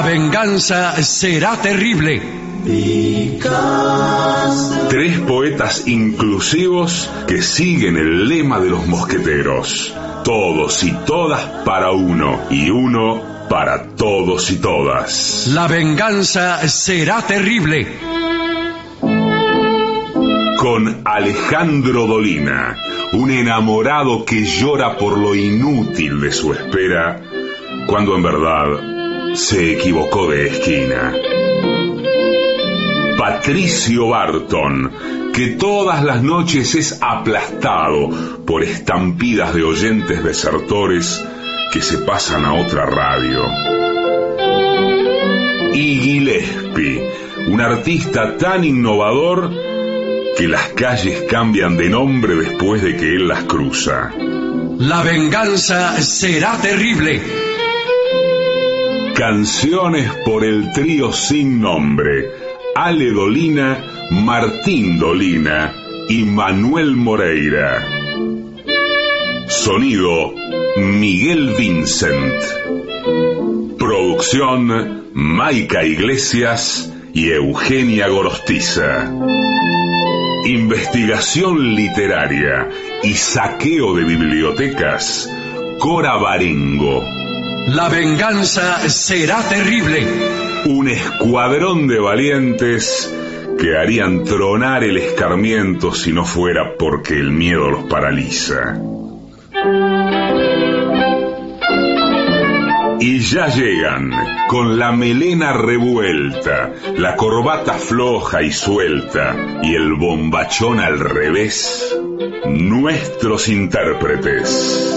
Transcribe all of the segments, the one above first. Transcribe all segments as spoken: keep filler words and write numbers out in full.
La venganza será terrible. Tres poetas inclusivos que siguen el lema de los mosqueteros. Todos y todas para uno, y uno para todos y todas. La venganza será terrible. Con Alejandro Dolina, un enamorado que llora por lo inútil de su espera, cuando en verdad se equivocó de esquina. Patricio Barton, que todas las noches es aplastado por estampidas de oyentes desertores que se pasan a otra radio. Y Gillespie, un artista tan innovador que las calles cambian de nombre después de que él las cruza. La venganza será terrible. Canciones por el trío sin nombre: Ale Dolina, Martín Dolina y Manuel Moreira. Sonido: Miguel Vincent. Producción: Maica Iglesias y Eugenia Gorostiza. Investigación literaria y saqueo de bibliotecas: Cora Barengo. La venganza será terrible. Un escuadrón de valientes que harían tronar el escarmiento si no fuera porque el miedo los paraliza. Y ya llegan, con la melena revuelta, la corbata floja y suelta y el bombachón al revés, nuestros intérpretes.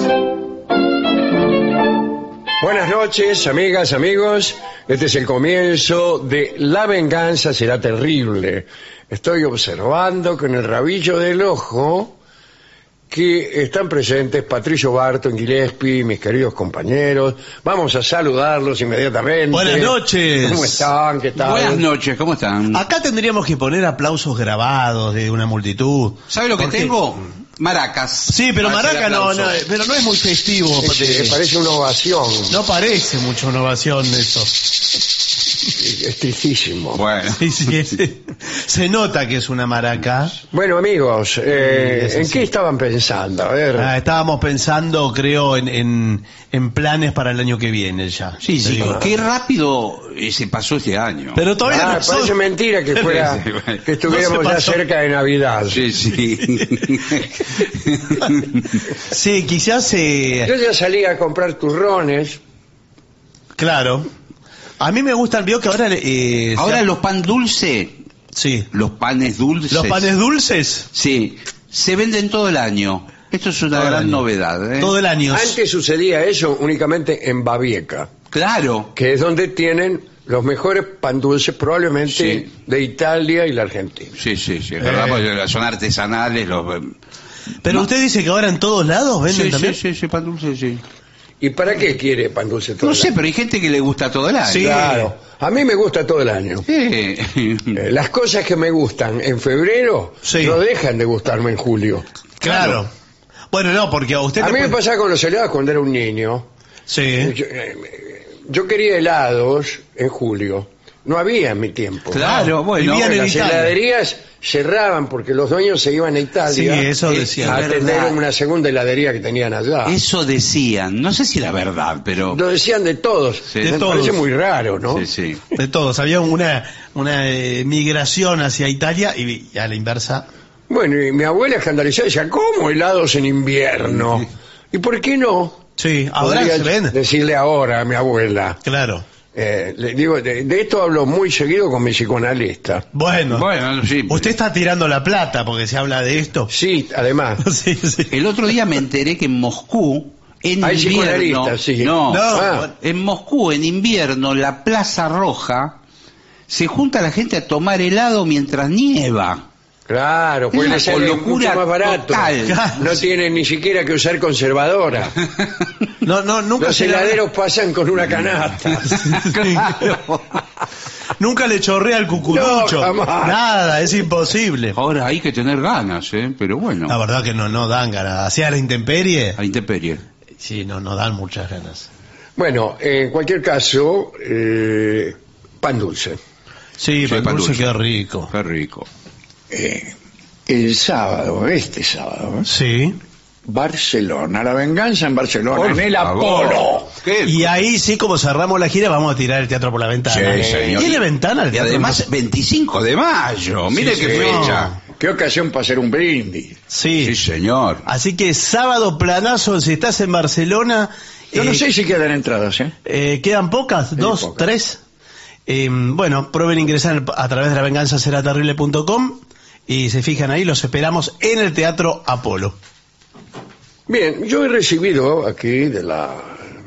Buenas noches, amigas, amigos. Este es el comienzo de La venganza será terrible. Estoy observando con el rabillo del ojo que están presentes Patricio Barton, Gillespie, mis queridos compañeros. Vamos a saludarlos inmediatamente. Buenas noches. ¿Cómo están? ¿Qué tal? Buenas noches, ¿cómo están? Acá tendríamos que poner aplausos grabados de una multitud. ¿Sabe lo que Porque... tengo? Maracas. Sí, pero Para hacer maraca no, no, aplauso. pero no es muy festivo. Es que de- parece una ovación. No parece mucha innovación eso. Es tristísimo. Bueno. Sí, sí, sí. Se nota que es una maraca. Bueno, amigos, eh, Sí, es ¿en así. qué estaban pensando? A ver. Ah, estábamos pensando, creo, en, en, en planes para el año que viene ya. Sí, Te sí, digo. qué rápido eh, se pasó este año. Pero todavía Ah, no son- parece mentira que fuera Sí, bueno. que estuviéramos No se ya pasó. cerca de Navidad. Sí, sí. Sí, quizás, eh, Yo ya salí a comprar turrones. claro. A mí me gustan, vio que ahora... Eh, Ahora se- los pan dulce, Sí. los panes dulces. Los panes dulces, Sí, se venden todo el año. Esto es una Todo el gran año. novedad. ¿eh? todo el año. Antes sucedía eso únicamente en Babieca, Claro. que es donde tienen los mejores pan dulces probablemente Sí. de Italia y la Argentina. Sí, sí, sí. Es verdad, Eh. porque son artesanales. Los... Pero No. usted dice que ahora en todos lados venden Sí, también. sí, sí, sí, pan dulce, sí. ¿Y para qué quiere pan dulce todo No el sé, año? pero hay gente que le gusta todo el año. Sí. Claro, a mí me gusta todo el año. Sí. Eh, las cosas que me gustan en febrero Sí. no dejan de gustarme en julio. Claro. Bueno, no, porque a usted A le mí me puede- pasaba con los helados cuando era un niño. Sí. Yo, eh, yo quería helados en julio. No había en mi tiempo. Claro, bueno. Vivían en Las Italia. heladerías cerraban porque los dueños se iban a Italia Sí, eso Es decía. a verdad. atender en una segunda heladería que tenían allá. Eso decían. No sé si era verdad, pero... Lo decían de todos. Sí. Me De todos. parece muy raro, ¿no? Sí, sí. De todos. Había una, una eh, migración hacia Italia y, y a la inversa. Bueno, y mi abuela escandalizada decía, ¿cómo helados en invierno? ¿Y por qué no? Sí, ahora Podría se ven. decirle ahora a mi abuela. Claro. Eh, le digo, de, de esto hablo muy seguido con mi psicoanalista. Bueno. Bueno, sí. Usted está tirando la plata porque se habla de esto. Sí, además. Sí, sí. El otro día me enteré que en Moscú, en Hay invierno... psicoanalistas, sí. No, No, Ah. en Moscú, en invierno, la Plaza Roja, se junta la gente a tomar helado mientras nieva. Claro, Es porque una les sale locura mucho más barato. total. No tienen ni siquiera que usar conservadora. No, no, nunca Los se le- heladeros pasan con una canasta. Claro. Nunca le chorrea el cucurucho. No, jamás. Nada, es imposible. Ahora hay que tener ganas, ¿eh? Pero bueno, La verdad que no, no dan ganas. Hacia la intemperie, a intemperie. sí, no, no dan muchas ganas. Bueno, en cualquier caso, eh, pan dulce. Sí, Sí, pan pan dulce, dulce. qué rico. Qué rico. Eh, el sábado, este sábado, ¿eh? Sí. Barcelona, la venganza en Barcelona, Por en el favor. Apolo. ¿Qué? Y ahí sí, como cerramos la gira, vamos a tirar el teatro por la ventana. Sí, señor. ¿Tiene ventana el Y teatro? además, veinticinco de mayo. Mire Sí, qué señor. fecha. Qué ocasión para hacer un brindis. Sí. Sí, señor. Así que sábado planazo, si estás en Barcelona. Yo no eh, sé si quedan entradas, ¿eh? eh, ¿Quedan pocas? ¿Dos? pocas. ¿Tres? Eh, bueno, prueben ingresar a través de la venganza será terrible punto com y se fijan ahí, los esperamos en el Teatro Apolo. Bien, yo he recibido aquí de la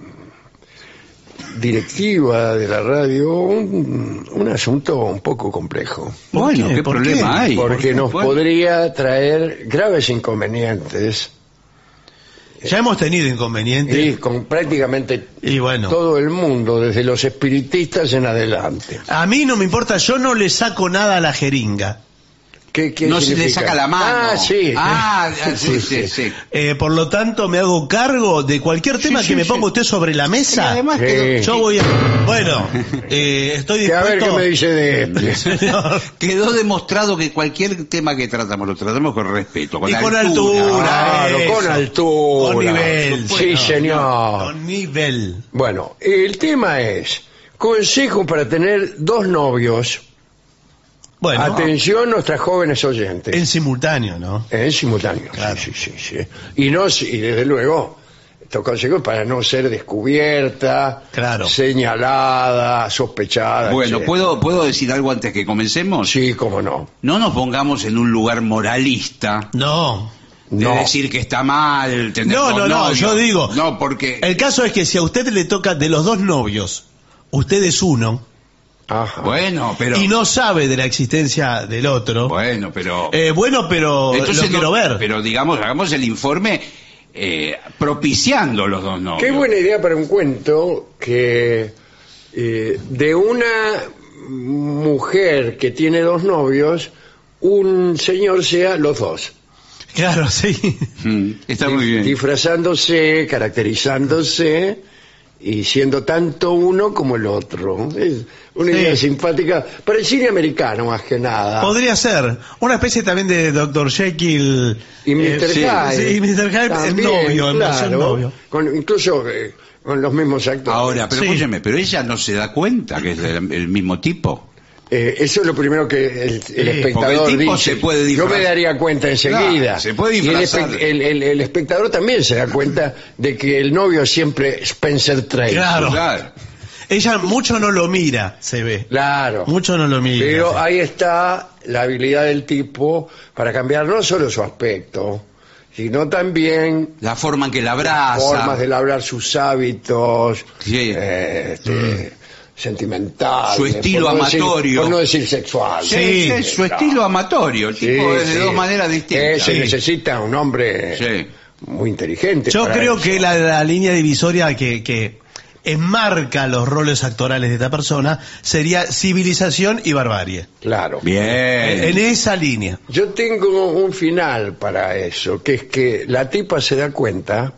directiva de la radio un, un asunto un poco complejo, ¿Por Bueno, qué? ¿qué ¿Por problema qué? hay? porque nos Bueno. podría traer graves inconvenientes Ya hemos tenido inconvenientes. y con prácticamente Y bueno, todo el mundo, desde los espiritistas en adelante. a mí no me importa, yo no le saco nada a la jeringa. ¿Qué, qué No se le significa? saca la mano. Ah, sí. Ah, sí, sí, sí. Eh, por lo tanto, me hago cargo de cualquier tema Sí, que sí, me sí. ponga usted sobre la Y mesa. además Sí. quedó, Yo voy a... Bueno, eh, estoy Que a ver dispuesto... qué me dice de este. Señor. quedó demostrado que cualquier tema que tratamos lo tratamos con respeto, con Y con altura. altura. Claro, eso. con altura. Con nivel. Sí, señor. Con nivel. Bueno, el tema es consejo para tener dos novios. Bueno, Atención, nuestras jóvenes oyentes. en simultáneo, ¿no? En simultáneo. Claro. Sí, sí, sí, sí. Y, no, y desde luego, estos consejos para no ser descubierta, Claro. señalada, sospechada. Bueno, etcétera. ¿puedo, ¿puedo decir algo antes que comencemos? Sí, cómo no. No nos pongamos en un lugar moralista No. de No. decir que está mal tener No, dos no, no, novios. yo digo... No, porque... El caso es que si a usted le toca de los dos novios, usted es uno, Ajá. Bueno, pero... y no sabe de la existencia del otro, Bueno, pero... eh, bueno, pero Entonces lo quiero no- ver. Pero digamos, hagamos el informe eh, propiciando los dos novios. Qué buena idea para un cuento que eh, de una mujer que tiene dos novios, un señor sea los dos. Claro, sí. Mm, Está muy bien. Disfrazándose, caracterizándose y siendo tanto uno como el otro. Es una Sí. idea simpática para el cine americano más que nada. Podría ser. Una especie también de doctor Jekyll. Y mister eh, sí, Hyde. sí, y mister Hyde, el también, novio, en versión claro, novio. con- incluso eh, con los mismos actores. Ahora, pero Sí. escúcheme, pero ella no se da cuenta que es el, el mismo tipo. Eh, eso es lo primero que el, el porque espectador el tipo dice. se puede Yo disfrazar. me daría cuenta enseguida. Claro, se puede Y el, disfrazar. espe- el- el- el espectador también se da cuenta de que el novio es siempre Spencer Tracy. Claro. Claro. Ella mucho no lo mira, se ve. Claro. Mucho no lo mira. Pero ahí está la habilidad del tipo para cambiar no solo su aspecto, sino también La forma en que la abraza. formas de labrar sus hábitos, Sí. eh, este, sentimentales. Su estilo por no decir- amatorio. por no decir sexual. Sí, Sí, sí, su claro. estilo amatorio. El Sí, tipo es de sí. dos maneras distintas. Eh, se Sí. necesita un hombre Sí. muy inteligente. Yo para creo eso. que la, la línea divisoria que, que enmarca los roles actorales de esta persona sería civilización y barbarie. Claro. Bien. En esa línea. Yo tengo un final para eso, que es que la tipa se da cuenta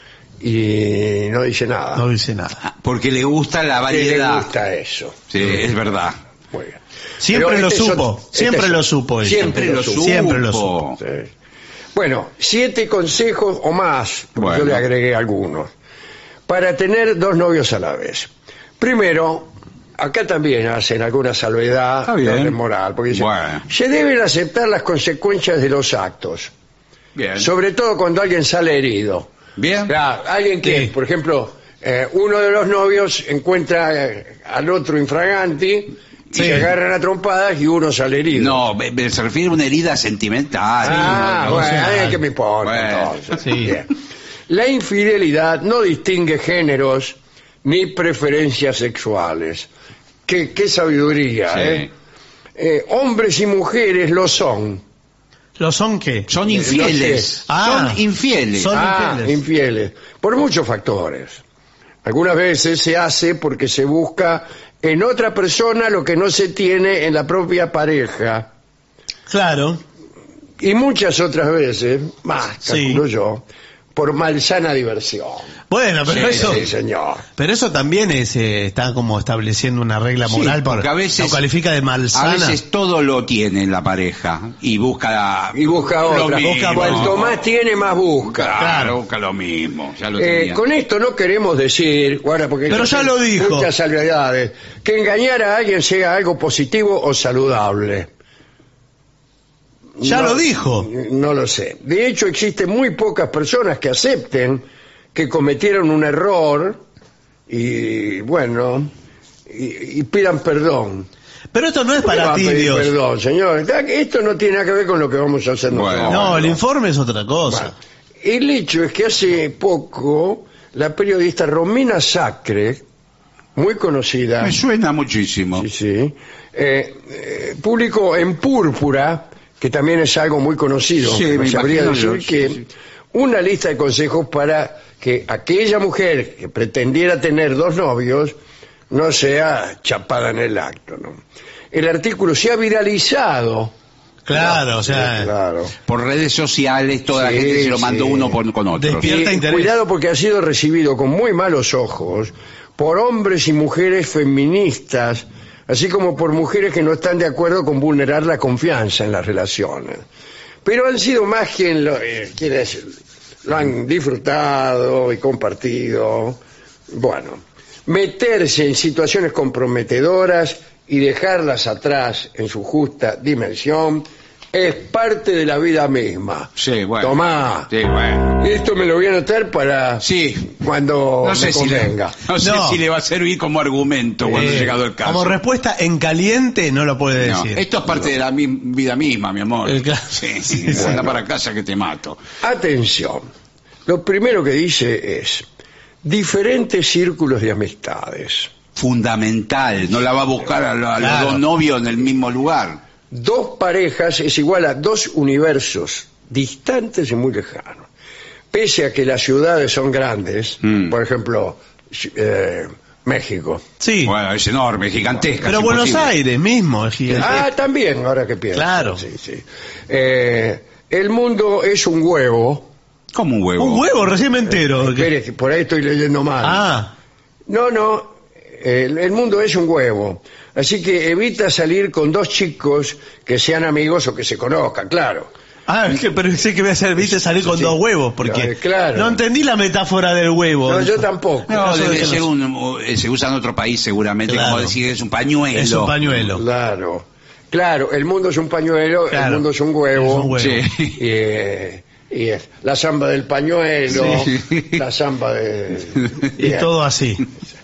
y no dice nada. No dice nada. Ah, Porque le gusta la Que le variedad. gusta eso. Sí, es verdad. Muy bien. Siempre Pero lo este es supo. otro- este Siempre es- lo supo ella. Siempre lo supo. Siempre lo supo. Sí. Bueno, siete consejos o más, porque Bueno. yo le agregué algunos, para tener dos novios a la vez. Primero, acá también hacen alguna salvedad Está bien. de orden moral, porque dicen, Bueno. se deben aceptar las consecuencias de los actos, Bien. sobre todo cuando alguien sale herido. Bien. Claro, alguien que, Sí. por ejemplo, eh, uno de los novios encuentra eh, al otro infraganti y Sí. se agarran a trompadas y uno sale herido. No, me, me se refiere a una herida sentimental. Ah, no, no, bueno, no, eh, no. ¿qué me importa Bueno, entonces? sí. Bien. La infidelidad no distingue géneros ni preferencias sexuales. Qué, qué sabiduría, Sí. ¿eh? Eh, Hombres y mujeres lo son. ¿Lo son qué? Son Eh, infieles. no sé. Ah. Son infieles. Son- Ah, infieles. infieles. Por muchos factores. Algunas veces se hace porque se busca en otra persona lo que no se tiene en la propia pareja. Claro. Y muchas otras veces, más, Sí. calculo yo, por malsana diversión. Bueno, pero Sí, eso, Sí, señor. pero eso también es, eh, está como estableciendo una regla Sí, moral, porque por, a veces- lo califica de A malsana. veces todo lo tiene la pareja y busca Y busca lo otra. mismo. Cuanto más tiene, más busca. Claro, busca lo mismo. Ya lo Eh, tenía. con esto no queremos decir, ahora porque Pero ya lo dijo. muchas salvedades, que engañar a alguien sea algo positivo o saludable. Ya No- lo dijo. No lo sé. De hecho, existen muy pocas personas que acepten que cometieron un error y, bueno, y, y pidan perdón. Pero esto no es ¿Por qué va para a pedir tibios. perdón, señor? Esto no tiene nada que ver con lo que vamos a hacer Bueno. nosotros. No, el informe es otra cosa. Bueno, el hecho es que hace poco la periodista Romina Sacre, muy conocida, Me suena muchísimo. sí, sí, eh, eh, publicó en Púrpura, que también es algo muy conocido, Sí, que me sabría imagino decir yo, que sí, sí. una lista de consejos para que aquella mujer que pretendiera tener dos novios no sea chapada en el acto, ¿no? El artículo se ha viralizado. Claro, o sea, Claro. Por redes sociales, toda Sí, la gente se lo mandó sí. uno por- con otro. Despierta Y interés. cuidado porque ha sido recibido con muy malos ojos por hombres y mujeres feministas, así como por mujeres que no están de acuerdo con vulnerar la confianza en las relaciones. Pero han sido más quien lo, eh, quienes lo han disfrutado y compartido. Bueno, meterse en situaciones comprometedoras y dejarlas atrás en su justa dimensión es parte de la vida misma. Sí, bueno. Tomá. Sí, bueno. Esto me lo voy a anotar para Sí. cuando No sé, me si le, convenga. no sé No. si le va a servir como argumento cuando eh, ha llegado el caso. como respuesta en caliente no lo puede No, decir. esto es parte de la mi- vida misma, mi amor. Eh, claro. Sí, Sí, anda sí. Bueno. para casa que te mato. Atención. Lo primero que dice es diferentes círculos de amistades. Fundamental, no la va a buscar a, lo- a los Claro. dos novios en el mismo lugar. Dos parejas es igual a dos universos distantes y muy lejanos. Pese a que las ciudades son grandes, Mm. por ejemplo, eh, México. Sí, Bueno, es enorme, gigantesca. pero es Buenos imposible. Aires mismo es gigante. Ah, también, ahora que pienso. Claro. Sí, sí. Eh, el mundo es un huevo. Como un huevo. Un huevo, recién me entero. Espere, que por ahí estoy leyendo mal. Ah, No, no, el, el mundo es un huevo. Así que evita salir con dos chicos que sean amigos o que se conozcan, claro. ah, es que, pero sé que voy a hacer, viste, salir con Sí. dos huevos, porque Eh, claro. no entendí la metáfora del huevo. No, yo tampoco. No, Eso debe de que ser no- un, eh, se usa en otro país seguramente, Claro. como decir, es un pañuelo. Es un pañuelo. Claro, claro, el mundo es un pañuelo, el Claro. mundo es un huevo. Es un huevo. Sí. Y, eh, y es la samba del pañuelo, Sí. la samba de... Y Bien, todo así.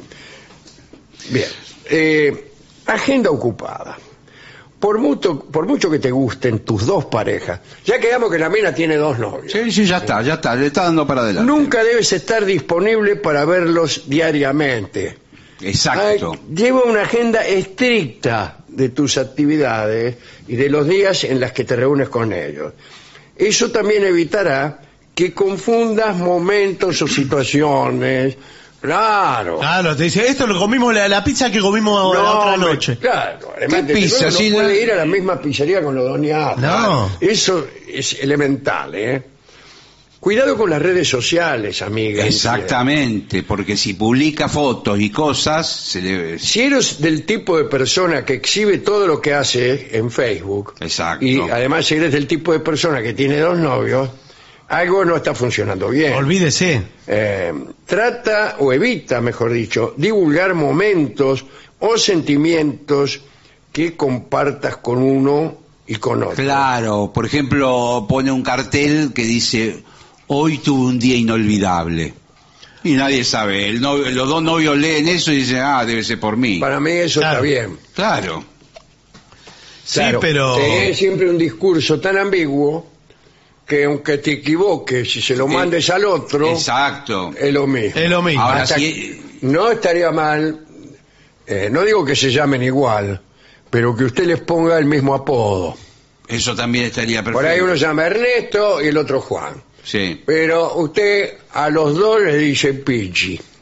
bien. Eh, agenda ocupada. Por mucho, por mucho que te gusten tus dos parejas, ya quedamos que la mina tiene dos novios. Sí, sí, ya está, ya está, le está dando para adelante. Nunca debes estar disponible para verlos diariamente. Exacto. Ay, lleva una agenda estricta de tus actividades y de los días en las que te reúnes con ellos. Eso también evitará que confundas momentos o situaciones. Claro. Claro, te dice, esto lo comimos, la, la pizza que comimos la otra hombre, noche. Claro. Además, ¿Qué desde pizza? luego, no Sí, puede no- ir a la misma pizzería con los doñados. No. Eso es elemental, ¿eh? Cuidado con las redes sociales, amigas. Exactamente, porque si publica fotos y cosas, se le... Si eres del tipo de persona que exhibe todo lo que hace en Facebook, Exacto. y además si eres del tipo de persona que tiene dos novios, algo no está funcionando bien. Olvídese. Eh, trata, o evita, mejor dicho, divulgar momentos o sentimientos que compartas con uno y con otro. Claro, por ejemplo, pone un cartel que dice, hoy tuve un día inolvidable. Y nadie sabe, el novio- los dos novios leen eso y dicen, ah, debe ser por mí. Para mí eso Claro. está bien. Claro. Sí, Claro, pero... tenés siempre un discurso tan ambiguo que aunque te equivoques, si se lo Sí. mandes al otro, Exacto. es lo mismo. Es lo mismo. Ahora Hasta sí, que- no estaría mal, eh, no digo que se llamen igual, pero que usted les ponga el mismo apodo. eso también estaría perfecto. Por ahí uno se llama Ernesto y el otro Juan. Sí. Pero usted a los dos le dice Pichi.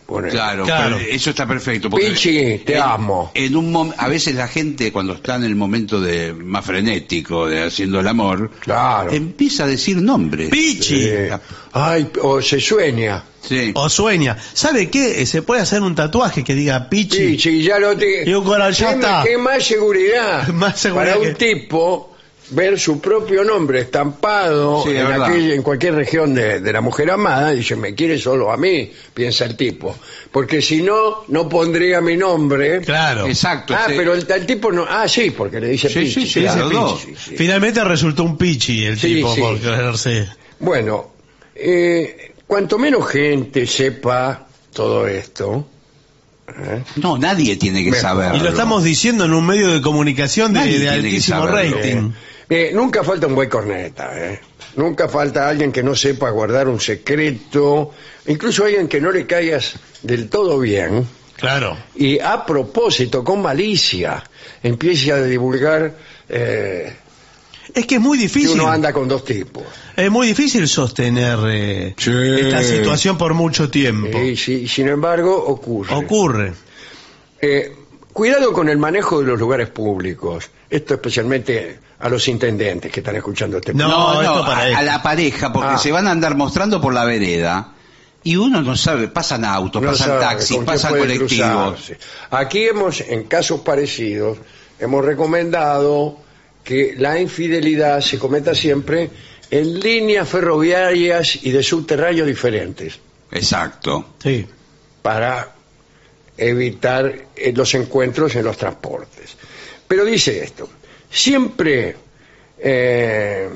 ponele. Claro, Claro. pero eso está perfecto. porque Pichi, te en- amo. En un mom- a veces la gente, cuando está en el momento de más frenético de haciendo el amor, Claro. empieza a decir nombres. Pichi. Eh, ay, o se sueña. Sí. O sueña. ¿Sabe qué? Se puede hacer un tatuaje que diga Pichi. Pichi, ya lo te... Y un corazón, ya ¿Qué, está. qué más seguridad? Más seguridad para que- un tipo ver su propio nombre estampado Sí, es en, verdad. aquella- en cualquier región de, de la mujer amada, dice, me quiere solo a mí, piensa el tipo. Porque si no, no pondría mi nombre. Claro. Exacto. Ah, sí. pero el, el tipo no... Ah, sí, porque le dice Sí, Pichi. sí, sí, claro. dice Pichi. Sí, sí. Finalmente resultó un Pichi el Sí, tipo sí. por creerse. Bueno, eh, cuanto menos gente sepa todo esto... ¿eh? No, nadie tiene que Mejor. saberlo. Y lo estamos diciendo en un medio de comunicación de, Nadie de tiene que altísimo saberlo. rating. Eh, nunca falta un buen corneta, ¿eh? Nunca falta alguien que no sepa guardar un secreto, incluso alguien que no le caigas del todo bien, Claro. y a propósito, con malicia, empiece a divulgar eh, Es que es muy que difícil. uno anda con dos tipos. Es muy difícil sostener eh, Sí. esta situación por mucho tiempo. Y, si- sin embargo, ocurre. Ocurre. Eh, cuidado con el manejo de los lugares públicos. Esto especialmente a los intendentes que están escuchando este No, No, no, esto para a, esto. a la pareja, porque Ah. se van a andar mostrando por la vereda y uno no sabe, pasan autos, No pasan sabe taxis, con quién pasan puede colectivos. cruzarse. Aquí hemos, en casos parecidos, hemos recomendado que la infidelidad se cometa siempre en líneas ferroviarias y de subterráneos diferentes, Exacto. Sí. para evitar eh, los encuentros en los transportes. Pero dice esto, siempre eh,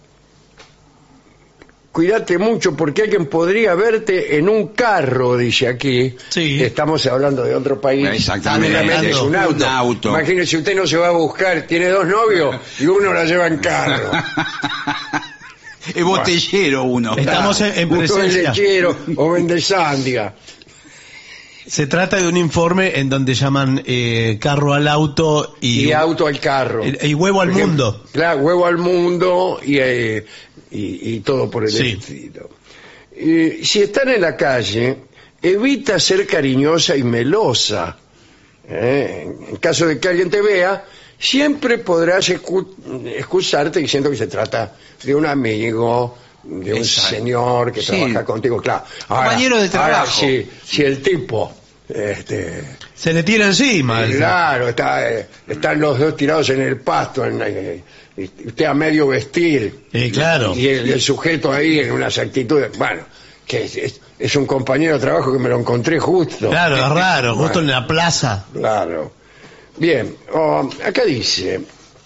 cuídate mucho porque alguien podría verte en un carro, dice aquí. Sí. Estamos hablando de otro país. Exactamente. Solamente es un auto. Un auto. Imagínese, usted no se va a buscar, tiene dos novios y uno la lleva en carro. Es botellero uno. Estamos en, en Uno es presencia. lechero o vende sándiga. Se trata de un informe en donde llaman eh, carro al auto y, Y auto al carro. y- y huevo al Por ejemplo, mundo. Claro, huevo al mundo y, eh, y, y todo por el Sí. estilo. Eh, si están en la calle, evita ser cariñosa y melosa. ¿eh? En caso de que alguien te vea, siempre podrás excu- excusarte diciendo que se trata de un amigo, de un Exacto. señor que Sí. trabaja contigo, claro. Compañero de ahora, trabajo. si, si el tipo... Este, Se le tira encima. eh, Claro, está, eh, están los dos tirados en el pasto, en, eh, y usted a medio vestir. Eh, claro. Y el, el sujeto ahí en unas actitudes. Bueno, que es, es- es un compañero de trabajo que me lo encontré justo. Claro, es raro, justo Bueno, en la plaza. Claro. Bien, oh, acá dice: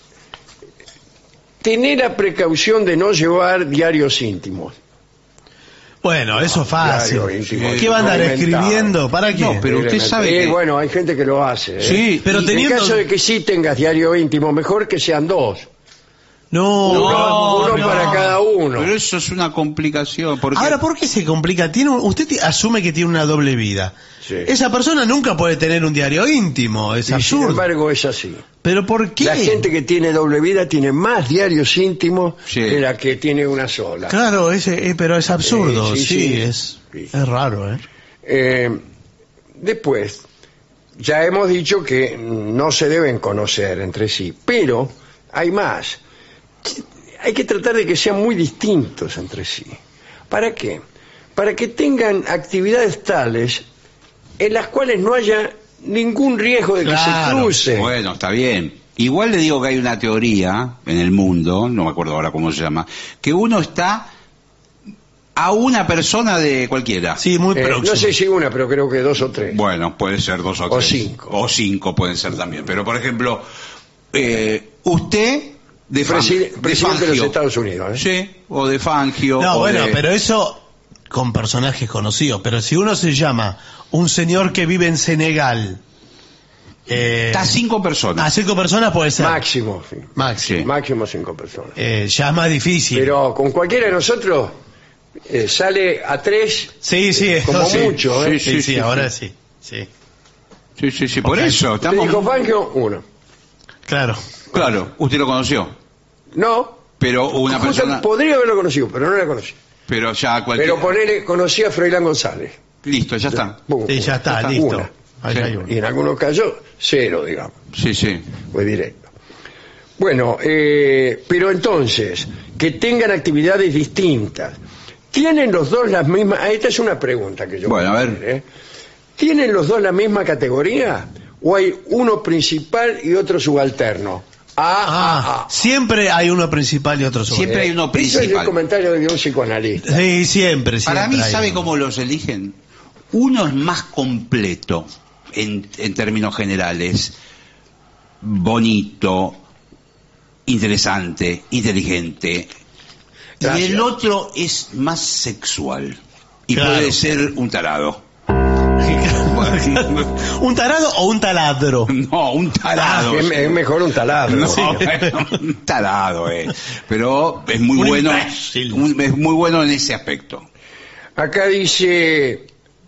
tener la precaución de no llevar diarios íntimos. Bueno, eso es fácil. Diario íntimo. ¿Qué va a andar Inventado. escribiendo? ¿Para qué? No, pero usted sabe Eh, que- bueno, hay gente que lo hace. ¿eh? Sí, pero Y teniendo- En caso de que sí tengas diario íntimo, mejor que sean dos. No, Uno, no, uno no. para cada uno. Pero eso es una complicación. Porque Ahora, ¿por qué se complica? Tiene un- usted ti- asume que tiene una doble vida. Sí. Esa persona nunca puede tener un diario íntimo, es Y sin absurdo. embargo es así. ¿Pero por qué? La gente que tiene doble vida tiene más diarios íntimos Sí. que la que tiene una sola. Claro, ese, eh, pero es absurdo, Eh, sí, sí, sí. Es, Sí. es raro, ¿eh? Eh, después, ya hemos dicho que no se deben conocer entre sí, pero hay más. Hay que tratar de que sean muy distintos entre sí. ¿Para qué? Para que tengan actividades tales en las cuales no haya ningún riesgo de que Claro. se crucen. Bueno, está bien. Igual le digo que hay una teoría en el mundo, no me acuerdo ahora cómo se llama, que uno está a una persona de cualquiera. Sí, muy Eh, próximo. no sé si una, pero creo que dos o tres. Bueno, puede ser dos o O tres. cinco. O cinco pueden ser también. Pero, por ejemplo, eh, usted de, Fan- Presi- de presidente de los Fangio. Estados Unidos. ¿eh? Sí, o de Fangio. No, o bueno, de- pero eso con personajes conocidos. Pero si uno se llama un señor que vive en Senegal, eh, Está cinco personas. a cinco personas puede ser. Máximo, sí. Máximo. Sí. Máximo cinco personas. Eh, ya es más difícil. Pero con cualquiera de nosotros eh, sale a tres, sí, sí, como eso sí. mucho, ¿eh? Sí, sí, sí, ahora sí. Sí, Sí, sí, sí, por Ok. eso. Usted Estamos... dijo Fangio, uno. claro. Claro, usted lo conoció. No, Pero una justo persona... podría haberlo conocido, pero no la conocí. Pero ya cualquier... Pero ponele, conocí a Froilán González. Listo, ya está. Pum, Sí, ya está, una. listo. Ahí Sí. hay uno. Y en algunos casos, cero, digamos. Sí, sí. Pues directo. Bueno, eh, pero entonces, que tengan actividades distintas. ¿Tienen los dos las mismas? Ah, esta es una pregunta que yo Bueno, voy a ver. hacer, ¿eh? ¿Tienen los dos la misma categoría? ¿O hay uno principal y otro subalterno? Ah, ah, Ah, ah. siempre hay uno principal y otro Siempre hay uno Eso es el principal. comentario de un psicoanalista. Sí, siempre, siempre. Para mí, hay ¿sabe uno. cómo los eligen? Uno es más completo en, en términos generales, bonito, interesante, inteligente. Gracias. Y el otro es más sexual. Y Claro. puede ser un tarado. ¿Un tarado o un taladro? No, un tarado. Es, es mejor un taladro. No, Sí. bueno, un tarado, eh. Pero es muy Un bueno. imbécil. un- es muy bueno en ese aspecto. Acá dice,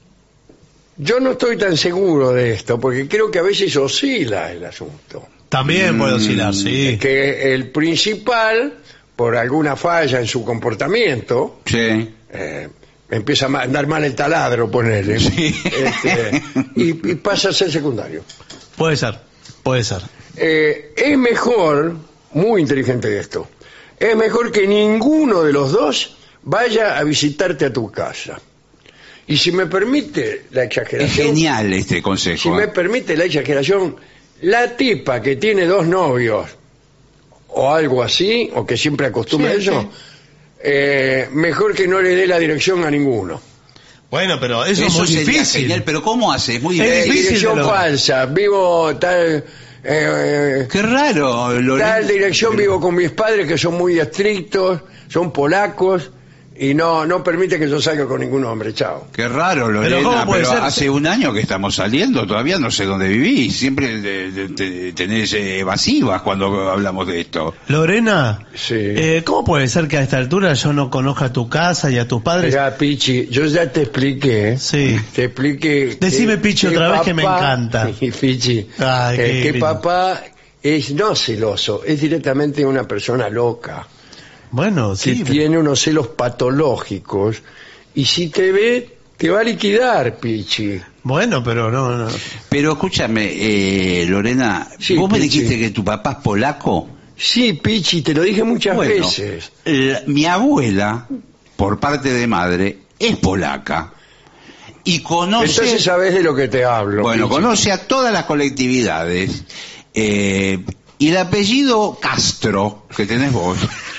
yo no estoy tan seguro de esto, porque creo que a veces oscila el asunto. También puede oscilar, sí. Que el principal, por alguna falla en su comportamiento, Sí. eh, empieza a ma- andar mal el taladro, ponele, Sí. este, y, y pasa a ser secundario. Puede ser, puede ser. Eh, es mejor, muy inteligente esto, es mejor que ninguno de los dos vaya a visitarte a tu casa. Y si me permite la Es exageración, genial este consejo. si me eh. permite la exageración, la tipa que tiene dos novios o algo así, o que siempre acostumbra Sí, eso, sí. eh, mejor que no le dé la dirección a ninguno. Bueno, pero eso, Eso es muy sería difícil. genial, pero ¿cómo hace? Es muy Es Eh, difícil. difícil dirección de lograr. falsa, vivo tal... eh, Qué raro, Lorena. tal dirección, vivo con mis padres que son muy estrictos, son polacos, y no, no permite que yo salga con ningún hombre, chao. Qué raro, Lorena, ¿cómo pero, puede ser? hace un año que estamos saliendo, todavía no sé dónde vivís. Siempre de- de- de- tenés eh, evasivas cuando hablamos de esto. Lorena, Sí. eh, ¿cómo puede ser que a esta altura yo no conozca tu casa y a tus padres? Mira, Pichi, yo ya te expliqué. Sí. Te expliqué. Decime, Pichi, otra vez que me encanta. Y Pichi, Ay, eh, qué que lindo. papá es no celoso, es directamente una persona loca, Bueno, que sí. tiene unos celos patológicos, y si te ve, te va a liquidar, Pichi. Bueno, pero no, no. Pero escúchame, eh, Lorena, Sí, vos me Pichi. dijiste que tu papá es polaco. Sí, Pichi, te lo dije muchas Bueno, veces. la- mi abuela, por parte de madre, es polaca. Y conoce... Entonces sabes de lo que te hablo. Bueno, Pichi. conoce a todas las colectividades. eh, y el apellido Castro, que tenés vos,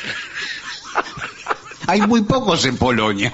hay muy pocos en Polonia.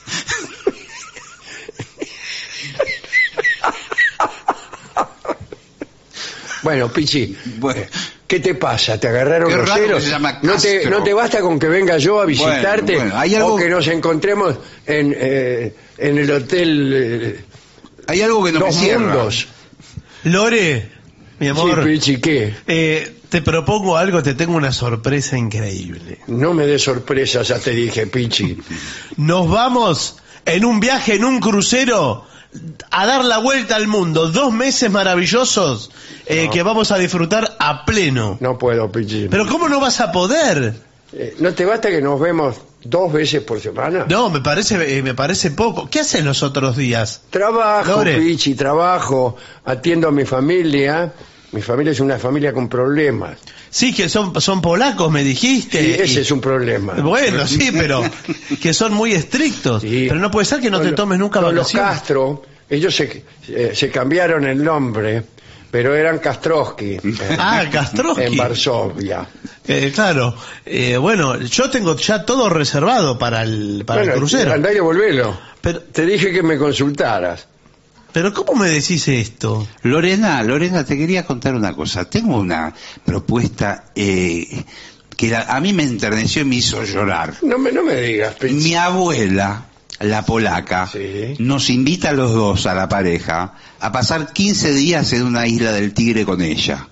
Bueno, Pichi, Bueno, ¿qué te pasa? ¿Te agarraron Qué los raro celos? que se llama ¿No te, Castro. ¿No te basta con que venga yo a visitarte? Bueno, bueno, hay algo- O que nos encontremos en, eh, en el hotel eh, hay algo que no me Dos cierra. Mundos. Lore, mi amor, Sí, Pichi, ¿qué? eh, te propongo algo, te tengo una sorpresa increíble. No me des sorpresa, ya te dije, Pichi. Nos vamos en un viaje, en un crucero, a dar la vuelta al mundo. Dos meses maravillosos eh, No. que vamos a disfrutar a pleno. No puedo, Pichi. Pero ¿cómo no vas a poder? Eh, ¿No te basta que nos vemos dos veces por semana? No, me parece, eh, me parece poco. ¿Qué haces los otros días? Trabajo, Lore. Pichi, trabajo. Atiendo a mi familia. Mi familia es una familia con problemas. Sí, que son, son polacos, me dijiste. Sí, ese Y- es un problema. Bueno, sí, pero que son muy estrictos. Sí. Pero no puede ser que no Con te lo- tomes nunca con los vacaciones. Castro, ellos se, eh, se cambiaron el nombre, pero eran Kastrowski. eh, Ah, Kastrowski. En Varsovia. Eh, claro. Eh, bueno, yo tengo ya todo reservado para el, para Bueno, el crucero. andá y devolvelo. Pero, Te dije que me consultaras. pero ¿cómo me decís esto? Lorena, Lorena, te quería contar una cosa. Tengo una propuesta eh, que la- a mí me enterneció y me hizo llorar. No me, no me digas, Pichi. Mi abuela, la polaca, Sí. nos invita a los dos, a la pareja, a pasar quince días en una isla del Tigre con ella.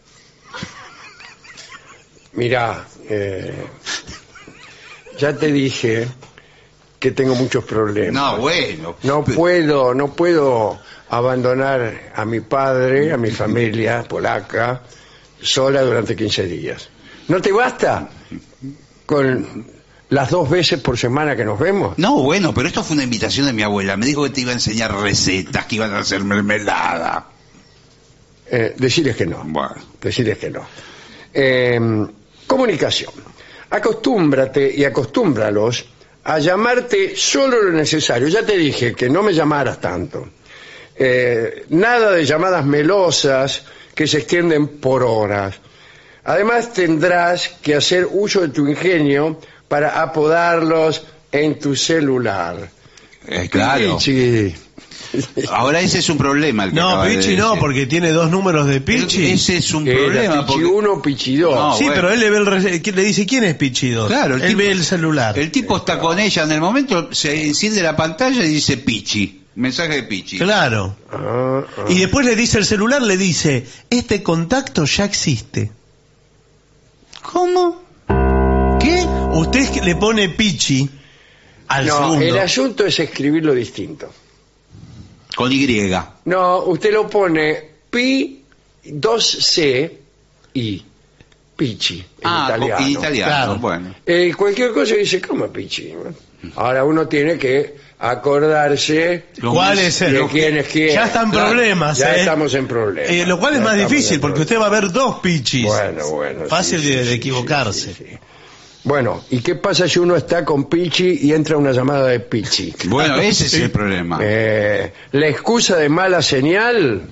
Mirá, eh, ya te dije que tengo muchos problemas. No, bueno. No puedo, no puedo abandonar a mi padre, a mi familia polaca, sola durante quince días. ¿No te basta con las dos veces por semana que nos vemos? No, bueno, pero esto fue una invitación de mi abuela. Me dijo que te iba a enseñar recetas, que iban a hacer mermelada. Eh, decirles que no. Bueno. Decirles que no. Eh, comunicación. Acostúmbrate y acostúmbralos a llamarte solo lo necesario. Ya te dije que no me llamaras tanto. Eh, nada de llamadas melosas que se extienden por horas. Además tendrás que hacer uso de tu ingenio para apodarlos en tu celular. Eh, claro. Pichi. Ahora ese es un problema. El que No, acaba de Pichi no, decir. porque tiene dos números de Pichi. Ese es un Era problema. Pichi Porque... uno, Pichi dos. No, Sí, bueno. pero él le, ve el rece- le dice, ¿quién es Pichi dos? Claro, el él tipo- ve el celular. El tipo está con ella en el momento, se enciende la pantalla y dice Pichi. Mensaje de Pichi. Claro. Ah, ah. Y después le dice el celular, le dice, este contacto ya existe. ¿Cómo? ¿Qué? Usted le pone Pichi al No, segundo. el asunto es escribirlo distinto. Con Y. No, usted lo pone pi dos ce i, Pichi, en Ah, italiano. en italiano. Claro. Bueno. Eh, cualquier cosa dice, ¿cómo Pichi? Ahora uno tiene que acordarse Lo ¿Cuál más- es el? de quién es quién. Ya están Claro, problemas, ya ¿eh? estamos en problemas. Eh, lo cual es Ya más estamos difícil, en porque usted va a ver dos Pichis. Bueno, bueno. Fácil sí, de, sí, de sí, equivocarse. sí, sí, sí. Bueno, ¿y qué pasa si uno está con Pichi y entra una llamada de Pichi? Bueno, ese es el problema. Eh, la excusa de mala señal.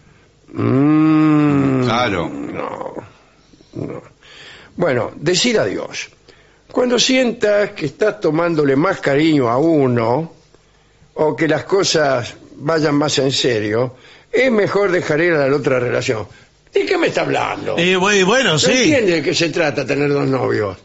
Mm, Claro. No, no. Bueno, decir adiós. Cuando sientas que estás tomándole más cariño a uno o que las cosas vayan más en serio, es mejor dejar ir a la otra relación. ¿De qué me está hablando? Y bu- bueno, ¿No sí. entiende de qué se trata tener dos novios?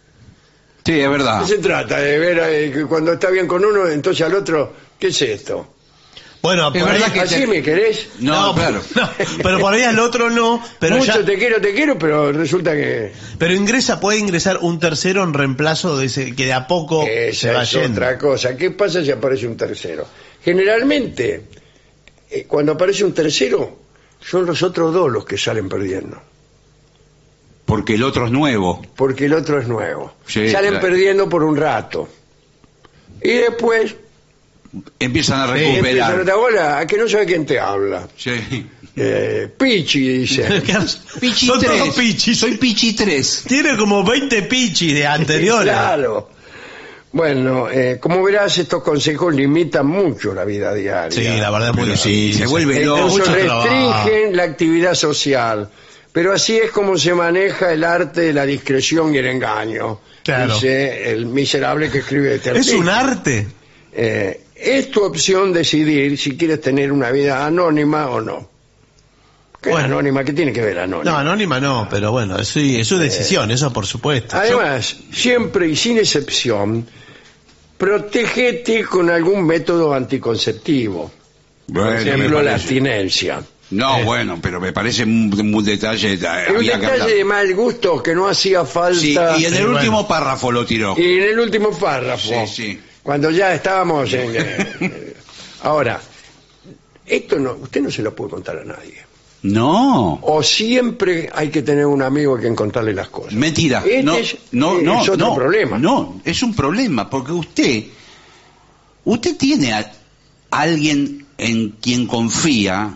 Sí, es verdad. ¿Qué se trata? De ver eh, que cuando está bien con uno, entonces al otro, ¿qué es esto? Bueno, Es por ahí- verdad que ¿Así te- me querés? No, claro. no, pero por ahí al otro no. Pero Mucho ya- te quiero, te quiero, pero resulta que pero ingresa, puede ingresar un tercero en reemplazo de ese que de a poco se esa va es yendo. otra cosa. ¿Qué pasa si aparece un tercero? Generalmente, eh, cuando aparece un tercero, son los otros dos los que salen perdiendo, Porque el otro es nuevo. porque el otro es nuevo. Sí, salen claro. perdiendo por un rato. Y después Empiezan a empiezan recuperar. otra bola, a que no sabe quién te habla. Sí. Eh, Pichi, dice. Pichi Son tres. todos Pichis. Soy Pichi tres. Tiene como veinte Pichis de anteriores. Claro. Bueno, eh, como verás, estos consejos limitan mucho la vida diaria. Sí, la verdad es muy Pero sí, difícil. se vuelve loco. Incluso mucho restringen trabajo. la actividad social. Pero así es como se maneja el arte de la discreción y el engaño. Claro. Dice el miserable que escribe este Es un artículo. arte. Eh, es tu opción decidir si quieres tener una vida anónima o no. ¿Qué Bueno. anónima? ¿Qué tiene que ver anónima? No, anónima no, pero bueno, es, su- es su decisión, eso por supuesto. Además, siempre y sin excepción, protégete con algún método anticonceptivo. Por Bueno, me ejemplo, la parece. abstinencia. No, Eh. bueno, pero me parece un, un detalle. eh, Es un había que detalle hablar. de mal gusto que no hacía falta. Sí, y en el Sí, último bueno. párrafo lo tiró. Y en el último párrafo, Sí, sí. cuando ya estábamos en... eh, ahora, esto no, usted no se lo puede contar a nadie. No. O siempre hay que tener un amigo a quien contarle las cosas. Mentira. Este no, es- no, es no, otro no, problema. No, es un problema, porque usted, usted tiene a alguien en quien confía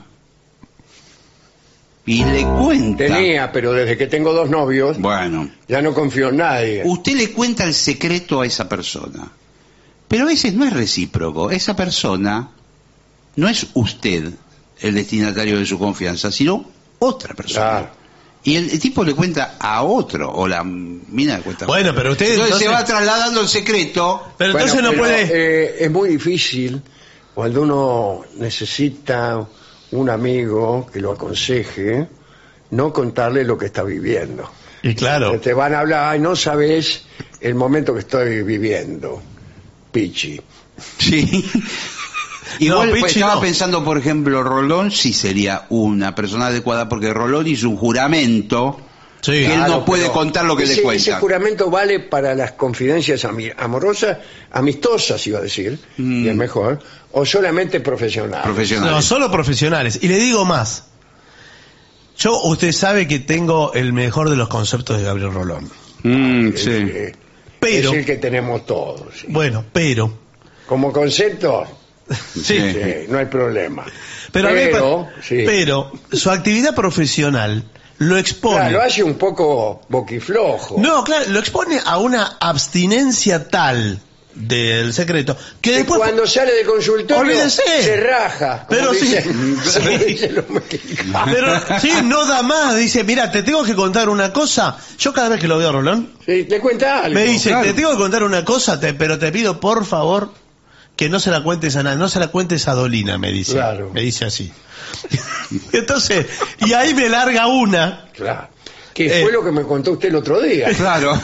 y le cuenta. Tenía, pero desde que tengo dos novios, Bueno, ya no confío en nadie. usted le cuenta el secreto a esa persona, pero a veces no es recíproco. Esa persona no es usted el destinatario de su confianza, sino otra persona. Claro. Y el, el tipo le cuenta a otro, o la mina le cuenta a Bueno, otro. pero usted entonces, entonces- se va trasladando el secreto. Pero Bueno, entonces no pero, puede... eh, es muy difícil cuando uno necesita un amigo que lo aconseje, no contarle lo que está viviendo. Y claro, Te van a hablar, ay, no sabes el momento que estoy viviendo, Pichi. Sí. Igual No, pues, Pichi estaba no. pensando, por ejemplo, Rolón sí sería una persona adecuada, porque Rolón hizo un juramento sí. que él Claro, no puede pero contar lo que ese, le cuenta. Ese juramento vale para las confidencias ami- amorosas, amistosas, iba a decir, Mm. y es mejor, o solamente profesionales. Profesional. No, solo profesionales. Y le digo más. Yo, usted sabe que tengo el mejor de los conceptos de Gabriel Rolón. Mm, Eh, sí. eh, Pero, es el que tenemos todos. ¿sí? bueno, pero, Como concepto, sí, sí, no hay problema. pero, a mí me Pero, pa- sí. pero su actividad profesional lo expone. Claro, lo hace un poco boquiflojo. No, claro, lo expone a una abstinencia tal del secreto que Y después cuando sale del consultorio Olvídese. se raja, como Pero sí. dicen, Sí. como dicen los mexicanos. pero sí, no da más, dice, mira, te tengo que contar una cosa. Yo cada vez que lo veo a Rolón Sí, te cuenta algo. me dice, claro. te tengo que contar una cosa, te- pero te pido por favor que no se la cuentes a nadie, no se la cuentes a Dolina, me dice. Claro. Me dice así. Entonces, y ahí me larga una. Claro. Que Eh. fue lo que me contó usted el otro día. Claro.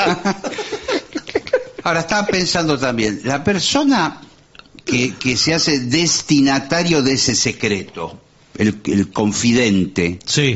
Ahora estaba pensando también, la persona que, que se hace destinatario de ese secreto, el, el confidente, Sí.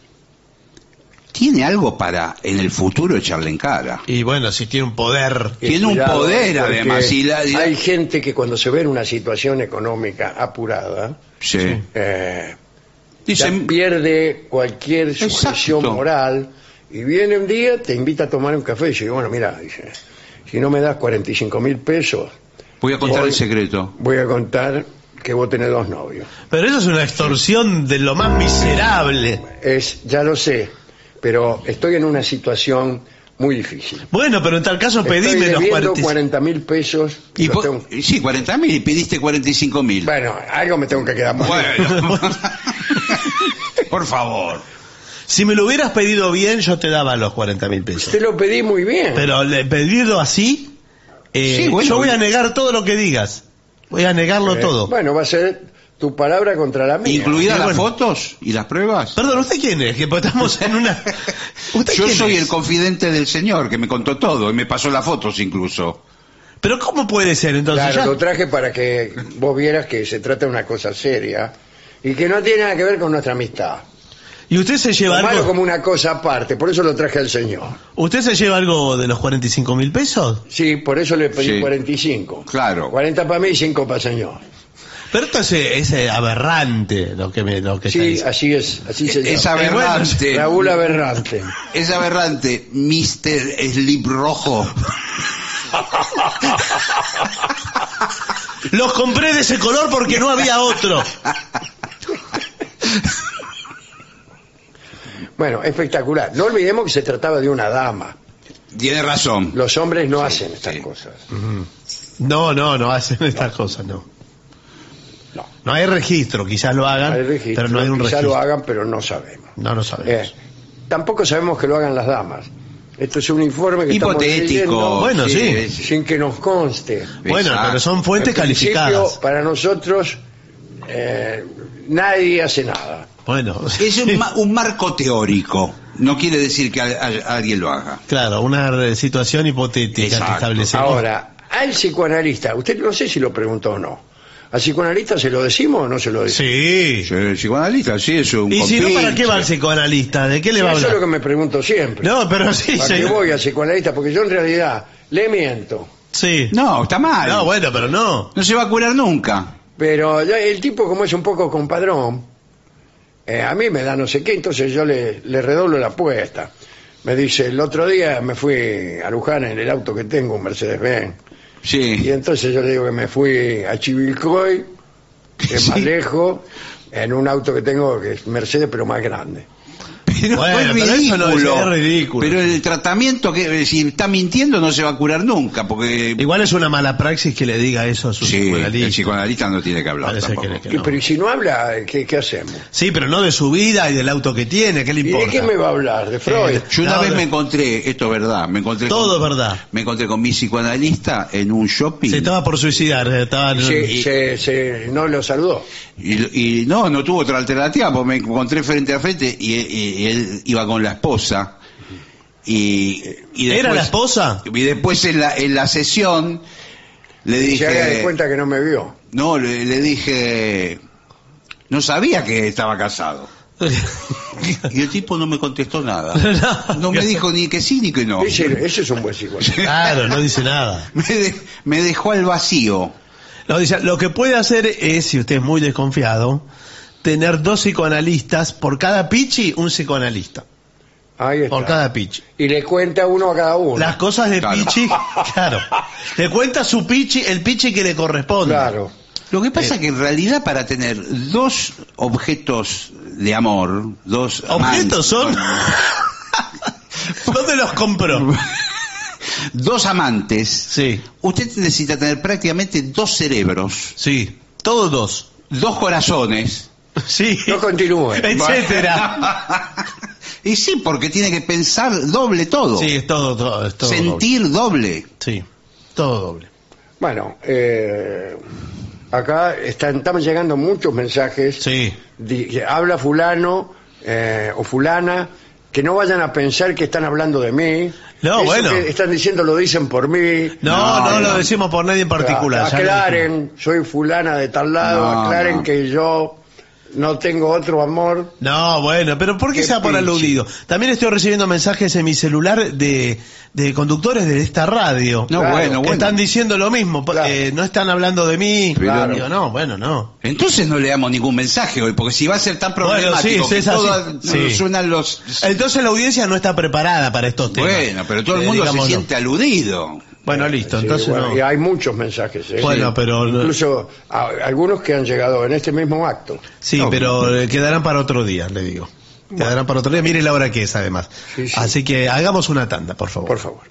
tiene algo para en el futuro echarle en cara. Y bueno, si tiene un poder. Que Tiene un cuidado, poder, porque además, y la- y la- hay gente que cuando se ve en una situación económica apurada, Sí. eh, ya Dicen, pierde cualquier sujeción Exacto. moral y viene un día, te invita a tomar un café y dice, bueno, mira, dice, si no me das cuarenta y cinco mil pesos, voy a contar Hoy- el secreto. voy a contar que vos tenés dos novios. Pero eso es una extorsión de lo más miserable. Es, ya lo sé, pero estoy en una situación muy difícil. Bueno, pero en tal caso Estoy pedime los debiendo cuarenta. cuarenta mil pesos. Y los po- tengo- sí, cuarenta mil y pediste cuarenta y cinco mil. Bueno, algo me tengo que quedar mal. Bueno. Por favor. Si me lo hubieras pedido bien, yo te daba los cuarenta mil pesos. Te lo pedí muy bien. Pero le- pedirlo así, eh, Sí, bueno, yo voy a bueno. negar todo lo que digas. Voy a negarlo Eh, todo. Bueno, va a ser tu palabra contra la mía. ¿Incluidas Y las bueno. fotos y las pruebas? Perdón, ¿usted quién es? Que pues estamos en una... ¿Usted Yo quién soy es? el confidente del señor, que me contó todo y me pasó las fotos incluso. Pero ¿cómo puede ser entonces? Claro, Ya- lo traje para que vos vieras que se trata de una cosa seria y que no tiene nada que ver con nuestra amistad. ¿Y usted se lleva Tomarlo algo? como una cosa aparte, por eso lo traje al señor. ¿Usted se lleva algo de los cuarenta y cinco mil pesos? Sí, por eso le pedí Sí. cuarenta y cinco. Claro. cuarenta para mí y cinco para el señor. Pero esto es, es eh, aberrante lo que me lo que está Sí, diciendo. así es, así se Es llama. aberrante. Raúl Aberrante. Es aberrante, mister Slip Rojo. Los compré de ese color porque no había otro. Bueno, espectacular. No olvidemos que se trataba de una dama. Tiene razón. Los hombres no hacen estas sí. cosas. No, no, no hacen estas cosas, no. No. No hay registro, quizás lo hagan, Hay registro, pero no hay un quizá registro. lo hagan, pero no sabemos. No lo sabemos. Eh, tampoco sabemos que lo hagan las damas. Esto es un informe que estamos Hipotético. leyendo Bueno, sí. es- sin que nos conste. Bueno, Exacto. pero son fuentes En principio, calificadas. para nosotros, eh, nadie hace nada. Bueno, Es un, ma- un marco teórico. No quiere decir que a- a- alguien lo haga. claro, una eh, situación hipotética Exacto. que establecemos. Ahora, al psicoanalista, usted no sé si lo preguntó o no. ¿Al psicoanalista se lo decimos o no se lo decimos? Sí. Sí, el psicoanalista, sí, es un Y si no, ¿para qué va el compinche. psicoanalista? ¿De qué le va a Eso es lo hablar? que me pregunto siempre. No, pero sí, ¿Para qué señor. voy al psicoanalista? Porque yo en realidad le miento. Sí. No, está mal. No, bueno, pero no. No se va a curar nunca. Pero ya el tipo, como es un poco compadrón, eh, a mí me da no sé qué, entonces yo le, le redoblo la apuesta. Me dice, el otro día me fui a Luján en el auto que tengo, un Mercedes-Benz. Y Sí. entonces yo le digo que me fui a Chivilcoy, que es más Sí. lejos, en un auto que tengo que es Mercedes, pero más grande. Pero Bueno, es pero eso no es- ridículo. es ridículo. Pero el tratamiento, que si está mintiendo, no se va a curar nunca. Porque Igual es una mala praxis que le diga eso a su sí, el psicoanalista. psicoanalista no tiene que hablar Parece tampoco. que- que Y, no. pero ¿y si no habla, ¿qué, qué hacemos? Sí, pero no de su vida y del auto que tiene, ¿qué le ¿Y de importa? qué me va a hablar? ¿De Freud? Eh, Yo una No, vez no. me encontré, esto es verdad, me encontré Todo con, es verdad. me encontré con mi psicoanalista en un shopping Se estaba por suicidar, eh, estaba... Se, se- se- no lo saludó. y, y no, no tuvo otra alternativa, porque me encontré frente a frente y, y- y él iba con la esposa. Y, y después, ¿Era la esposa? Y después en la, en la sesión le Y se haga de dije, cuenta que no me vio. no, le, le dije, no sabía que estaba casado. Y el tipo no me contestó nada. No me dijo ni que sí ni que no. Ese, ese es un buen psicoanalista. Claro, no dice nada. Me, de- me dejó al vacío. No, dice, lo que puede hacer es, si usted es muy desconfiado, tener dos psicoanalistas, por cada pichi, un psicoanalista. Ahí está. por cada pichi. Y le cuenta uno a cada uno. Las cosas de Claro. pichi, claro. Le cuenta su pichi, el pichi que le corresponde. Claro. Lo que pasa es que en realidad para tener dos objetos de amor, dos ¿Objetos son? ¿Dónde los compró? dos amantes, Sí, usted necesita tener prácticamente dos cerebros, sí. Todos dos. dos corazones. Sí. No continúe. Etcétera. Y sí, porque tiene que pensar doble todo. Sí, es todo, todo, es todo sentir doble. doble. Sí, todo doble. Bueno, eh, acá están, estamos llegando muchos mensajes. Sí. Di- que habla fulano eh, o fulana, que no vayan a pensar que están hablando de mí. No, Eso bueno. que están diciendo lo dicen por mí. No, no, No, lo no. decimos por nadie en particular. ya lo Aclaren, soy fulana de tal lado, No, aclaren no. que yo no tengo otro amor. No, bueno, pero ¿por qué Qué se va por pinche. aludido? También estoy recibiendo mensajes en mi celular de, de conductores de esta radio. No, Claro, bueno, que bueno. están diciendo lo mismo, Claro. eh, no están hablando de mí. Claro. Digo, no, bueno, no. Entonces no le damos ningún mensaje hoy, porque si va a ser tan Bueno, problemático sí, que es así. todas Sí. suenan los... Entonces la audiencia no está preparada para estos temas. Bueno, pero todo el Eh, mundo se digámoslo. siente aludido. Bueno, listo, Sí, entonces bueno, no. y hay muchos mensajes. ¿eh? Bueno, Sí. pero- Incluso a- algunos que han llegado en este mismo acto. Sí, No. pero eh, quedarán para otro día, le digo. Quedarán para otro día. Mire la hora que es, además. Sí, sí. Así que hagamos una tanda, por favor. Por favor.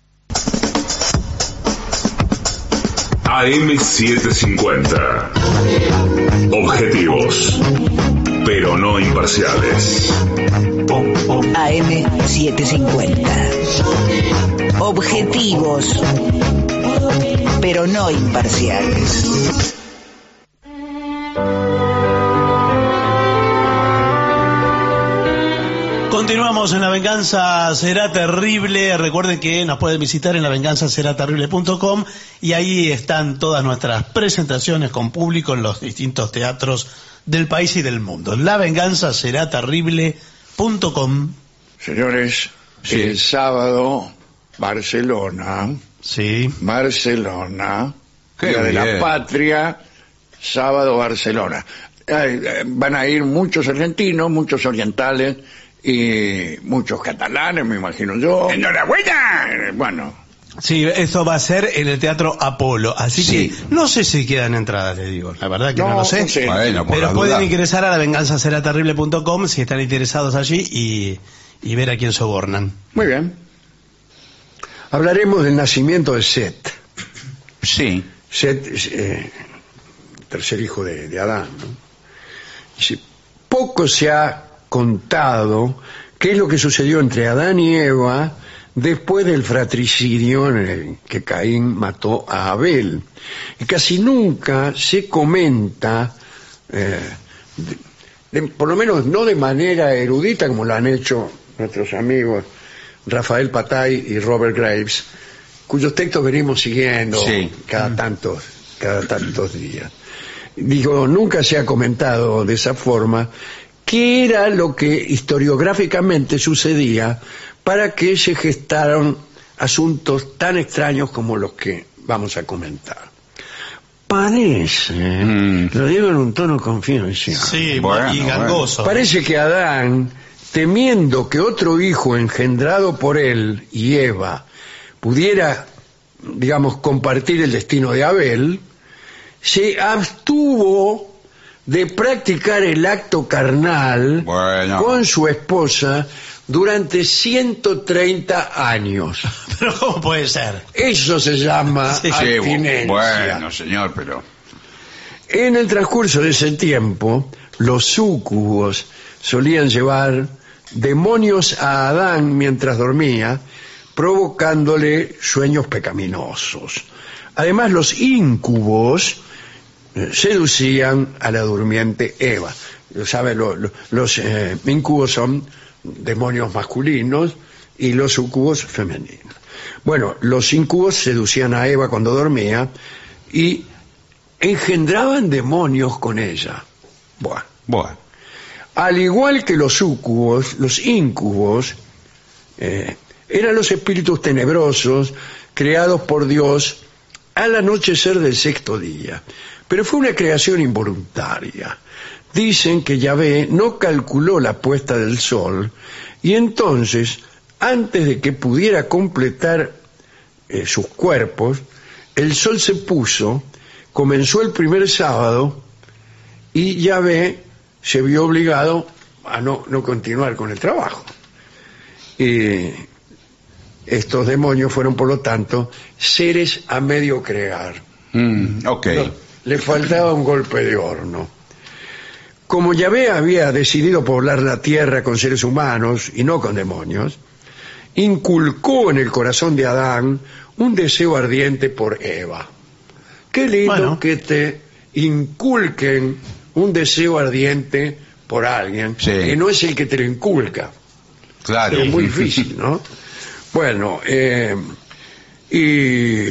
A M setecientos cincuenta. Objetivos, pero no imparciales. A M setecientos cincuenta. Objetivos, pero no imparciales. Continuamos en La Venganza Será Terrible. Recuerden que nos pueden visitar en la venganza será terrible punto com y ahí están todas nuestras presentaciones con público en los distintos teatros del país y del mundo. la venganza será terrible punto com. Señores, Sí. el sábado, Barcelona, Sí. Barcelona, Qué Día de bien. la Patria, sábado, Barcelona. Ay, eh, van a ir muchos argentinos, muchos orientales y muchos catalanes, me imagino yo. ¡Enhorabuena! Eh, Bueno, Sí, eso va a ser en el Teatro Apolo. Así Sí. que no sé si quedan entradas, le digo. La verdad que no, No, lo sé. no sé. Bueno, por Pero la pueden duda. ingresar a la venganza será terrible punto com si están interesados allí y, y ver a quién sobornan. Muy bien. Hablaremos del nacimiento de Set. Sí. Set es eh, tercer hijo de, de Adán, ¿no? Dice, poco se ha contado qué es lo que sucedió entre Adán y Eva después del fratricidio en el que Caín mató a Abel. Y casi nunca se comenta, eh, de- de- por lo menos no de manera erudita como lo han hecho nuestros amigos Rafael Patay y Robert Graves, cuyos textos venimos siguiendo Sí. cada tantos, cada tantos días. Digo, nunca se ha comentado de esa forma qué era lo que historiográficamente sucedía para que se gestaron asuntos tan extraños como los que vamos a comentar. Parece, Mm. lo digo en un tono confidencial, Sí, Bueno, y gangoso. parece que Adán, temiendo que otro hijo engendrado por él y Eva pudiera, digamos, compartir el destino de Abel, se abstuvo de practicar el acto carnal Bueno. con su esposa durante ciento treinta años. Pero ¿cómo puede ser? Eso se llama Sí, Sí, abstinencia. bueno, señor, pero... En el transcurso de ese tiempo, los súcubos solían llevar demonios a Adán mientras dormía, provocándole sueños pecaminosos. Además, los íncubos eh, seducían a la durmiente Eva. ¿Sabe? Lo- lo- los eh, íncubos son demonios masculinos y los súcubos femeninos. Bueno, los íncubos seducían a Eva cuando dormía y engendraban demonios con ella. Buah. Bueno. Al igual que los súcubos, los íncubos eh, eran los espíritus tenebrosos creados por Dios al anochecer del sexto día. Pero fue una creación involuntaria. Dicen que Yahvé no calculó la puesta del sol Y entonces, antes de que pudiera completar eh, sus cuerpos, el sol se puso, comenzó el primer sábado y Yahvé se vio obligado a no, no continuar con el trabajo. Y estos demonios fueron, por lo tanto, seres a medio crear. Mm, ok. No, le faltaba un golpe de horno. Como Yahvé había decidido poblar la tierra con seres humanos y no con demonios, inculcó en el corazón de Adán un deseo ardiente por Eva. Qué lindo Bueno. que te inculquen un deseo ardiente por alguien, Sí. que no es el que te lo inculca. Claro. Es muy difícil, ¿no? Bueno, eh, y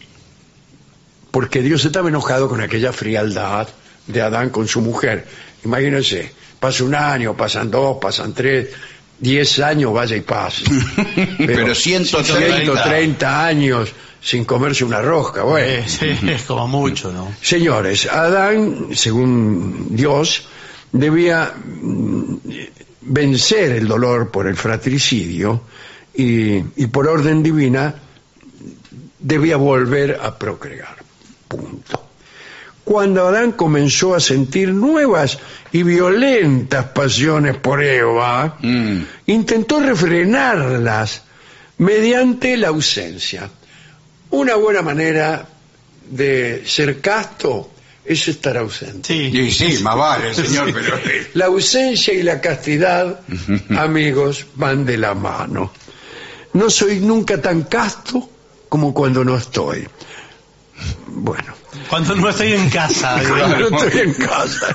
porque Dios estaba enojado con aquella frialdad de Adán con su mujer. Imagínense, pasa un año, pasan dos, pasan tres, diez años, vaya y pase. Pero ciento treinta. ciento treinta años sin comerse una rosca, bueno. Eh, sí, es como mucho, ¿no? Señores, Adán, según Dios, debía mm, vencer el dolor por el fratricidio y, y por orden divina debía volver a procrear. Punto. Cuando Adán comenzó a sentir nuevas y violentas pasiones por Eva, Mm. intentó refrenarlas mediante la ausencia. Una buena manera de ser casto es estar ausente. Sí. Y sí, más vale, señor, pero... La ausencia y la castidad, amigos, van de la mano. No soy nunca tan casto como cuando no estoy. Bueno, Cuando no estoy en casa. cuando digamos. no estoy en casa.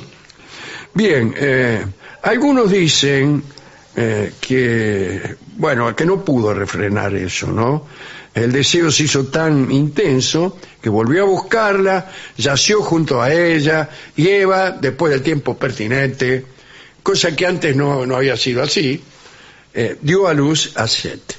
Bien, eh, algunos dicen eh, que, bueno, que no pudo refrenar eso, ¿no? El deseo se hizo tan intenso que volvió a buscarla, yació junto a ella, y Eva, después del tiempo pertinente, cosa que antes no, no había sido así, eh, dio a luz a Set.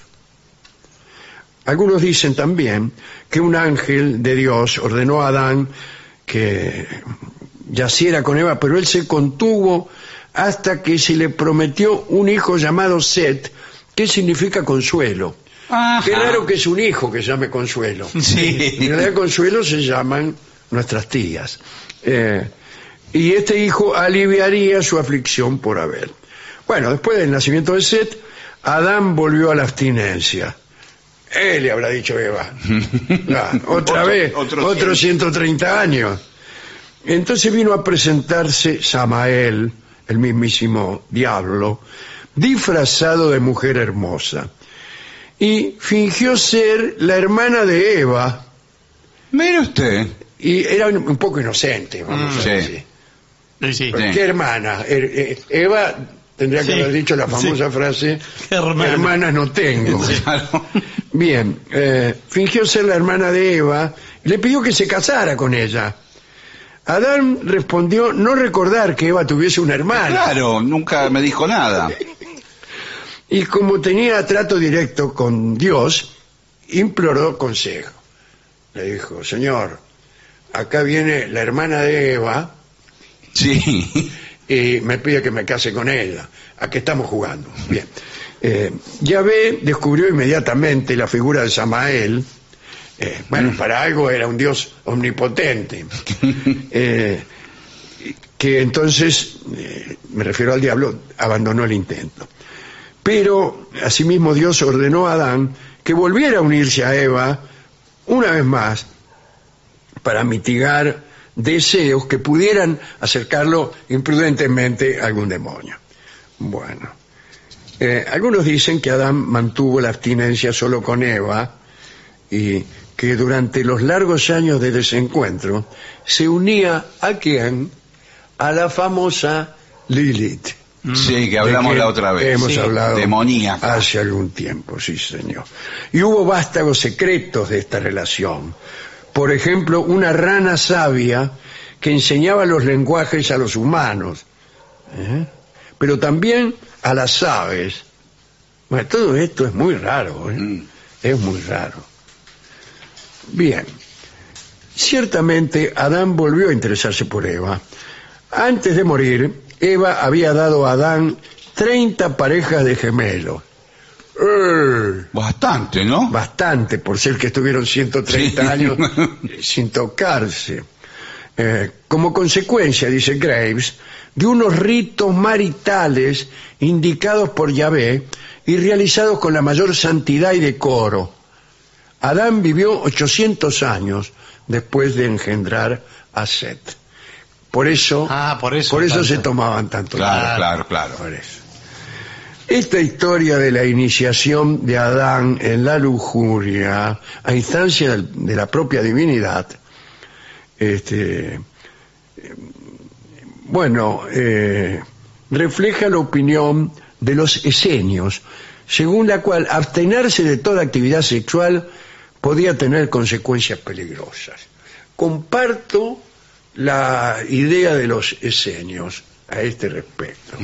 Algunos dicen también que un ángel de Dios ordenó a Adán que yaciera con Eva, pero él se contuvo hasta que se le prometió un hijo llamado Set, que significa consuelo. Ajá. Qué raro que es un hijo que se llame Consuelo. Sí. En realidad Consuelo se llaman nuestras tías. Eh, y este hijo aliviaría su aflicción por haber. Bueno, después del nacimiento de Set, Adán volvió a la abstinencia. Él le habrá dicho Eva. Ah, otra Otro- vez, otro otros ciento treinta años. Entonces vino a presentarse Samael, el mismísimo diablo, disfrazado de mujer hermosa. Y fingió ser la hermana de Eva, Mire usted. y era un, un poco inocente, vamos Mm, a sí. decir. Sí, sí. ¿Qué hermana? Er- eh, Eva tendría que Sí, haber dicho la famosa sí. frase, ¿Qué hermana? hermanas no tengo. Claro. Bien, eh, fingió ser la hermana de Eva y le pidió que se casara con ella. Adán respondió no recordar que Eva tuviese una hermana. Claro, nunca me dijo nada. Y como tenía trato directo con Dios, imploró consejo. Le dijo, Señor, acá viene la hermana de Eva Sí. y me pide que me case con ella. ¿A qué estamos jugando? Bien. Eh, Yahvé descubrió inmediatamente la figura de Samael. Eh, bueno, para algo era un Dios omnipotente. Eh, que entonces, eh, me refiero al diablo, abandonó el intento. Pero, asimismo, Dios ordenó a Adán que volviera a unirse a Eva una vez más para mitigar deseos que pudieran acercarlo imprudentemente a algún demonio. Bueno, eh, algunos dicen que Adán mantuvo la abstinencia solo con Eva y que durante los largos años de desencuentro se unía a quién, a la famosa Lilith. Sí, que hablamos De que la otra vez. Hemos Sí. hablado Demoníaca. hace algún tiempo, sí señor. Y hubo vástagos secretos de esta relación. Por ejemplo, una rana sabia que enseñaba los lenguajes a los humanos, ¿eh? pero también a las aves. Bueno, todo esto es muy raro, ¿eh? Mm. Es muy raro. Bien. Ciertamente Adán volvió a interesarse por Eva. Antes de morir, Eva había dado a Adán treinta parejas de gemelos. Eh, Bastante, ¿no? Bastante, por ser que estuvieron ciento treinta Sí. años sin tocarse. Eh, como consecuencia, dice Graves, de unos ritos maritales indicados por Yahvé y realizados con la mayor santidad y decoro. Adán vivió ochocientos años después de engendrar a Set. Por eso, Ah, por eso por eso tanto. se tomaban tanto Claro, tiempo. claro, claro. Por eso. Esta historia de la iniciación de Adán en la lujuria a instancia del- de la propia divinidad, este, eh, bueno, eh, refleja la opinión de los esenios, según la cual abstenerse de toda actividad sexual podía tener consecuencias peligrosas. Comparto la idea de los esenios a este respecto.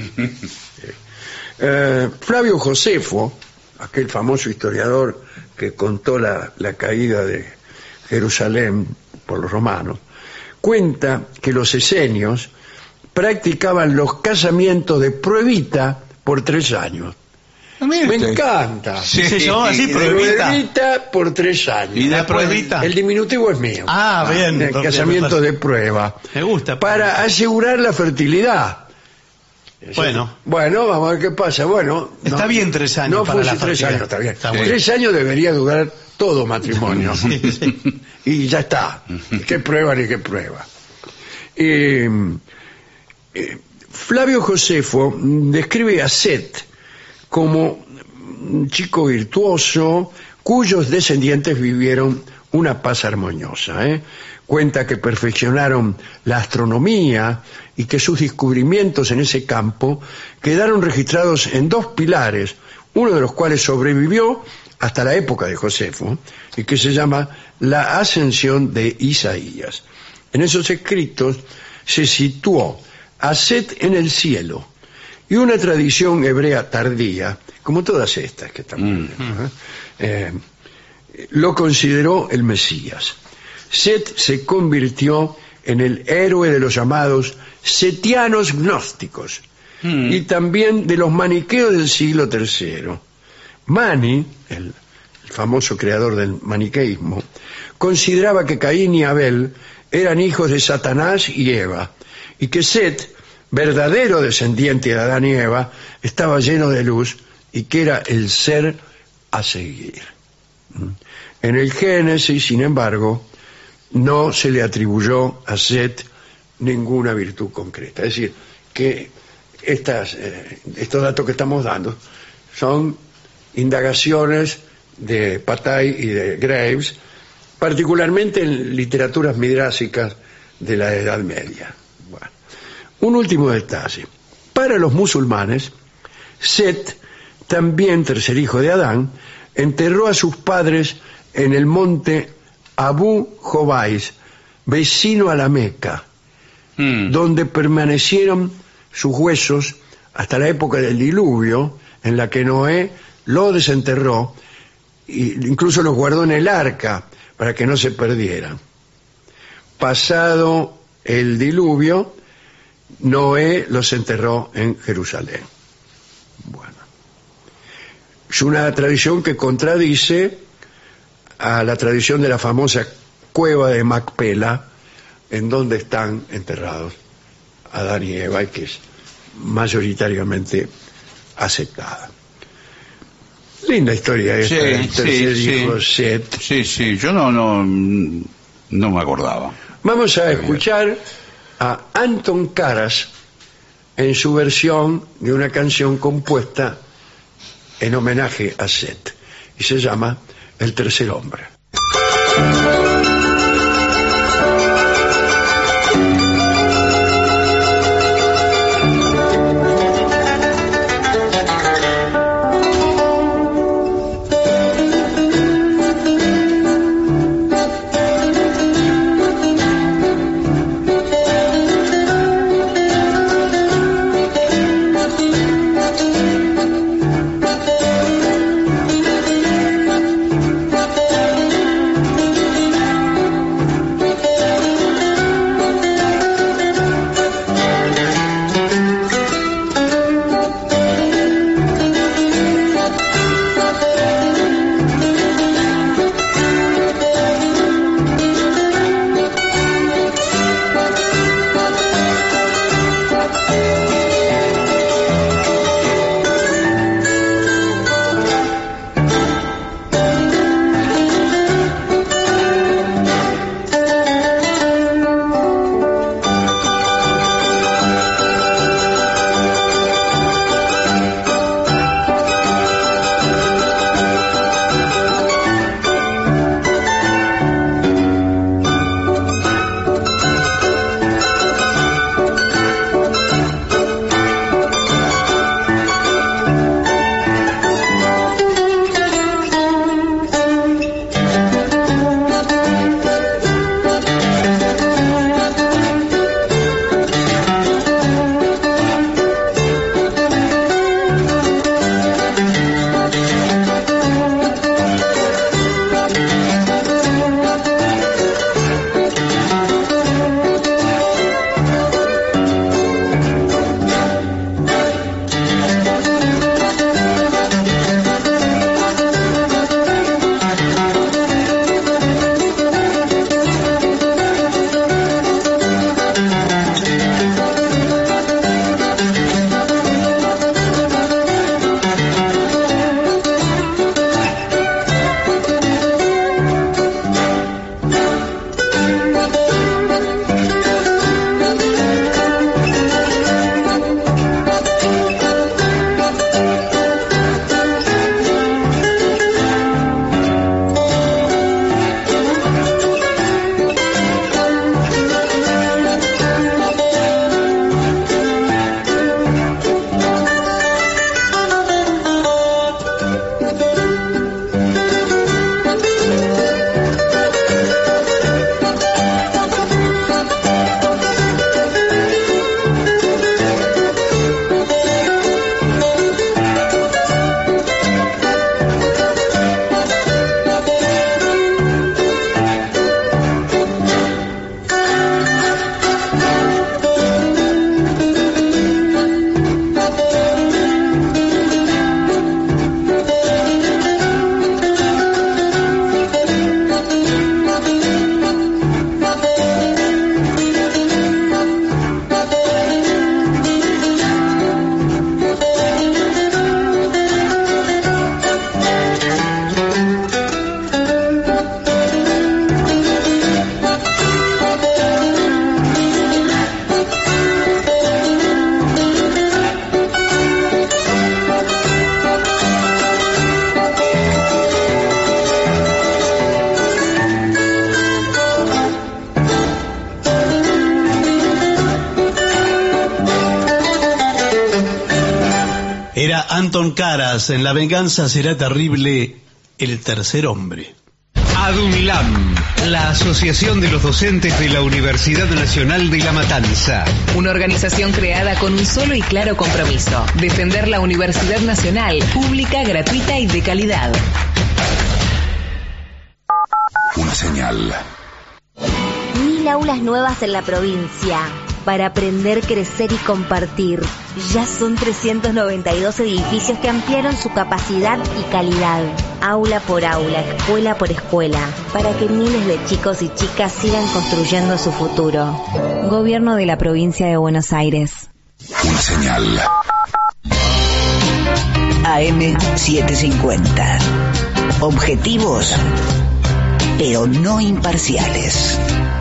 Eh, Flavio Josefo, aquel famoso historiador que contó la, la caída de Jerusalén por los romanos, cuenta que los esenios practicaban los casamientos de pruebita por tres años. Mire Me usted. encanta. Sí. Se llamaba así, de pruebita. Pruebita por tres años. Y La después- pruebita. El diminutivo es mío. Ah, bien. El casamiento de prueba. Me gusta. Para asegurar la fertilidad. Bueno. Bueno, vamos a ver qué pasa. Bueno, Está bien tres años No para fuese la tres fertilidad. años, está bien. Está bueno. Tres años debería durar todo matrimonio. Sí, sí. Y ya está. ¿Qué prueba ni qué prueba? Eh, eh, Flavio Josefo mm, describe a Set como un chico virtuoso cuyos descendientes vivieron una paz armoniosa. ¿eh? Cuenta que perfeccionaron la astronomía y que sus descubrimientos en ese campo quedaron registrados en dos pilares, uno de los cuales sobrevivió hasta la época de Josefo y que se llama La Ascensión de Isaías. En esos escritos se situó a Set en el cielo y una tradición hebrea tardía, como todas estas que estamos viendo, ¿eh? Eh, lo consideró el Mesías. Set se convirtió en el héroe de los llamados setianos gnósticos y también de los maniqueos del siglo tercero. Mani, el, el famoso creador del maniqueísmo, consideraba que Caín y Abel eran hijos de Satanás y Eva, y que Set, verdadero descendiente de Adán y Eva, estaba lleno de luz y que era el ser a seguir. En el Génesis, sin embargo, no se le atribuyó a Set ninguna virtud concreta. Es decir, que estas, eh, estos datos que estamos dando son indagaciones de Patay y de Graves, particularmente en literaturas midrásicas de la Edad Media. Bueno, un último detalle. Para los musulmanes, Set, también tercer hijo de Adán, enterró a sus padres en el monte Abu Jobais, vecino a la Meca, Mm. donde permanecieron sus huesos hasta la época del diluvio, en la que Noé lo desenterró e incluso los guardó en el arca para que no se perdieran. Pasado el diluvio, Noé los enterró en Jerusalén. Bueno, es una tradición que contradice a la tradición de la famosa cueva de Macpela, en donde están enterrados Adán y Eva, y que es mayoritariamente aceptada. Linda historia esta, Sí, del tercer sí, hijo, sí. Set. Sí, sí, yo no, no, no me acordaba. Vamos a escuchar a Anton Karas en su versión de una canción compuesta en homenaje a Set, y se llama El tercer hombre. Era Anton Karas en La venganza será terrible, el tercer hombre. ADUNLAM, la Asociación de los Docentes de la Universidad Nacional de La Matanza. Una organización creada con un solo y claro compromiso: defender la Universidad Nacional, pública, gratuita y de calidad. Una señal. Mil aulas nuevas en la provincia para aprender, crecer y compartir. Ya son trescientos noventa y dos edificios que ampliaron su capacidad y calidad. Aula por aula, escuela por escuela, para que miles de chicos y chicas sigan construyendo su futuro. Gobierno de la Provincia de Buenos Aires. Una señal. A M setecientos cincuenta. Objetivos, pero no imparciales.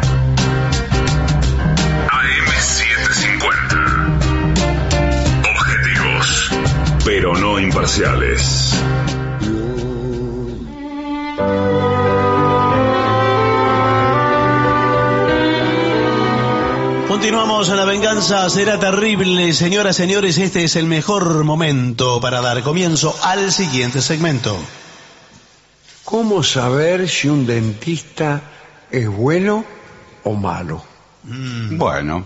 A M setecientos cincuenta. Objetivos, pero no imparciales. Continuamos en La venganza será terrible. Señoras, señores, este es el mejor momento para dar comienzo al siguiente segmento. ¿Cómo saber si un dentista es bueno o malo? Mm. Bueno.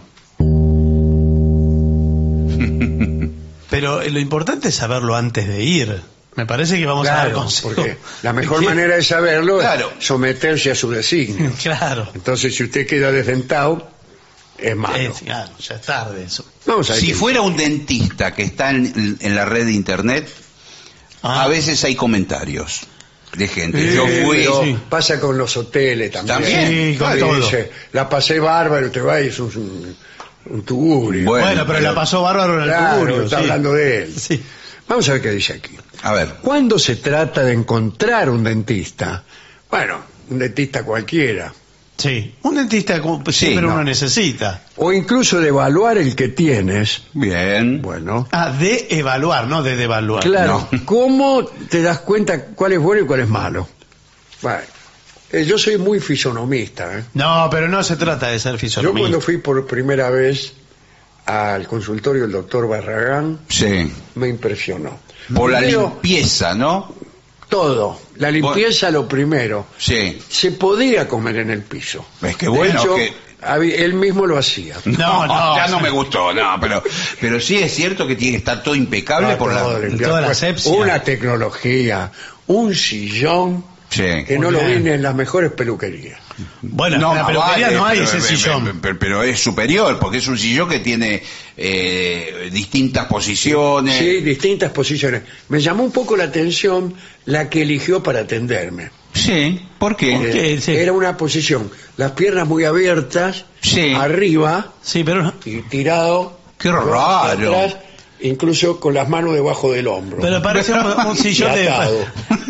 Pero lo importante es saberlo antes de ir. Me parece que vamos claro, a dar consejos. Porque la mejor manera de saberlo claro. es someterse a su designio. Claro. Entonces, si usted queda desdentado, es malo. Es, claro, ya es tarde eso. Vamos a ver si qué fuera un dentista que está en, en la red de internet, ah. a veces hay comentarios de gente. Sí, Yo fui. sí. Pasa con los hoteles también. También. Sí, con Ahí todo. dice, la pasé bárbaro, te va y es un, un, un tugurio. Bueno, Bueno, pero, pero- la pasó bárbaro en el Claro, tugurio. está sí. hablando de él. Sí. Vamos a ver qué dice aquí. A ver. ¿Cuándo se trata de encontrar un dentista? Bueno, un dentista cualquiera. Sí. Un dentista como siempre no. uno necesita. O incluso de evaluar el que tienes. Bien. Bueno. Ah, de evaluar, no de devaluar. Claro. No. ¿Cómo te das cuenta cuál es bueno y cuál es malo? Bueno, eh, yo soy muy fisonomista. ¿eh? No, pero no se trata de ser Yo fisonomista. cuando fui por primera vez al consultorio del doctor Barragán, Sí. me impresionó. Por la Primero, limpieza, ¿no? todo. La limpieza lo primero. Sí. Se podía comer en el piso. Es que De bueno hecho, que- habí- él mismo lo hacía. No, no, ya sí. no me gustó, no, pero, pero sí es cierto que tiene que estar todo impecable Ah, por todo la. limpiado. toda la Pues, asepsia. Una tecnología, un sillón Sí. que no Muy lo bien. vi ni en las mejores peluquerías. Bueno, No, en la más peluquería vale, no hay pero- ese pero- sillón. Pero, pero es superior, porque es un sillón que tiene eh, distintas posiciones. Sí, distintas posiciones. Me llamó un poco la atención la que eligió para atenderme. Sí, ¿por qué? ¿Por qué? Eh, Sí. Era una posición, las piernas muy abiertas, Sí. arriba Sí, pero no. y tirado. Qué hacia raro. atrás, incluso con las manos debajo del hombro. Pero parece un, un y sillón de... atado.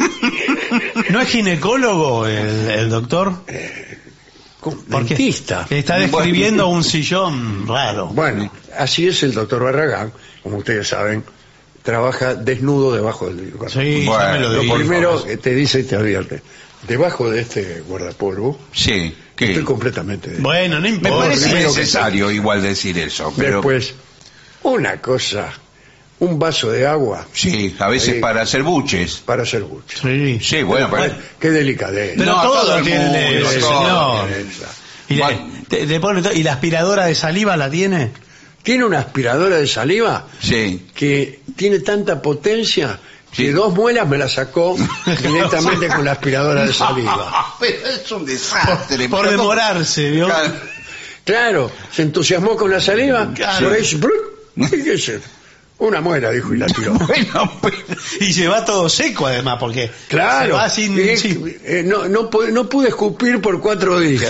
¿No es ginecólogo el, el doctor? Con- Porque Dentista. está describiendo un sillón raro. Bueno, así es el doctor Barragán, como ustedes saben, trabaja desnudo debajo del guardapolvo. Sí, Bueno, ya me lo Lo dijo. primero que te dice y te advierte, debajo de este guardapolvo Sí, ¿qué? estoy completamente desnudo. Bueno, no Me importa. parece primero que- necesario igual decir eso, pero Después, una cosa, un vaso de agua sí, a veces Sí. para hacer buches. para hacer buche. Sí. Sí, bueno, pero Qué delicadeza. Pero No, todo, todo el tiene, mundo, señor. todo. Y, le- Bueno. te- te pone todo- ¿y la aspiradora de saliva la tiene? Tiene una aspiradora de saliva sí. que tiene tanta potencia Sí. que dos muelas me la sacó directamente con la aspiradora de saliva. Pero es un desastre. Por pero- demorarse, ¿vio? Claro. Claro, se entusiasmó con la saliva, Claro. por ahí, ¡brut! fíjese, una muela, dijo, y la tiró. Bueno, pero- Y se va todo seco además, porque Claro, se va sin... eh, sin- eh, no, no, pu- no pude escupir por cuatro días.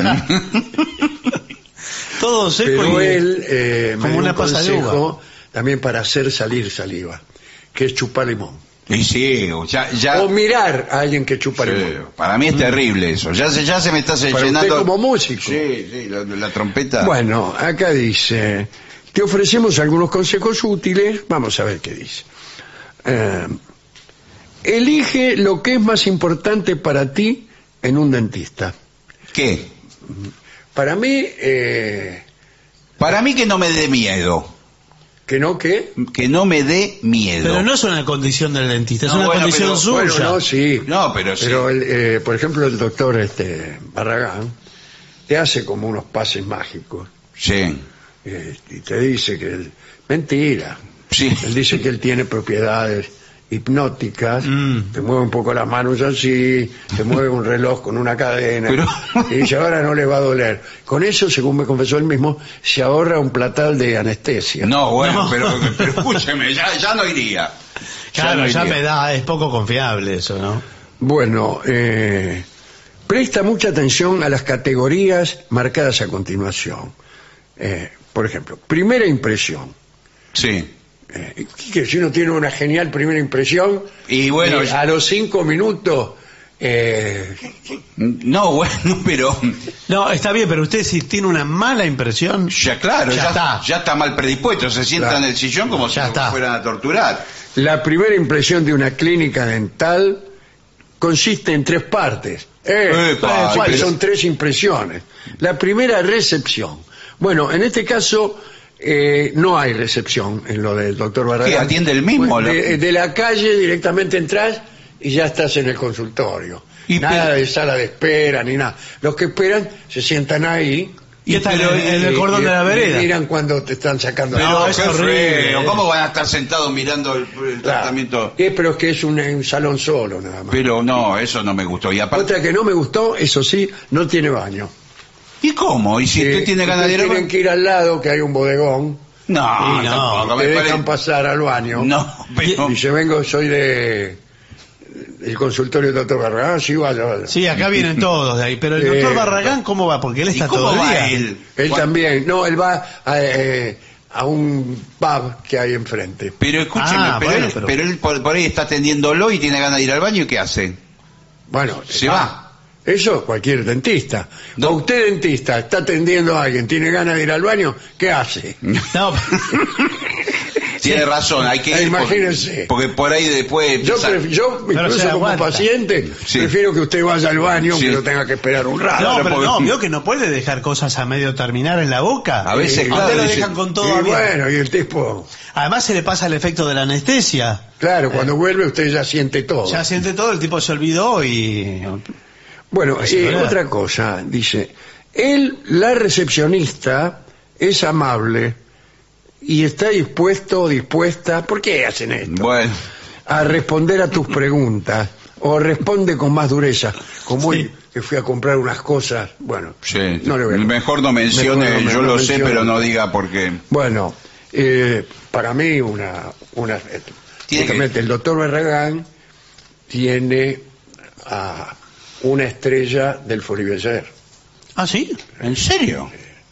todo seco Pero y... él eh, me como dio una un pasa de consejo también para hacer salir saliva, que es chupar limón. Y sí, ya, ya O mirar a alguien que chupa sí, limón. para mí es terrible eso. Ya se, ya se me está Para llenando. usted como músico. Sí, sí, la, la trompeta. Bueno, acá dice, te ofrecemos algunos consejos útiles, vamos a ver qué dice. Eh, elige lo que es más importante para ti en un dentista. ¿Qué? Para mí, eh, Para mí que no me dé miedo. ¿Que no qué? Que no me dé miedo. Pero no es una condición del dentista, es No, una bueno, condición pero- suya. Bueno, no, sí. No, pero sí. Pero, el, eh, por ejemplo, el doctor este, Barragán te hace como unos pases mágicos Sí, eh, y te dice que... él- mentira. sí. Él dice que él tiene propiedades hipnóticas, Mm. te mueve un poco las manos así, te mueve un reloj con una cadena, Pero- y dice, ahora no le va a doler. Con eso, según me confesó él mismo, se ahorra un platal de anestesia. No, bueno, No. Pero, pero escúcheme, ya, ya no iría. Claro, no ya iría. me da, es poco confiable eso, ¿no? Bueno, eh, presta mucha atención a las categorías marcadas a continuación. Eh, por ejemplo, primera impresión. Sí. Eh, que si uno tiene una genial primera impresión, Y bueno, eh, a los cinco minutos... eh, No, bueno, pero No, está bien, pero usted si tiene una mala impresión, ya claro, Ya ya, está. ya está mal predispuesto, se sienta Claro. en el sillón como Ya si está. fueran a torturar. La primera impresión de una clínica dental consiste en tres partes. Eh, Epa, eh, pero- son tres impresiones. La primera, recepción. Bueno, en este caso eh, no hay recepción en lo del doctor Barragán. ¿Qué, atiende el mismo? Pues, De, de la calle directamente entras y ya estás en el consultorio. Y nada pero- de sala de espera ni nada. Los que esperan se sientan ahí. y está en pero- el, en el y- cordón y- de la y vereda. miran cuando te están sacando la Pero No, qué es horrible. feo, ¿cómo van a estar sentados mirando el, el Claro. tratamiento? Eh, pero es que es un, un salón solo nada más. Pero no, eso no me gustó. Y aparte, Otra que no me gustó, eso sí, no tiene baño. ¿y cómo? ¿Y si Eh, usted tiene ganas de ir ustedes al tienen baño? que ir al lado, que hay un bodegón, No, Y no, tampoco, te me dejan parece- pasar al baño. No, pero... Dice, vengo, soy de el consultorio del doctor Barragán, sí, vaya, vaya. Sí, acá vienen todos de ahí, pero el Eh, doctor Barragán, ¿cómo va? Porque él ¿Y está cómo todo el va día. él? Él Cuando- también, no, él va a, eh, a un pub que hay enfrente. Pero escúcheme, Ah, pero, bueno, él, pero- pero él por, por ahí está atendiéndolo y tiene ganas de ir al baño, ¿y qué hace? Bueno, Se ah, va. Eso cualquier dentista. No. O usted dentista está atendiendo a alguien, tiene ganas de ir al baño, ¿qué hace? No, Tiene razón, hay que Eh, ir por- imagínense. porque por ahí después... Yo, empieza- pref- yo Pero incluso se como aguanta. paciente, Sí. prefiero que usted vaya al baño, Sí. que lo tenga que esperar un rato. no, pero porque- no, vio que no puede dejar cosas a medio terminar en la boca. A veces, Eh, A claro, usted lo dice- dejan con todo y abierto. bueno, y el tipo, Además se le pasa el efecto de la anestesia. claro, cuando vuelve usted ya siente todo. Ya siente todo, el tipo se olvidó y... Bueno, Es eh, verdad. otra cosa, dice, él, la recepcionista, es amable y está dispuesto o dispuesta, ¿por qué hacen esto? Bueno, A responder a tus preguntas, o responde con más dureza, como hoy que fui a comprar unas cosas, bueno, sí, no le voy a- mejor no mencione, Mejor no me- yo no lo sé, mencione. pero no diga por qué. Bueno, eh, para mí una, una eh, Tiene que- justamente el doctor Barragán tiene a una estrella del Folies-Bergère. ¿Ah, sí? ¿En serio?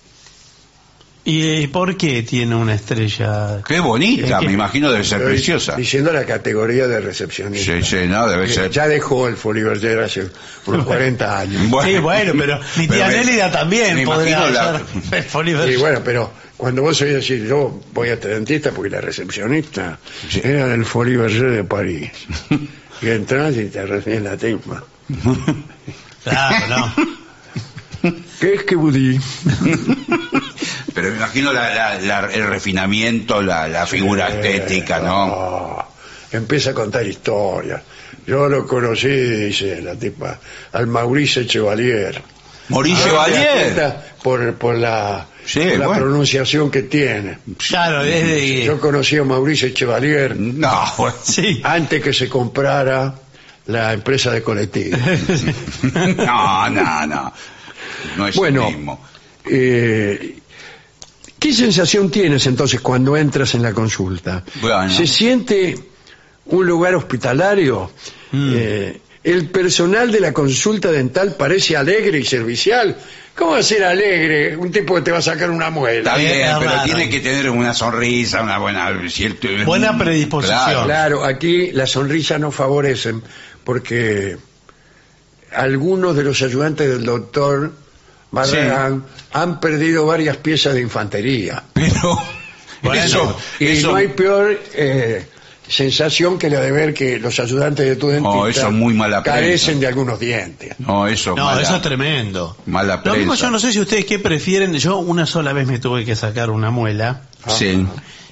¿Y por qué tiene una estrella? Qué bonita, Es que- me imagino debe ser Estoy preciosa. Diciendo la categoría de recepcionista. Sí, sí, no, debe Eh, ser. Ya dejó el Folies-Bergère hace unos cuarenta años. Sí, bueno, pero mi Pero tía me- Nélida también me podría imagino la- hacer el Folies-Bergère. Y bueno, pero cuando vos oís decir, yo voy a este dentista porque la recepcionista Sí. era del Folies-Bergère de París. Y entras y te reciben la timba. Claro, no. ¿Qué es que budí? Pero me imagino la- la- la- el refinamiento, la, la figura estética, ¿no? Oh, empieza a contar historias. Yo lo conocí, dice la tipa, al Maurice Chevalier. Mauricio Ah, ¿te das Valier. cuenta? Por, por la, Sí, por la bueno. pronunciación que tiene. Claro, es de... Yo conocí a Maurice Chevalier No, bueno. Sí. antes que se comprara la empresa de colectivos. no, no, no. No es Bueno, el mismo. Eh, ¿qué sensación tienes entonces cuando entras en la consulta? Bueno. ¿Se siente un lugar hospitalario? Mm. Eh, ¿El personal de la consulta dental parece alegre y servicial? ¿Cómo va a ser alegre un tipo que te va a sacar una muela? Está bien, es pero raro. tiene que tener una sonrisa, una buena... cierto- Buena predisposición. Claro. Claro, aquí las sonrisas no favorecen porque algunos de los ayudantes del doctor Barragán han perdido varias piezas de infantería. Pero... Bueno, eso, Y eso, no hay peor eh, sensación que la de ver que los ayudantes de tu dentista No, eso es muy mala prensa. carecen de algunos dientes. No, eso, No, mala- eso es tremendo. mala Lo mismo prensa. yo no sé si ustedes qué prefieren. Yo una sola vez me tuve que sacar una muela Sí.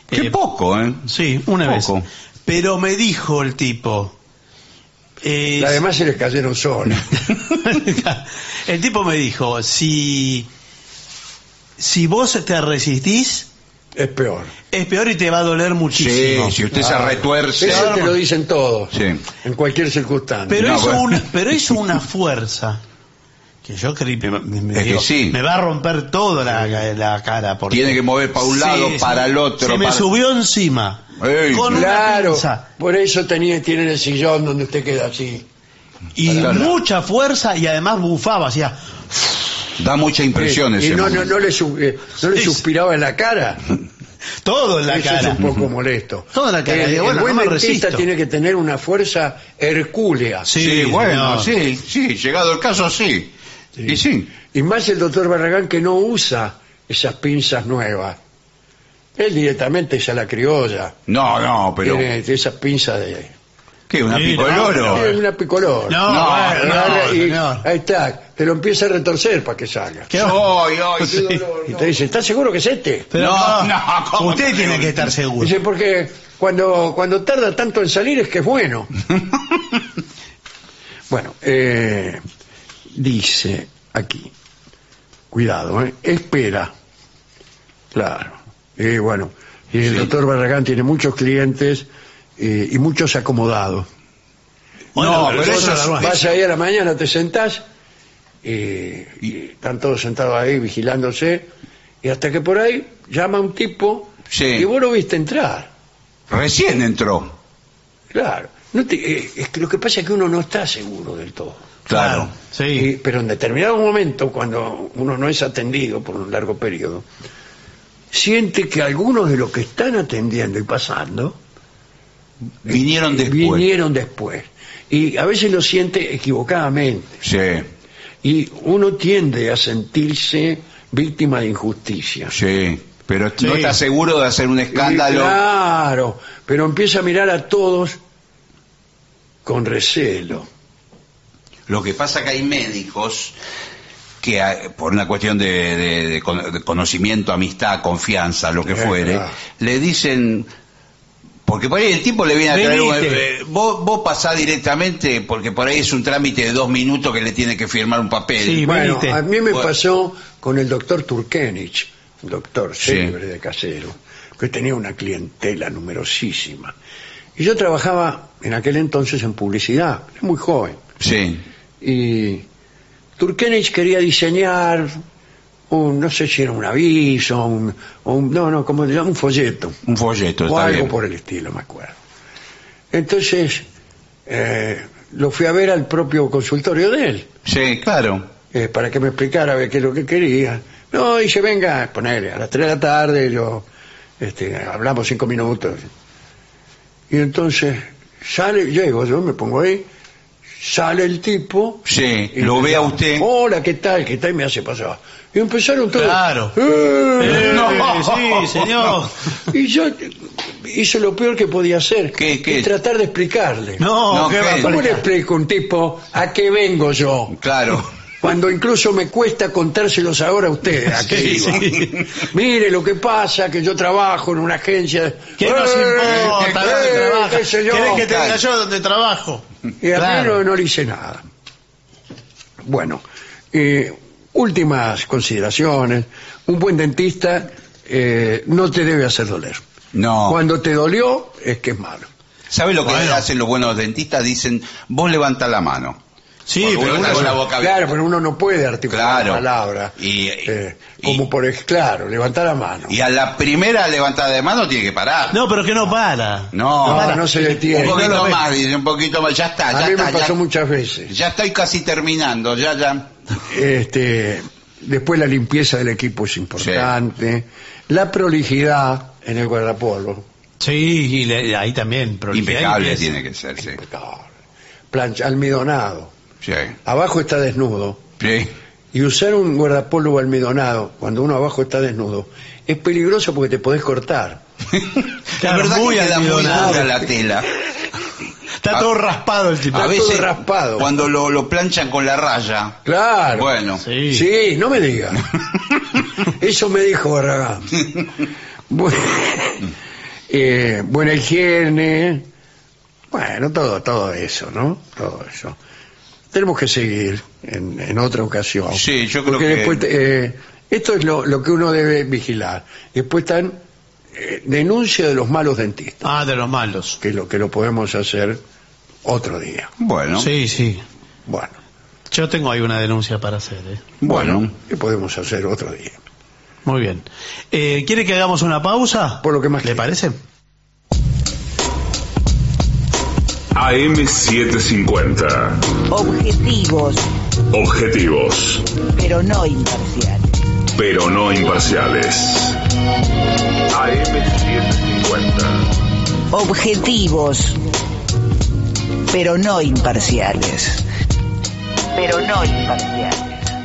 Qué Eh, poco, ¿eh? Sí, una Poco. vez. Pero me dijo el tipo... eh, Además se les cayeron solas. el tipo me dijo, si... Si vos te resistís, Es peor. es peor y te va a doler muchísimo. Sí, si usted se Claro. retuerce. Eso te lo dicen todos. Sí. En cualquier circunstancia. Pero, No, hizo bueno. una, pero hizo una fuerza que yo creí me, me- me Es que digo, sí. me va a romper toda la, la cara. Porque, Tiene que mover para un lado, para el otro, Se me para- subió encima. Ey, con una Claro, pinza. por eso tenía, tienen el sillón donde usted queda así. Y Claro. mucha fuerza y además bufaba, hacía... Da mucha impresión y ese no, no, momento. no le, su- eh, no le Sí. suspiraba en la cara. Todo en la Eso cara. es un poco molesto. Toda la cara. El, Digo, bueno, el buen no me dentista resisto. tiene que tener una fuerza hercúlea. Sí, Sí, bueno, señor. sí, sí, llegado el caso, sí. Y sí. Y más el doctor Barragán, que no usa esas pinzas nuevas. Él directamente es a la criolla. No, no, pero... Tiene esas pinzas de... ¿Qué? ¿Una Sí, pico de no, oro? Tiene una picolor. No, No, bueno, no, Agarra y señor. ahí está, te lo empieza a retorcer para que salga. ¿Qué? Ay, ay, qué dolor, Y no. te dice, ¿estás seguro que es este? Pero No, no, no, ¿cómo usted que tiene no? que estar seguro. Dice, porque cuando, cuando tarda tanto en salir es que es bueno. Bueno, eh, dice aquí, cuidado, eh, espera. Claro. Y bueno, y el Sí. doctor Barragán tiene muchos clientes eh, y muchos acomodados. No, pero Vos eso es- vas ahí a la mañana, te sentás eh, y están todos sentados ahí vigilándose y hasta que por ahí llama un tipo Sí. y vos lo viste entrar. Recién entró. Claro. No te- eh, es que lo que pasa es que uno no está seguro del todo. Claro. Sí. Y- pero en determinado momento, cuando uno no es atendido por un largo periodo, siente que algunos de los que están atendiendo y pasando Vinieron después. vinieron después. Y a veces lo siente equivocadamente. Sí, Y uno tiende a sentirse víctima de injusticia. sí. Pero Sí. no está seguro de hacer un Y escándalo. claro, pero empieza a mirar a todos con recelo. Lo que pasa que hay médicos que eh, por una cuestión de, de- de con- de conocimiento, amistad, confianza, lo que Eh, fuere, claro. le dicen, porque por ahí el tipo le viene a traer un, Venite. eh, vos, vos pasá directamente, porque por ahí es un trámite de dos minutos que le tiene que firmar un papel. Sí, Bueno, venite. a mí me Bueno. pasó con el doctor Turkenich, un doctor Sí. célebre de Casero, que tenía una clientela numerosísima. Y yo trabajaba en aquel entonces en publicidad, era muy joven. Sí, Y Turkenich quería diseñar un, no sé si era un aviso, un, o un- no, no, como se llama, un folleto, un folleto, o está algo bien. por el estilo, me acuerdo. Entonces, eh, lo fui a ver al propio consultorio de él. Sí, claro. eh, para que me explicara a ver qué es lo que quería. No, dice, venga, ponele, a las tres de la tarde, yo, este, hablamos cinco minutos. Y entonces, sale, llego, yo me pongo ahí, sale el tipo. Sí, y lo me ve a llama, usted. Hola, ¿qué tal? ¿Qué tal? Y me hace pasar. Y empezaron todos. Claro. "Eh". Eh, No. sí, señor. Y yo hice lo peor que podía hacer. ¿Qué, qué? y tratar de explicarle. No, No, ¿qué ¿qué? va a ¿Cómo le explicar? explico a un tipo a qué vengo yo? Claro. Cuando incluso me cuesta contárselos ahora a ustedes. ¿A qué Sí, iba? sí. Mire, lo que pasa que yo trabajo en una agencia. ¿Qué nos ¡Eh, importa eh, dónde trabaja? qué sé yo? ¿Querés que te diga Claro. yo donde trabajo? Y a Claro. mí no, no le hice nada. Bueno, eh, últimas consideraciones. Un buen dentista eh, no te debe hacer doler. No. Cuando te dolió, es que es malo. ¿Sabe lo que Bueno. hacen los buenos dentistas? Dicen, vos levanta la mano. Sí, Porque pero uno uno está con la se- boca abierta. Claro, pero uno no puede articular Claro. la palabra. Y- eh, y- como por ejemplo, claro, levantar la mano. Y a la primera levantada de mano tiene que parar. No, pero que no para. No, No, para. no se un detiene. poquito no lo ve. más, dice, un poquito más. Ya está, A ya mí está. me pasó ya, muchas veces. ya estoy casi terminando, ya, ya. Este, después la limpieza del equipo es importante. La prolijidad en el guardapolvo. Sí, y le- ahí también. prolijidad y Impecable limpieza. tiene que ser, sí. Impecable. Plancha, almidonado. Sí, Abajo está desnudo. sí. Y usar un guardapolvo almidonado cuando uno abajo está desnudo es peligroso porque te podés cortar. La verdad muy que queda muy almidonado. dura la tela. Está todo raspado el tipo. A todo veces, raspado. cuando lo, lo planchan con la raya. Claro. Bueno, Sí. Sí, no me digas. Eso me dijo Barragán. Bueno, eh, buena higiene, bueno, todo, todo eso, ¿no? Todo eso. Tenemos que seguir en, en otra ocasión. Sí, yo creo Porque que... después, eh, esto es lo, lo que uno debe vigilar. Después están eh, denuncia de los malos dentistas. Ah, de los malos. Que lo que lo podemos hacer otro día. Bueno. Sí, sí. Bueno. Yo tengo ahí una denuncia para hacer, ¿eh? Bueno, ¿qué podemos hacer otro día? Muy bien. Eh, ¿Quiere que hagamos una pausa? Por lo que más ¿Le quiera. parece? A M setecientos cincuenta. Objetivos, Objetivos, pero no imparciales. pero no imparciales. A M setecientos cincuenta. Objetivos, pero no imparciales. Pero no imparciales.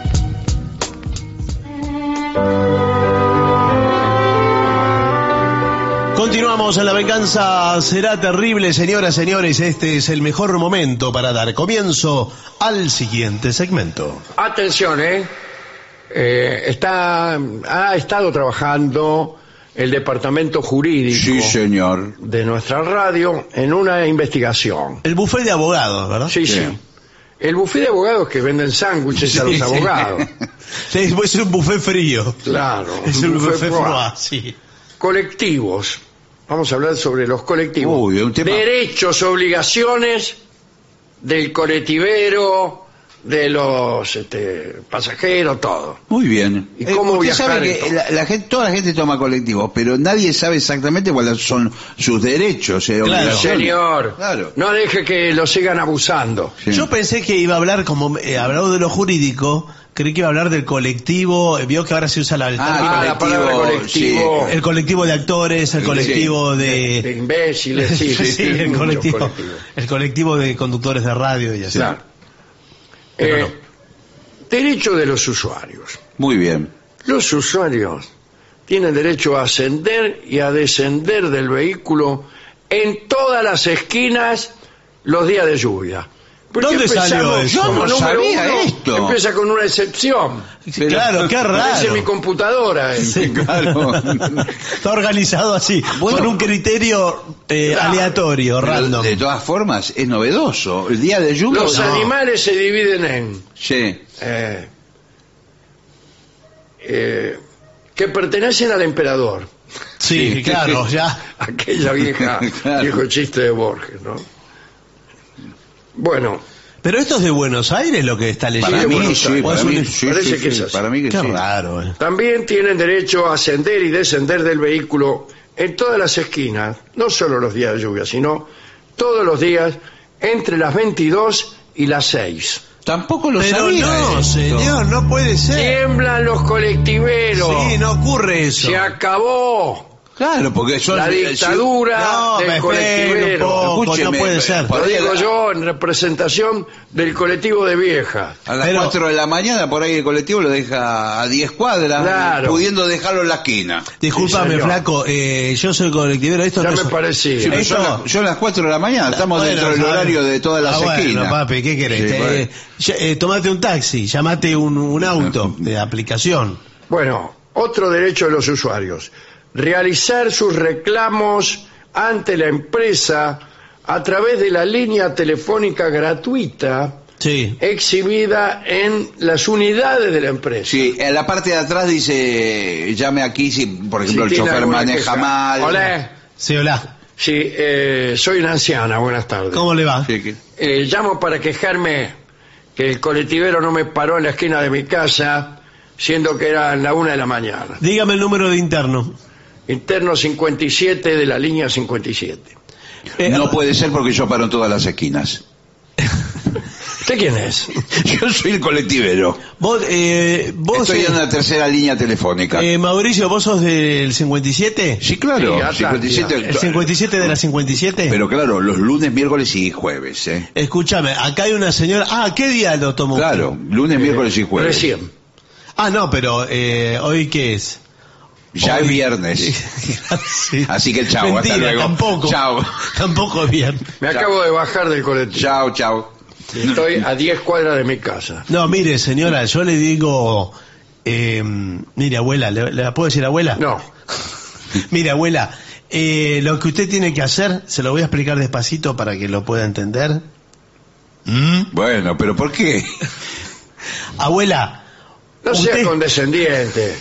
Continuamos en La Venganza Será Terrible, señoras, señores. Este es el mejor momento para dar comienzo al siguiente segmento. Atención, ¿eh? Eh, está, ha estado trabajando el departamento jurídico Sí, señor. de nuestra radio en una investigación. El buffet de abogados, ¿verdad? Sí, sí. El buffet de abogados que venden sándwiches a los Sí, sí. abogados. Sí, es un buffet frío. Claro. Es un buffet froid. froid, sí. Colectivos. Vamos a hablar sobre los colectivos. Uy, un tema- Derechos, obligaciones del colectivero, de los este, pasajeros, todo. Muy bien. ¿Y cómo usted viajar sabe en que todo? la, la gente, toda la gente toma colectivos, pero nadie sabe exactamente cuáles son sus derechos. eh, Claro. obligaciones. Señor, Claro. no deje que lo sigan abusando. Sí. Yo pensé que iba a hablar, como eh, hablado de lo jurídico, creí que iba a hablar del colectivo. eh, Vio que ahora se usa la, el, Ah, término- Ah, la palabra colectivo. el colectivo de actores, el Sí. colectivo De de... imbéciles, sí, Sí, sí, el muchos colectivo, colectivos. el colectivo de conductores de radio y así. Claro. Pero Eh, no. Derecho de los usuarios. Muy bien. Los usuarios tienen derecho a ascender y a descender del vehículo en todas las esquinas los días de lluvia. ¿Por qué ¿Dónde salió empezamos eso? como Yo no número sabía uno? esto. Empieza con una excepción. Sí, claro, qué Parece mi raro. computadora. eh. Sí, Claro. Está organizado así, Bueno. con un criterio eh, Claro. aleatorio, Pero, random. de todas formas, es novedoso. El día de lluvia. Los no. animales se dividen en Sí. eh, eh, que pertenecen al emperador. Sí, Sí. claro, ya. Aquella vieja, Claro. viejo chiste de Borges, ¿no? Bueno, Pero esto es de Buenos Aires lo que está leyendo. Para mí, Buenos sí, Aires. para es mí, un- sí, parece sí, que sí, es así. para mí que Qué sí. raro, eh. también tienen derecho a ascender y descender del vehículo en todas las esquinas, no solo los días de lluvia, sino todos los días entre las veintidós y las seis. Tampoco lo Pero sabía. no, esto. señor, no puede ser. Tiemblan los colectiveros. Sí, no ocurre eso. Se acabó Claro, porque son. la dictadura No, me del espero un colectivero. poco, Escúcheme, no puede ser. por Lo ahí digo a la- yo en representación del colectivo de viejas. A las Pero- cuatro de la mañana, por ahí el colectivo lo deja a diez cuadras, Claro. pudiendo dejarlo en la esquina. Discúlpame, Sí, señor. flaco, eh, yo soy colectivero. Esto Ya no me es- parecía. Sí, pero Esto- son, las- son las cuatro de la mañana, estamos Bueno, dentro del ¿sabes? horario de todas las Ah, bueno, esquinas. papi, ¿qué querés? Sí, Te- bueno. ya- eh, tomate un taxi, llamate un, un auto de aplicación. Bueno, otro derecho de los usuarios. Realizar sus reclamos ante la empresa a través de la línea telefónica gratuita Sí. exhibida en las unidades de la empresa. Sí, en la parte de atrás dice, llame aquí si, por ejemplo, Si el tiene chofer alguna maneja queja. mal. Hola. Sí, hola. Sí, eh, soy una anciana, buenas tardes. ¿Cómo le va? Sí, que- Eh, llamo para quejarme que el colectivero no me paró en la esquina de mi casa, siendo que era la una de la mañana. Dígame el número de interno. Interno cincuenta y siete de la línea cincuenta y siete. Eh, no puede ser porque yo paro en todas las esquinas. ¿Usted quién es? Yo soy el colectivero. Vos, eh, vos Estoy eh, en una tercera línea telefónica. eh, Mauricio, ¿vos sos del cincuenta y siete? sí, claro. sí, Atlántida. cincuenta y siete, ¿El cincuenta y siete de la cincuenta y siete? Pero claro, los lunes, miércoles y jueves, ¿eh? Escúchame, acá hay una señora... Ah, ¿qué día lo tomó usted? Claro, lunes, miércoles y jueves. Recién. Ah, no, pero eh, ¿hoy qué es? Ya Hoy- es viernes. Sí. Así que chao, hasta Mentira, luego. tampoco. Chao. Tampoco es bien. Me acabo de bajar del colectivo. Chao, chao. Y estoy a diez cuadras de mi casa. No, mire, señora, yo le digo... Eh, mire, abuela, ¿le, le puedo decir abuela? No, Mire, abuela, Eh, lo que usted tiene que hacer, se lo voy a explicar despacito para que lo pueda entender. ¿Mm? Bueno, pero ¿por qué? Abuela, No sea condescendiente.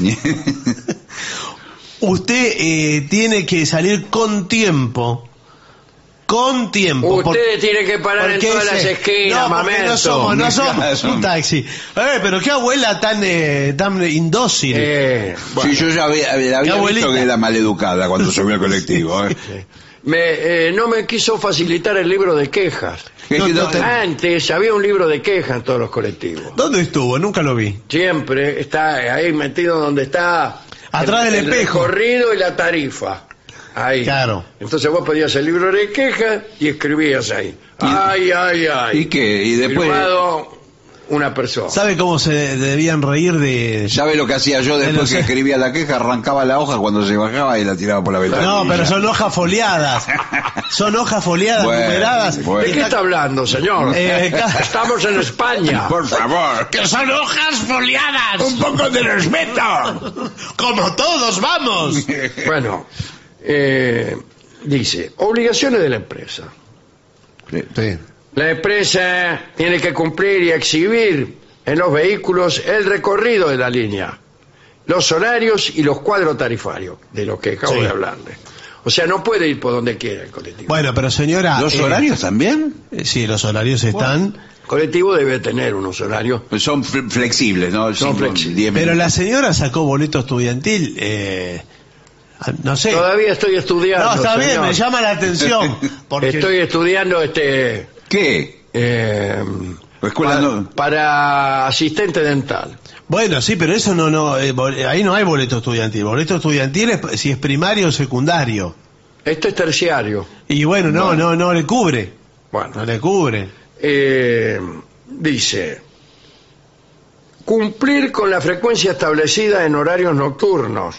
usted eh, tiene que salir con tiempo. Con tiempo. Ustedes tienen que parar en todas las esquinas, no, porque mamento. no somos, no somos un taxi. Eh, pero qué abuela tan, eh, tan indócil. Eh, bueno. Sí, yo ya había, había visto abuelita. que era maleducada cuando subió al colectivo. ¿eh? Me, eh, no me quiso facilitar el libro de quejas. No, no te- Antes había un libro de quejas en todos los colectivos. ¿Dónde estuvo? Nunca lo vi. Siempre está ahí metido donde está Atrás el, del el espejo. recorrido y la tarifa. Ahí. Claro. Entonces vos pedías el libro de quejas y escribías ahí. Ay, ay, ay. ¿Y qué? Y después... Firmado una persona. ¿Sabe cómo se debían reír de...? ¿Sabe lo que hacía yo De después los- que escribía la queja? Arrancaba la hoja cuando se bajaba y la tiraba por la ventana. No, pero son hojas foliadas. Son hojas foliadas, Bueno, numeradas. bueno. ¿De qué está hablando, señor? Eh, ca- Estamos en España. Por favor. ¡Que son hojas foliadas! Un poco de respeto. ¡Como todos, vamos! Bueno, eh, dice, obligaciones de la empresa. Sí. La empresa tiene que cumplir y exhibir en los vehículos el recorrido de la línea, los horarios y los cuadros tarifarios, de lo que acabo Sí. de hablarle. O sea, no puede ir por donde quiera el colectivo. Bueno, pero señora... ¿Los eh, horarios también? eh, sí, los horarios están... El colectivo debe tener unos horarios. Pues son fle- flexibles, ¿no? Son Cinco, flexibles. diez Pero minutos. la señora sacó boleto estudiantil, eh, no sé. Todavía estoy estudiando. No, está bien, señor. me llama la atención. Porque Estoy estudiando este ¿Qué? eh, Escuela pa- no- para asistente dental. Bueno, sí, pero eso no, no, eh, bol- ahí no hay boleto estudiantil. Boleto estudiantil es si es primario o secundario. Esto es terciario. Y bueno, no, no, no le cubre. Bueno, No le cubre. eh, dice, cumplir con la frecuencia establecida en horarios nocturnos,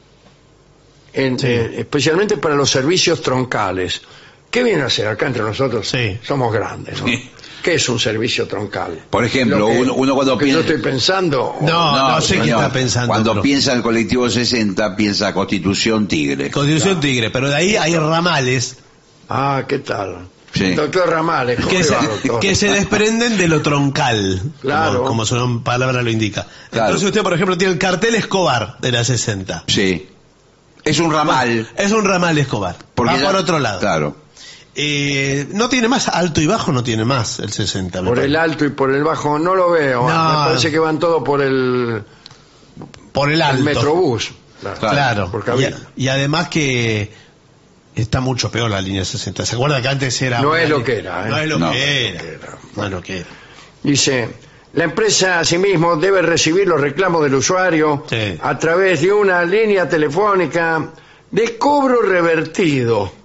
en- Sí. eh, especialmente para los servicios troncales. ¿Qué viene a hacer acá entre nosotros? Sí. Somos grandes, ¿no? Sí. ¿Qué es un servicio troncal? Por ejemplo, Lo que- uno, uno cuando que piensa... yo estoy pensando. No, no, sé qué señor. está pensando. Cuando pero- piensa en el colectivo sesenta, piensa Constitución Tigre. Constitución Tigre, pero de ahí hay ramales Ah, ¿qué tal? Sí. Doctor Ramales, ¿cómo que le se, va, doctor? que se desprenden de lo troncal, Claro. como, como su palabra lo indica. Claro. Entonces usted, por ejemplo, tiene el cartel Escobar de la sesenta. Sí. Es un ramal. Es un ramal Escobar. Porque Va ya- por otro lado. Claro. Eh, no tiene más, alto y bajo no tiene más el sesenta. me Por el parece. alto y por el bajo no lo veo. No. Me parece que van todos por el, Por el el alto. Metrobús. Claro. Claro. Por Y, cabina. y además que está mucho peor la línea sesenta. ¿Se acuerda que antes era... No una es lo li- que era, ¿eh? No es lo No. que era. No es lo que era. Dice, la empresa asimismo debe recibir los reclamos del usuario Sí. a través de una línea telefónica de cobro revertido.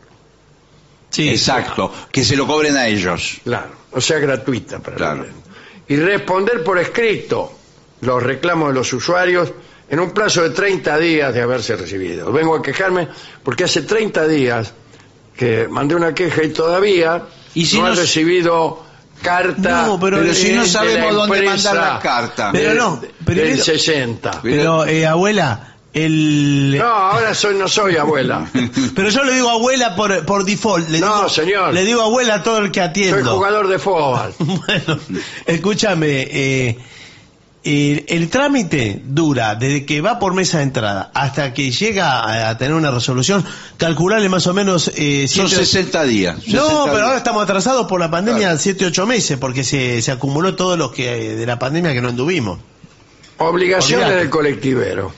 Sí. Exacto. Que se lo cobren a ellos. Claro, o sea, gratuita para Claro. la gente. Y responder por escrito los reclamos de los usuarios en un plazo de treinta días de haberse recibido. Vengo a quejarme porque hace treinta días que mandé una queja y todavía ¿Y si no no he s- recibido carta. No, pero, Pero si eh, no de sabemos la dónde empresa mandar la carta. de- Pero no, pero del eso- sesenta. Pero, eh, abuela, el... No, ahora soy, no soy abuela. Pero yo le digo abuela por, por default. Le No, digo, señor. Le digo abuela a todo el que Soy atiendo. jugador de fútbol. Bueno, escúchame, eh, el, el trámite dura desde que va por mesa de entrada hasta que llega a, a tener una resolución, calcularle más o menos... Eh, Son siete- sesenta días. No, sesenta pero días. ahora estamos atrasados por la pandemia Claro. siete, ocho meses, porque se, se acumuló todo lo que de la pandemia que no anduvimos. Obligaciones Olvídate. del colectivero.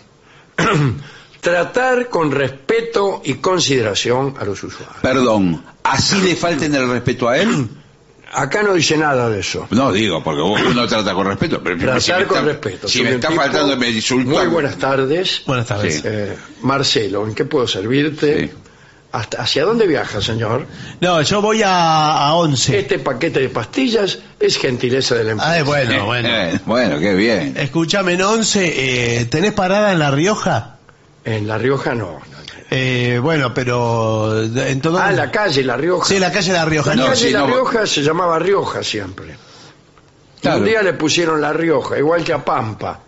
Tratar con respeto y consideración a los usuarios. Perdón, ¿así le falten el respeto a él? Acá no dice nada de eso. No, digo, porque vos- uno trata con respeto. Pero si Tratar me con está- respeto. Si Soy me un está tipo- faltando, me insulta. Muy buenas tardes. Buenas tardes. Sí. Eh, Marcelo, ¿en qué puedo servirte? Sí. ¿Hasta, ¿Hacia dónde viaja, señor? No, yo voy a, a once. Este paquete de pastillas es gentileza de la empresa. Ay, bueno, bueno. Eh, bueno, qué bien. Escúchame, en once, eh, ¿tenés parada en La Rioja? En La Rioja no. Eh, bueno, pero en todo... Ah, la calle La Rioja. Sí, la calle La Rioja. La No, calle sí, La no. Rioja se llamaba Rioja siempre. Claro. Un día le pusieron La Rioja, igual que a Pampa.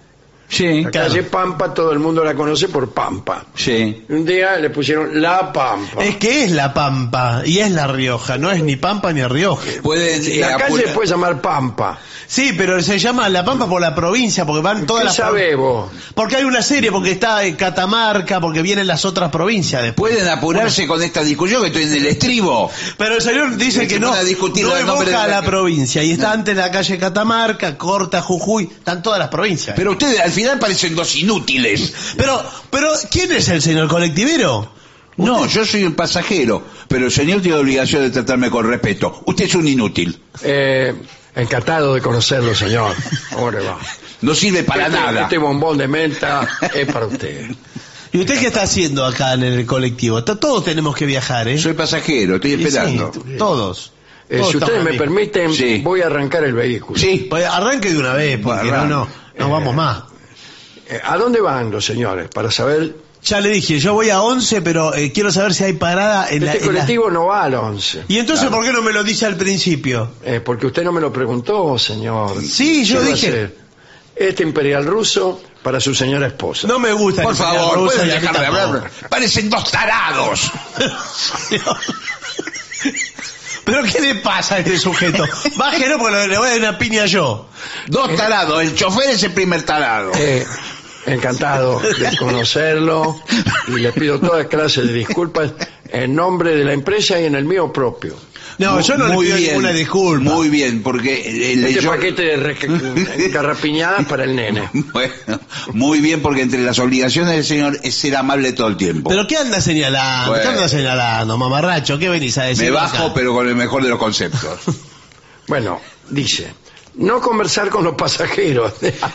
Sí, La claro. calle Pampa, todo el mundo la conoce por Pampa. Sí. Un día le pusieron La Pampa. Es que es La Pampa y es La Rioja, no es ni Pampa ni Rioja. Pueden, eh, La calle apura- se puede llamar Pampa. Sí, pero se llama La Pampa por la provincia, porque van todas ¿Qué las sabés vos? Porque hay una serie, porque está en Catamarca, porque vienen las otras provincias después. Pueden apurarse con esta discusión que estoy en el estribo. Pero el señor dice Se que no, pone a discutir no el nombre evoca de a la- la provincia y está antes la calle Catamarca, corta Jujuy, están todas las provincias. Pero ustedes al final parecen dos inútiles. Pero, pero ¿quién es el señor colectivero? No, yo soy un pasajero, pero el señor tiene obligación de tratarme con respeto. Usted es un inútil. Eh, encantado de conocerlo, señor. ¿Cómo le va? No sirve para este, nada. Este bombón de menta es para usted. ¿Y usted qué está haciendo acá en el colectivo? T- Todos tenemos que viajar, ¿eh? Soy pasajero, estoy Y sí, esperando. todos. Eh, Todos si ustedes estamos me ahí. permiten, Sí. voy a arrancar el vehículo. Sí. Pues arranque de una vez, porque Bueno, no, no, no eh, vamos más. Eh, ¿A dónde van los señores? Para saber... Ya le dije, yo voy a once, pero eh, quiero saber si hay parada en la... Este en la- colectivo no va al once. ¿Y entonces por qué no me lo dice al principio? Eh, porque usted no me lo preguntó, señor. Sí, yo ¿Qué va a dije- hacer? Este imperial ruso para su señora esposa. No me gusta. Por que sea favor, rusa pueden y a mí dejar de tampoco. hablar. Parecen dos tarados. ¿Pero qué le pasa a este sujeto? Bájelo porque le voy a dar una piña yo. Dos tarados. El chofer es el primer tarado. Eh, encantado de conocerlo y le pido toda clase de disculpas en nombre de la empresa y en el mío propio. No, yo no Muy le pido bien, ninguna disculpa. Muy bien, porque eh, Este leyó- paquete de re- garrapiñadas para el nene. Bueno, muy bien, porque entre las obligaciones del señor es ser amable todo el tiempo. ¿Pero qué anda señalando? Bueno. ¿Qué anda señalando, mamarracho? ¿Qué venís a decir? Me bajo, acá? pero con el mejor de los conceptos. Bueno, dice, no conversar con los pasajeros.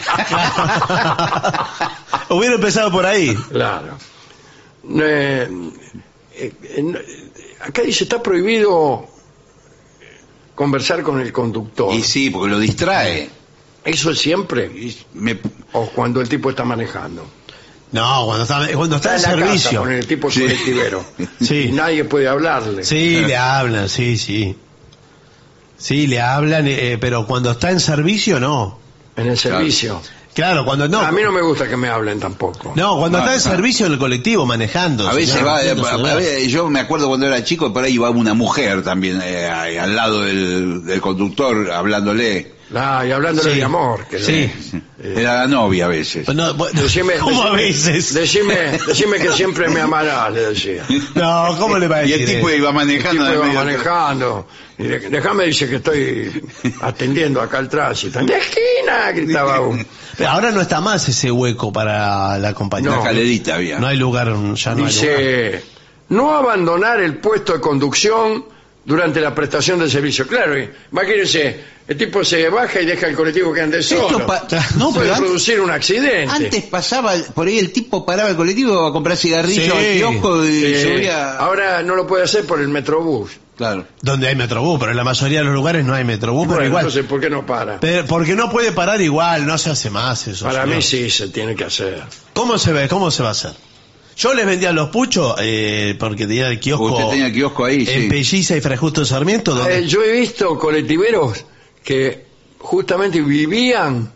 Hubiera empezado por ahí. Claro. Eh, eh, eh, acá dice, está prohibido conversar con el conductor. Y sí, porque lo distrae. ¿Eso es siempre? Y me- ¿O cuando el tipo está manejando? No, cuando está, cuando está, Está en en la casa servicio. con el tipo Sí. colectivero. Sí. Y nadie puede hablarle. Sí, le hablan, sí, sí. Sí, le hablan, eh, pero cuando está en servicio, no. En el servicio. Claro, cuando no. A mí no me gusta que me hablen tampoco. No, cuando No, está en no. servicio en el colectivo manejando. A veces señor, va, haciendo a- a celular. ver, yo me acuerdo cuando era chico, por ahí iba una mujer también eh, ahí al lado del, del conductor hablándole. Ah, y hablándole Sí. de amor. Que Sí. Era la novia a veces. Pues no, bueno, Decime, ¿cómo a decime- veces? Decime, decime que siempre me amarás, le decía. No, ¿cómo le va a Y decir el tipo eso? iba El manejando. tipo en iba medio- manejando. Y de- déjame, dice que estoy atendiendo acá el tránsito. ¡De esquina! Gritaba uno. Pero ahora no está más ese hueco para la compañía. Una No. escalerita había. No hay lugar, ya no hay lugar. Dice, no abandonar el puesto de conducción durante la prestación del servicio. Claro, imagínense, el tipo se baja y deja el colectivo que ande solo. Esto pa- no, Puede pero antes- producir un accidente. Antes pasaba, por ahí el tipo paraba el colectivo a comprar cigarrillos Sí. al kiosco y Eh, subía. ahora no lo puede hacer por el Metrobús. Claro. Donde hay Metrobús, pero en la mayoría de los lugares no hay Metrobús, pero Bueno, igual. entonces, ¿por qué no para? Pero- porque no puede parar igual, no se hace más eso. Para señor. mí sí se tiene que hacer. ¿Cómo se ve? ¿Cómo se va a hacer? Yo les vendía los puchos, eh, porque tenía el kiosco Usted tenía el kiosco ahí, en sí. Pelliza y Fray Justo Sarmiento, donde... Eh, yo he visto colectiveros que justamente vivían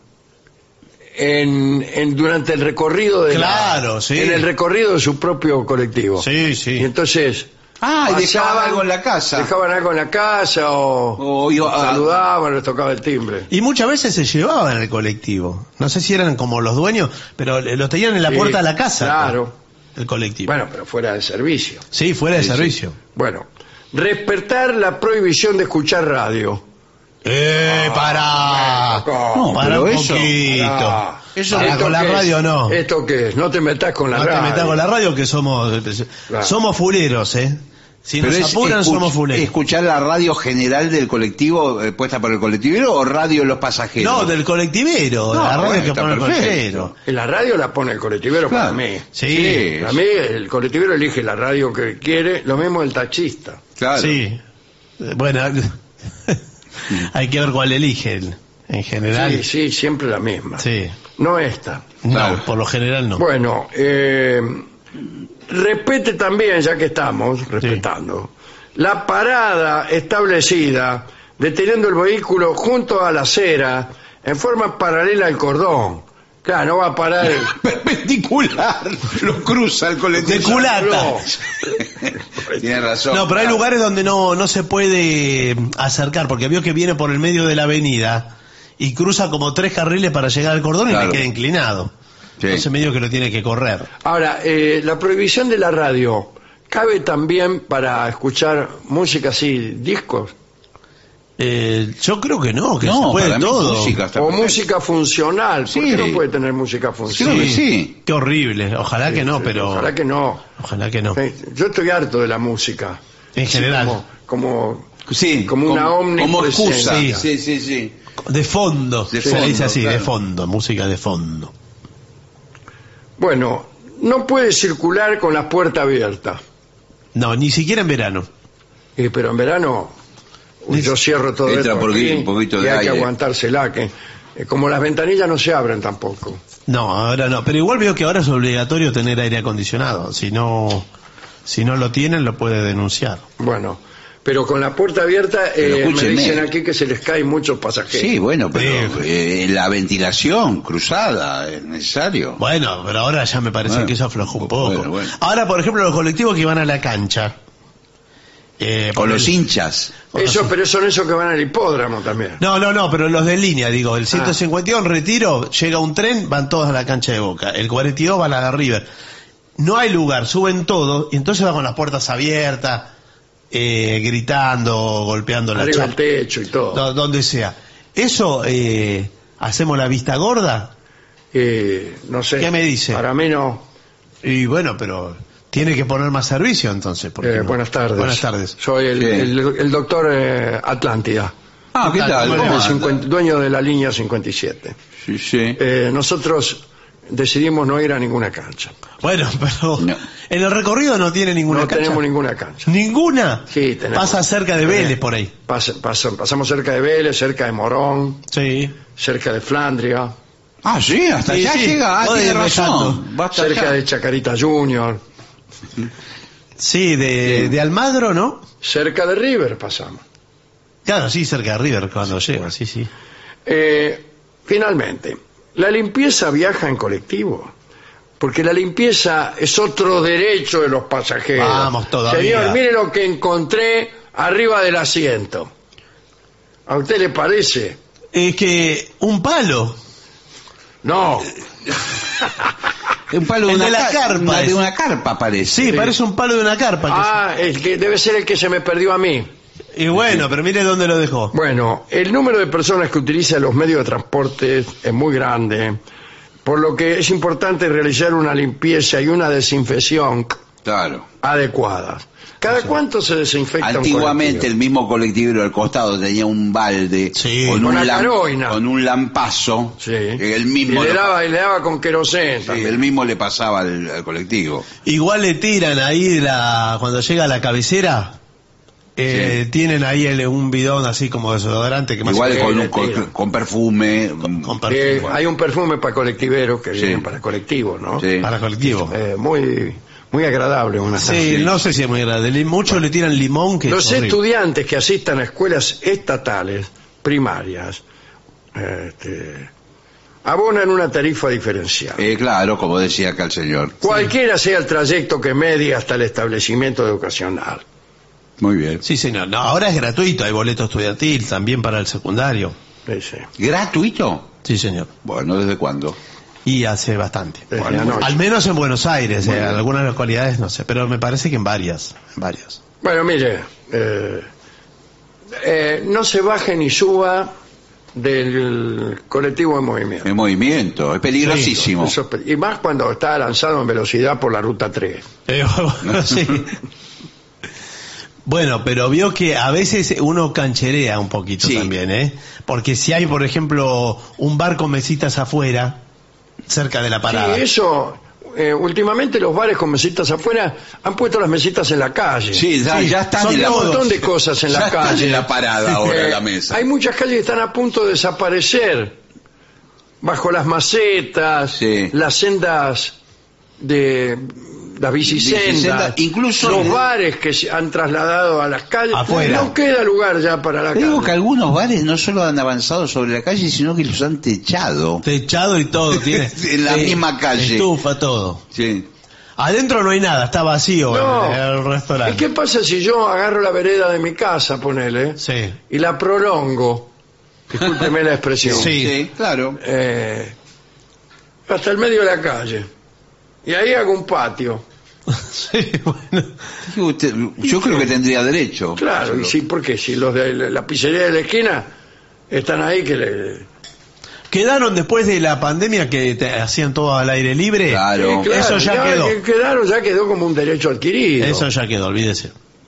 en, en- durante el recorrido de la- Claro, sí. en el recorrido de su propio colectivo. Sí, sí. Y entonces Ah, y dejaban pasaban, algo en la casa. dejaban algo en la casa o, O iba a- saludaban, les tocaba el timbre. Y muchas veces se llevaban el colectivo. No sé si eran como los dueños, pero los tenían en la Sí, puerta de la casa. claro. El colectivo. Bueno, pero fuera de servicio. Sí, fuera de Sí, servicio. Bueno, respetar la prohibición de escuchar radio. ¡Eh, para! No, para pero un eso- poquito. Ah, Eso ¿esto con la qué es? radio no. ¿Esto qué es? No te metas con la No radio. te metas con la radio que somos Claro. somos fuleros, ¿eh? Si nos Pero es apuran escuch- somos fuleros. escuchar la radio general del colectivo eh, puesta por el colectivero o radio de los pasajeros. No, del colectivero, No, la radio bueno, que está pone el perfecto. colectivero. En la radio la pone el colectivero Claro. para mí. Sí, Para mí el colectivero elige la radio que quiere, lo mismo el taxista. Claro. sí. Eh, Bueno, hay que ver cuál eligen. En general. Sí, sí, siempre la misma. Sí. No esta. No, Claro. por lo general no. Bueno, eh, respete también, ya que estamos respetando, la parada establecida deteniendo el vehículo junto a la acera en forma paralela al cordón. Claro, no va a parar el... Perpendicular, lo cruza el colectivo. De culata. Tiene razón. No, pero hay lugares donde no, no se puede acercar, porque vio que viene por el medio de la avenida y cruza como tres carriles para llegar al cordón Claro. y le queda inclinado. Sí. Entonces medio que lo tiene que correr. Ahora, eh, la prohibición de la radio, ¿cabe también para escuchar música así, discos? Eh, yo creo que no, que No, se puede para mí todo. música está O perfecto. música funcional, ¿por Sí. qué no puede tener música Creo funcional? que sí. Qué horrible. Ojalá que no, pero... Ojalá que no. Ojalá que no. Sí, yo estoy harto de la música. En Sí, general. Como, como, Sí, como una como omnipresencia. excusa. Sí. Sí, sí, sí. De fondo. De se fondo, le dice así, claro. de fondo. Música de fondo. Bueno, no puede circular con la puerta abierta. No, ni siquiera en verano. Eh, pero en verano uy, yo cierro todo Entra esto por aquí aquí un poquito y de hay que aire. aguantársela. Que, eh, como las ventanillas no se abren tampoco. No, ahora no. Pero igual veo que ahora es obligatorio tener aire acondicionado. Si no, si no lo tienen, lo puede denunciar. Bueno, pero con la puerta abierta Pero eh, me escúcheme. dicen aquí que se les caen muchos pasajeros. Sí, bueno, pero eh, la ventilación cruzada es necesario. Bueno, pero ahora ya me parece Bueno, que eso aflojó un poco. bueno, bueno. Ahora, por ejemplo, los colectivos que van a la cancha. Eh, Con por los el- hinchas. Eso, pero son esos que van al hipódromo también. No, no, no, pero los de línea, digo, el Ah. ciento cincuenta y uno en Retiro, llega un tren, van todos a la cancha de Boca, el cuarenta y dos va a la de River. No hay lugar, suben todos, y entonces va con las puertas abiertas, eh, gritando, golpeando la Arriba del chapa, techo y todo. do- donde sea. Eso, eh, hacemos la vista gorda, Eh, no sé. ¿Qué me dice? Para mí no. y bueno, pero tiene que poner más servicio entonces. ¿por qué Eh, no? buenas tardes. Buenas tardes. Soy el, Sí. el, el doctor eh, Atlántida. Ah, ¿qué tal? ¿Cómo le ¿Cómo El anda? cincuenta dueño de la línea cincuenta y siete. Sí, sí. Eh, nosotros decidimos no ir a ninguna cancha. Bueno, pero No. en el recorrido no tiene ninguna No cancha. tenemos ninguna cancha. ¿Ninguna? Sí, tenemos. Pasa cerca de Vélez por ahí. Pas- pas- pasamos cerca de Vélez, cerca de Morón, Sí. cerca de Flandria, Ah, sí, hasta Sí, allá sí. llega. Ah, Joder, tiene me razón. tanto. Va hasta cerca allá. de Chacarita Junior, Sí, de, de Almagro, ¿no? cerca de River pasamos. Claro, sí, cerca de River cuando llega, sí, sí. Eh, finalmente, la limpieza viaja en colectivo, porque la limpieza es otro derecho de los pasajeros. Vamos todavía. Señor, mire lo que encontré arriba del asiento. ¿A usted le parece? Es que un palo. No. Un palo de El una de la car- carpa una- es. de una carpa parece. Sí, parece un palo de una carpa. que Ah, el que debe ser el que se me perdió a mí. se- Y bueno, pero mire dónde lo dejó. Bueno, el número de personas que utilizan los medios de transporte es muy grande, por lo que es importante realizar una limpieza y una desinfección Claro. adecuadas. ¿Cada cuánto se desinfecta un Antiguamente el colectivo? mismo colectivo al costado tenía un balde Sí. con, Con un acaroina. con un lampazo Sí. que él Y mismo le lo- daba, y le daba con querosén sí, también. él mismo le pasaba al, al colectivo. Igual le tiran ahí la cuando llega a la cabecera. Eh, Sí. Tienen ahí el- un bidón así como desodorante que más Igual sí, con, le un- con, tira. con perfume. con Eh, perfume. hay un perfume para colectiveros que Sí. viene para colectivos, ¿no? Sí. Para colectivo. Eh, muy, muy agradable. Una Sí, no sé si es muy grande. Li- Muchos le tiran limón que Los es horrible. estudiantes que asistan a escuelas estatales, primarias, este, abonan una tarifa diferencial. Eh, claro, como decía acá el señor. Cualquiera sea el trayecto que medie hasta el establecimiento educacional. Muy bien. Sí, señor. No, ahora es gratuito. Hay boleto estudiantil también para el secundario. Dice. ¿Gratuito? Sí, señor. Bueno, ¿desde cuándo? Y hace bastante. Desde Bueno, anoche. Al menos en Buenos Aires, eh, en algunas localidades no sé, pero me parece que en varias, en varias. Bueno, mire, eh, eh, no se baje ni suba del colectivo en movimiento. En movimiento, es peligrosísimo. Eso es pe- y más cuando está lanzado en velocidad por la ruta tres. Eh, sí. Bueno, pero vio que a veces uno cancherea un poquito Sí. también, ¿eh? Porque si hay, por ejemplo, un bar con mesitas afuera, cerca de la parada. Sí, eso. eh, últimamente los bares con mesitas afuera han puesto las mesitas en la calle. Sí, ya, Sí, ya están Son en la, un montón de cosas en ya la están calle. en la parada ahora Eh, la mesa. Hay muchas calles que están a punto de desaparecer. Bajo las macetas, Sí. las sendas de, las bicisendas, Bicicenda, incluso los el- bares que se han trasladado a las calles. Afuera. No queda lugar ya para la Te digo que calle. algunos bares no solo han avanzado sobre la calle, sino que los han techado. Techado y todo, tiene. En la Sí, misma calle. Estufa, todo. Sí. Adentro no hay nada, está vacío No. el, el ¿Y restaurante. qué pasa si yo agarro la vereda de mi casa, ponele, Sí. y la prolongo? Discúlpeme la expresión. Sí. Sí, claro. Eh, hasta el medio de la calle. Y ahí hago un patio. Sí, bueno. Usted- yo creo que tendría derecho. Claro, y sí, porque si los de la pizzería de la esquina están ahí que le... Quedaron después de la pandemia que te hacían todo al aire libre. Claro. Sí, claro, Eso ya quedó. que Quedaron, ya quedó como un derecho adquirido. Eso ya quedó, olvídese.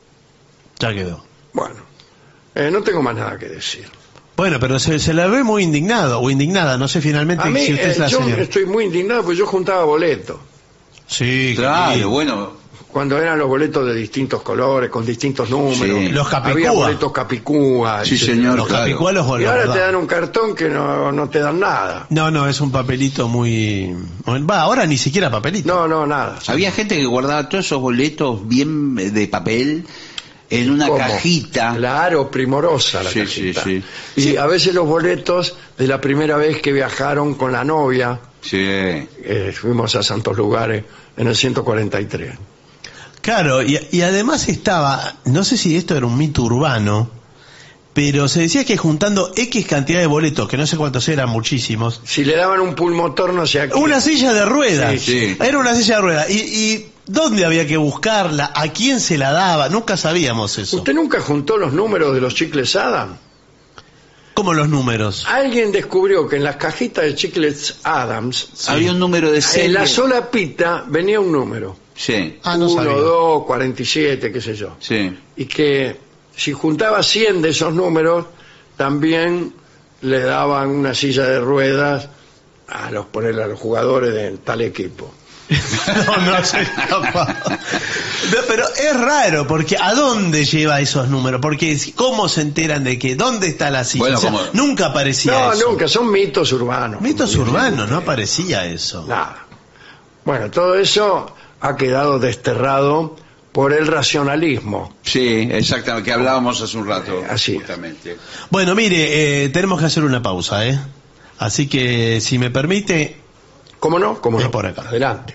Ya quedó. Bueno, eh, no tengo más nada que decir. Bueno, pero se, se la ve muy indignado o indignada, no sé finalmente A mí, si usted eh, es la yo señora. estoy muy indignado porque yo juntaba boletos. Sí, Claro, querido. bueno. Cuando eran los boletos de distintos colores, con distintos números. Sí. Los Capicúa. Había boletos capicúa. Sí, etcétera. señor. Los claro. capicualos o Y los ahora te verdad. dan un cartón que no, no te dan nada. No, no, es un papelito muy... Va, ahora ni siquiera papelito. No, no, nada. Había gente que guardaba todos esos boletos bien de papel en una ¿Cómo? cajita. Claro, primorosa la Sí, cajita. sí, Y sí. a veces los boletos de la primera vez que viajaron con la novia, Sí. eh, fuimos a santos lugares en el ciento cuarenta y tres. Claro, y, y además estaba, no sé si esto era un mito urbano, pero se decía que juntando X cantidad de boletos, que no sé cuántos eran, muchísimos, Si le daban un pulmotor, no sé a quién. una silla de ruedas. Sí, sí. Era una silla de ruedas. Y, y ¿dónde había que buscarla? ¿A quién se la daba? Nunca sabíamos eso. ¿Usted nunca juntó los números de los chicles Adam? ¿Cómo los números? Alguien descubrió que en las cajitas de chicles Adams, Había un número de serie. en la sola pita venía un número. Sí, Ah, no Uno, sabía. dos, cuarenta y siete, qué sé yo. sí. Y que si juntaba cien de esos números, también le daban una silla de ruedas a los, ponerle a los jugadores de tal equipo. No, no soy capaz. No, pero es raro, porque ¿a dónde lleva esos números? Porque ¿cómo se enteran de que dónde está la silla? Bueno, O sea, como- nunca aparecía No, eso. nunca, son mitos urbanos. Mitos Como dicen. urbanos, no aparecía eso. Nada. Bueno, todo eso ha quedado desterrado por el racionalismo. Sí, exactamente, que hablábamos hace un rato. Eh, así es. Justamente. Bueno, mire, eh, tenemos que hacer una pausa, ¿eh? Así que, si me permite, ¿Cómo no? ¿Cómo Es no? por acá. Adelante.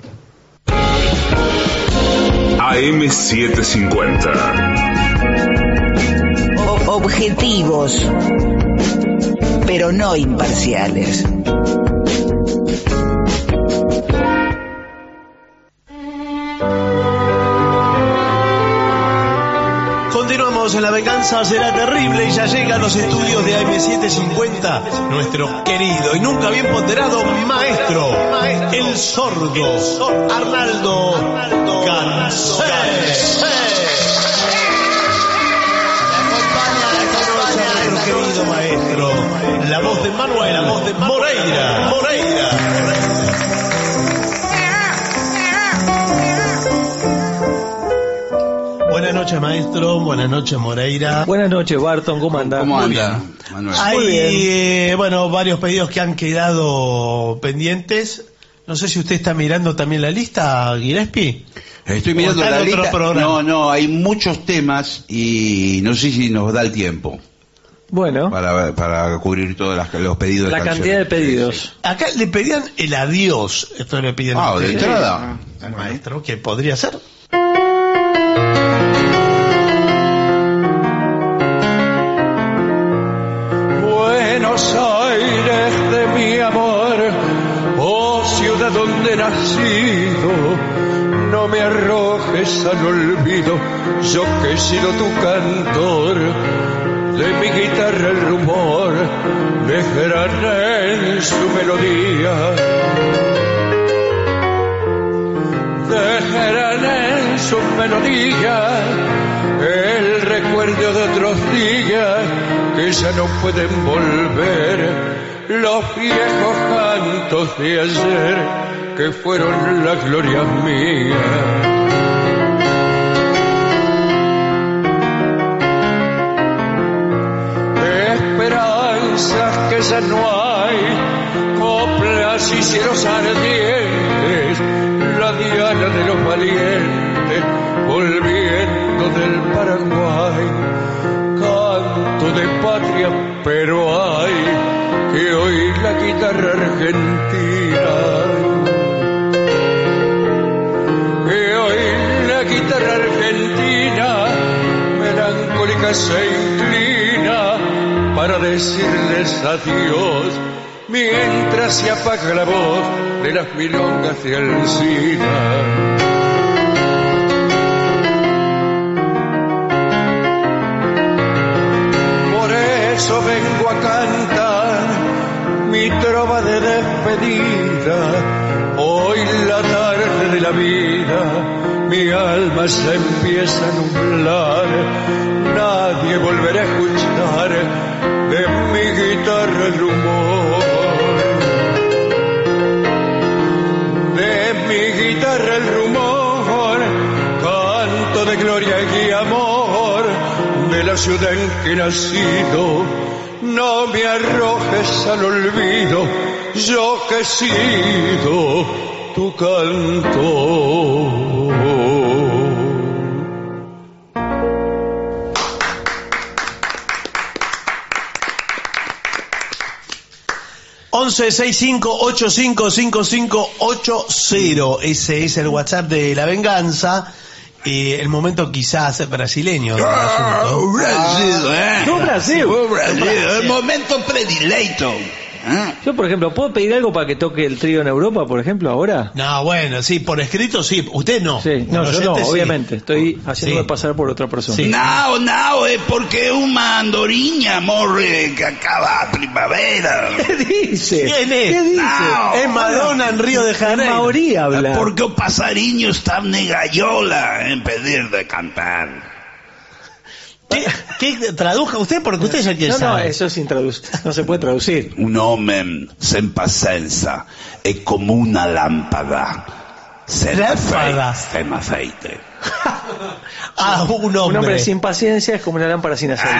A M setecientos cincuenta. O- objetivos, pero no imparciales. continuamos en La Venganza Será Terrible y ya llega a los estudios de A M setecientos cincuenta nuestro querido y nunca bien ponderado maestro, el sordo, Arnaldo Gansé. Nuestro querido maestro, la voz de Manuel, la voz de Moreira, Moreira. Buenas noches, maestro. Buenas noches, Moreira. Buenas noches, Barton. ¿Cómo anda? ¿Cómo Muy anda, bien. Manuel? Hay, Muy bien. eh, bueno, varios pedidos que han quedado pendientes. No sé si usted está mirando también la lista, Gillespie. Estoy ¿O mirando está la en otro lista. programa? No, no, hay muchos temas y no sé si nos da el tiempo Bueno, para, para cubrir todos las- los pedidos de la canciones. cantidad de pedidos. Sí, sí. Acá le pedían el adiós. Esto le piden Ah, a de usted, entrada. al maestro, que podría ser. Buenos Aires de mi amor, oh ciudad donde he nacido, no me arrojes al olvido, yo que he sido tu cantor, de mi guitarra el rumor, dejarán en su melodía, dejarán en su melodía el recuerdo de otros días que ya no pueden volver, los viejos cantos de ayer que fueron la gloria mía. Esperanzas que ya no hay, coplas olas y cielos ardientes, la diana de los valientes, volviendo del Paraguay. Canto de patria, pero hay que oír la guitarra argentina. Que oír la guitarra argentina, melancólica se inclina para decirles adiós, mientras se apaga la voz de las milongas de Alsina. Vengo a cantar mi trova de despedida. Hoy la tarde de la vida mi alma se empieza a nublar. Nadie volverá a escuchar de mi guitarra el rumor. De mi guitarra el rumor, canto de gloria y amor de la ciudad en que he nacido. No me arrojes al olvido, yo que he sido tu cantor. once sesenta y cinco ochenta y cinco cincuenta y cinco ochenta, ese es el WhatsApp de La Venganza. Eh, el momento quizás brasileño del ah, asunto. Brasil, ¿eh? No, Brasil. Fue Brasil, el momento predilecto. ¿Eh? Yo, por ejemplo, ¿puedo pedir algo para que toque el trío en Europa, por ejemplo, ahora? No, bueno, sí, por escrito sí. Usted no. Sí, no, yo no, sí. obviamente. Estoy haciéndome Sí. pasar por otra persona. Sí. No, no, es porque una andorinha morre que acaba a primavera. ¿Qué dice? ¿Quién es? ¿Qué dice? No. Es Madonna en Río de En Janeiro. maorí habla. Porque o passarinho está negayola en pedir de cantar. ¿Qué, qué traduzca usted? Porque usted ya que No, no, sabe. eso es intraduc- no se puede traducir. Un hombre sin paciencia es como una lámpara sin Lámpara. aceite. Sin aceite. Ah, un hombre. Un hombre sin paciencia es como una lámpara sin aceite.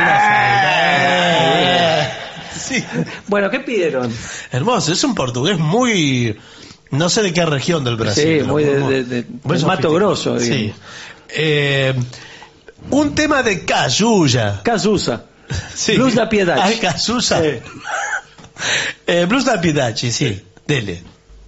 Eh, sí. Bueno, ¿qué pidieron? Hermoso, es un portugués muy... No sé de qué región del Brasil. Sí, pero muy de- muy- de- de- muy del Mato sofisticado. Grosso, Sí. digamos. Eh, un tema de Cazuza. Cazuza. Sí. Blues da Piedade. Ah, Cazuza. Sí. Eh, Blues da Piedade, sí. Dele.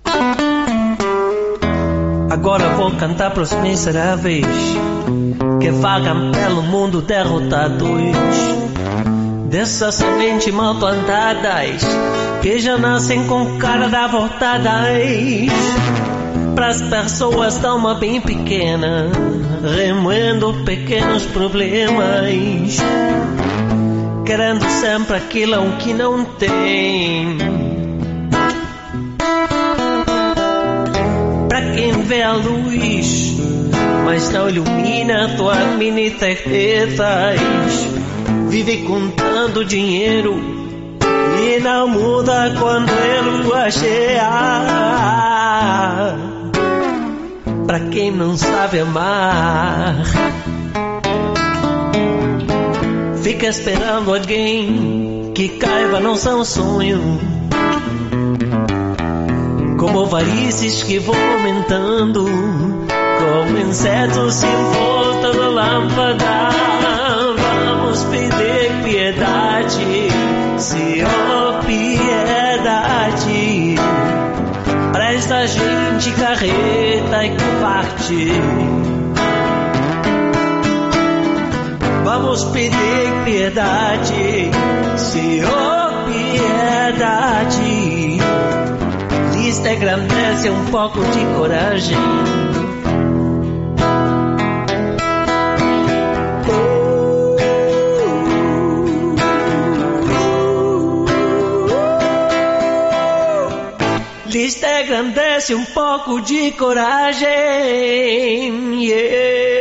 Agora vou cantar pros miseráveis que vagam pelo mundo derrotados, dessas sementes mal plantadas que já nascem com cara de avortadas. Pras pessoas da alma bem pequena, remoendo pequenos problemas, querendo sempre aquilo que não tem. Pra quem vê a luz, mas não ilumina tua mini certezas, vive contando dinheiro e não muda quando é lua cheia. Pra quem não sabe amar, fica esperando alguém que caiba no seu sonho, como varizes que vão aumentando, como insetos em volta da lâmpada. Vamos pedir piedade, Senhor, piedade, pra esta gente carreta e covarde. Vamos pedir piedade, Senhor, piedade. Lhes engrandece um pouco de coragem. Lhes engrandece um pouco de coragem. Yeah.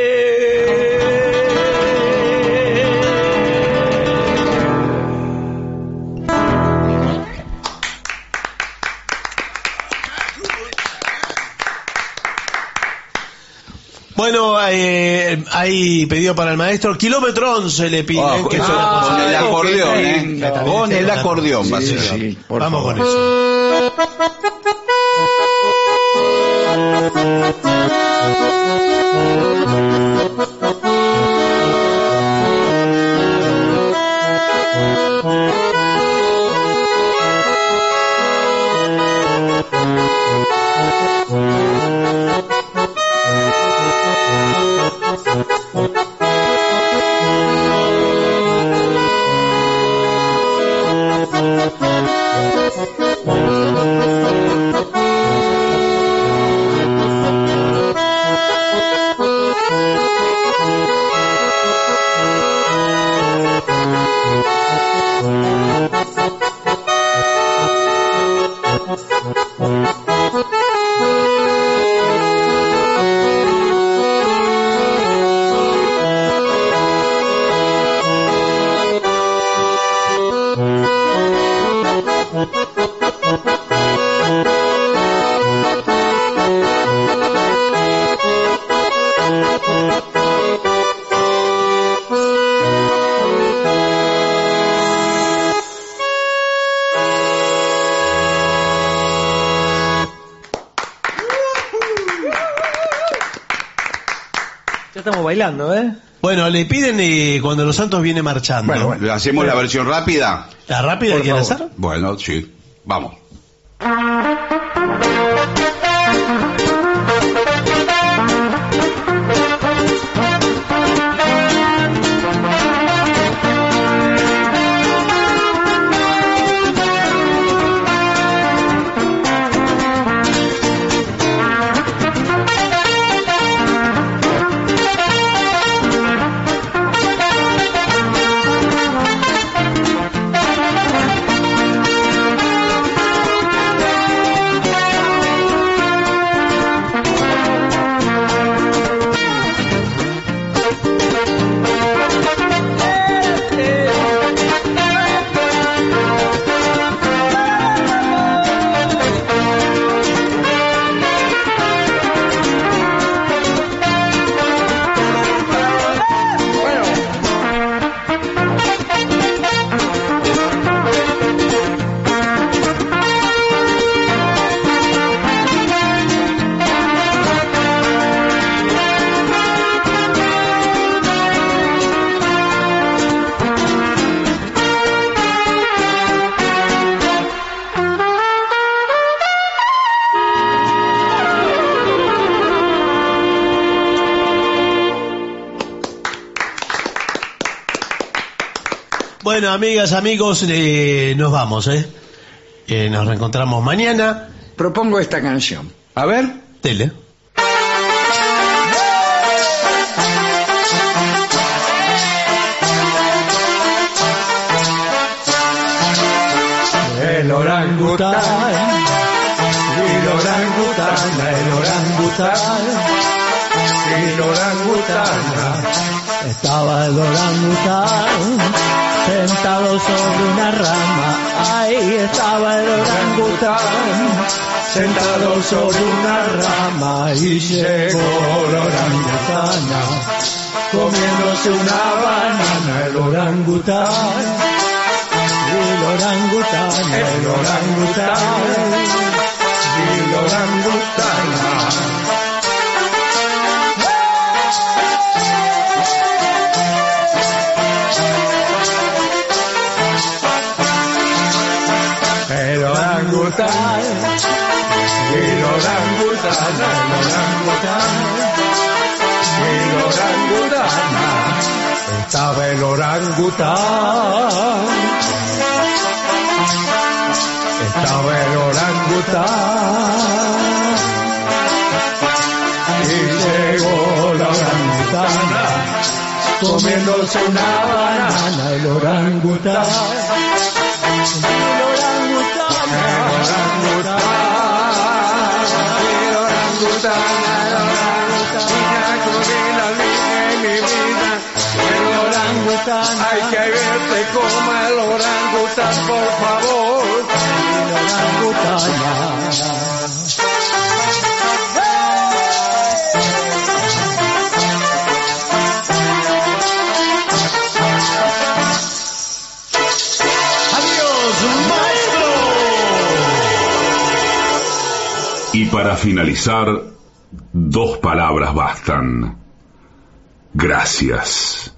Bueno, eh, hay pedido para el maestro. Kilómetro once le piden. Oh, que eso, es una con cosa- el acordeón, que ¿eh? venga, Con el está- acordeón va a Sí, ser. sí, por Vamos favor. con eso. Ya estamos bailando, ¿eh? Bueno, le piden eh, cuando los santos viene marchando. Bueno, bueno. ¿Le hacemos la versión rápida? ¿La rápida quiere hacer? Bueno, sí. Vamos. Bueno, amigas, amigos, eh, nos vamos, ¿eh? ¿eh? Nos reencontramos mañana. Propongo esta canción. A ver. Tele. El orangután, el orangután, el orangután, el orangután. Estaba el orangután sentado sobre una rama. Ahí estaba el orangután sentado sobre una rama. Y llegó la orangutana comiéndose una banana. El orangután, el orangután, el orangután, el orangután. El orangután, el orangután, el orangután, el orangután. Estaba el orangután, estaba el orangután, y llegó la orangutana comiéndose una banana. El orangután, hay que verte como el orangután, por favor. El orangután. Adiós, maestro. para finalizar, dos palabras bastan. Gracias.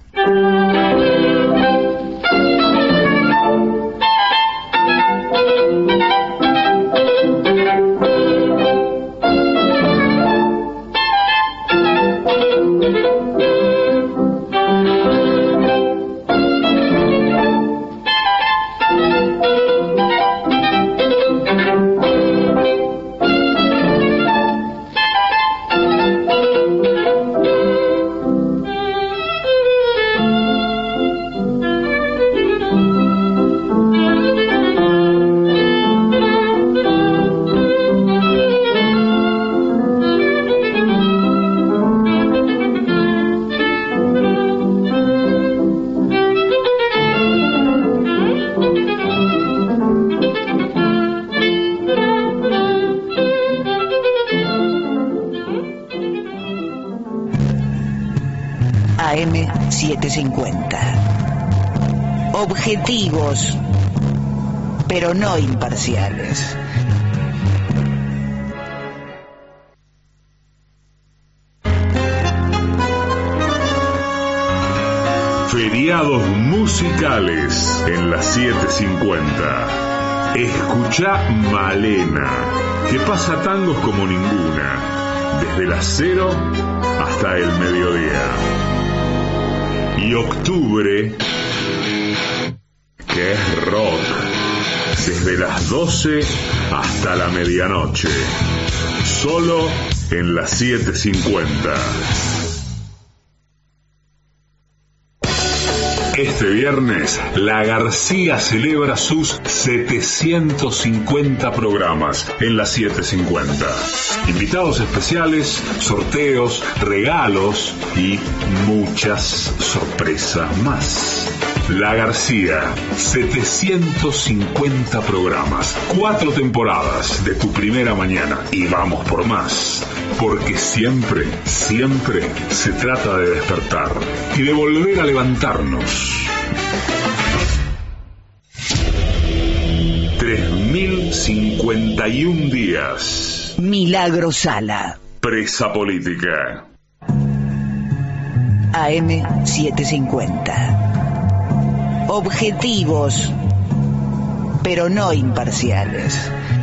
A M setecientos cincuenta. Objetivos, pero no imparciales. Feriados musicales en las siete cincuenta. Escuchá Malena, que pasa tangos como ninguna, desde las cero hasta el mediodía. Y octubre, que es rock, desde las doce hasta la medianoche, solo en las siete cincuenta. Este viernes, La García celebra sus setecientos cincuenta programas en las siete cincuenta. Invitados especiales, sorteos, regalos y muchas sorpresas más. La García, setecientos cincuenta programas, cuatro temporadas de tu primera mañana y vamos por más. Porque siempre, siempre se trata de despertar y de volver a levantarnos. tres mil cincuenta y un días. Milagro Sala. Presa política. A M setecientos cincuenta. Objetivos, pero no imparciales.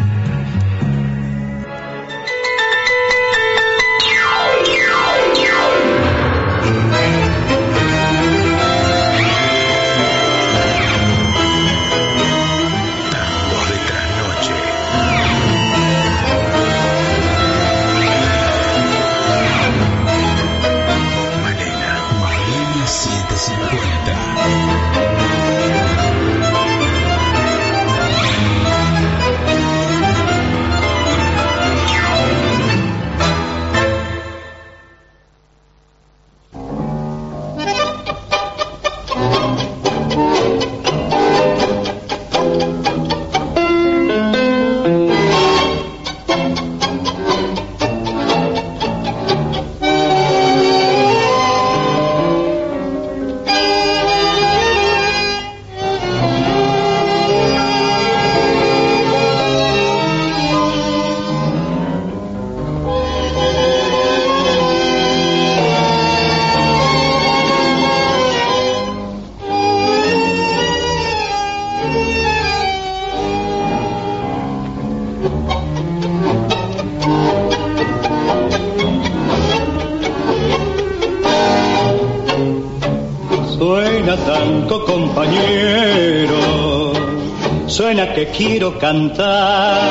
Compañero, suena que quiero cantar,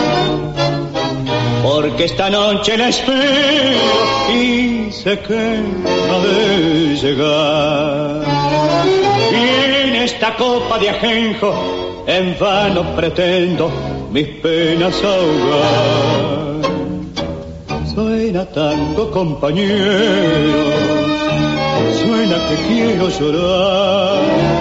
porque esta noche la espero y sé que no ha de llegar. Y en esta copa de ajenjo en vano pretendo mis penas ahogar. Suena tango, compañero, suena que quiero llorar.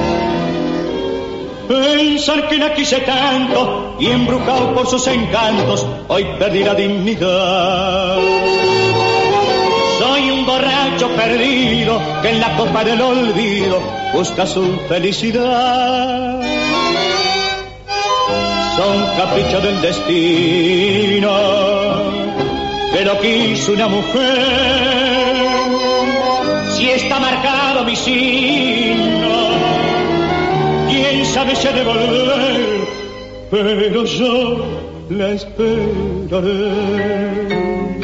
Pensar que la quise tanto y embrujado por sus encantos, hoy perdí la dignidad. Soy un borracho perdido que en la copa del olvido busca su felicidad. Son caprichos del destino que lo quiso una mujer. Si está marcado mi signo, quién sabe si ha de volver, pero yo la esperaré.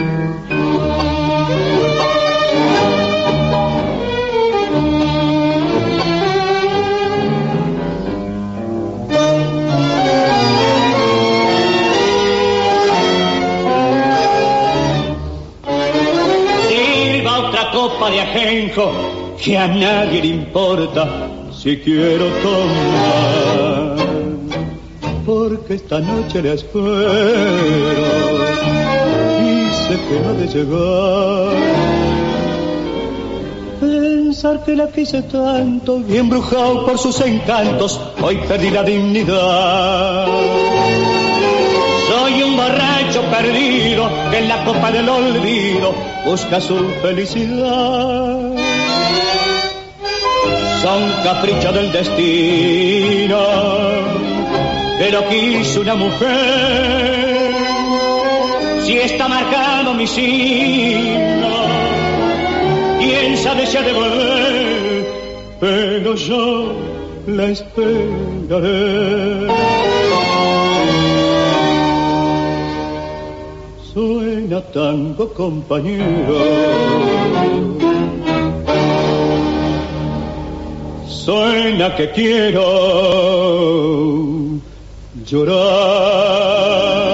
Copa de ajenjo que a nadie le importa si quiero tomar, porque esta noche le espero y sé que ha de llegar. Pensar que la quise tanto y embrujado por sus encantos, hoy perdí la dignidad. Soy un borracho perdido que en la copa del olvido busca su felicidad. Son caprichos del destino que lo quiso una mujer. Si está marcado mi signo, quién sabe si ha de volver, pero yo la esperaré. Suena tango, compañero, suena que quiero llorar.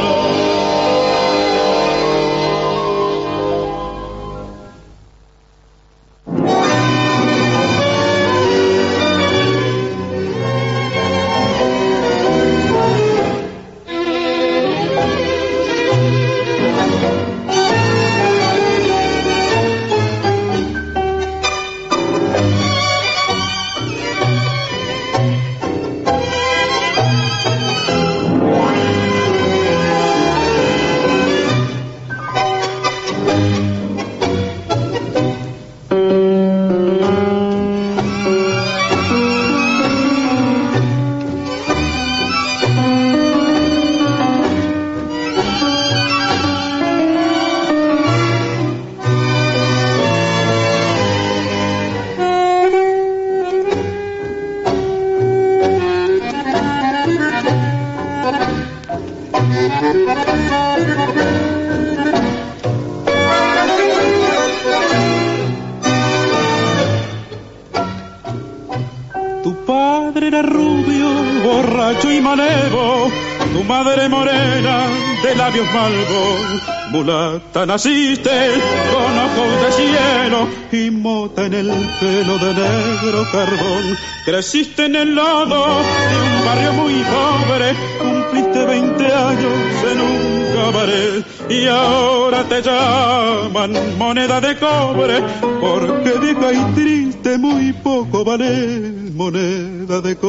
Malvo, mulata naciste con ojos de cielo y mota en el pelo de negro carbón. Creciste en el lodo de un barrio muy pobre, cumpliste veinte años en un cabaret y ahora te llaman moneda de cobre porque vieja y triste muy poco vale moneda de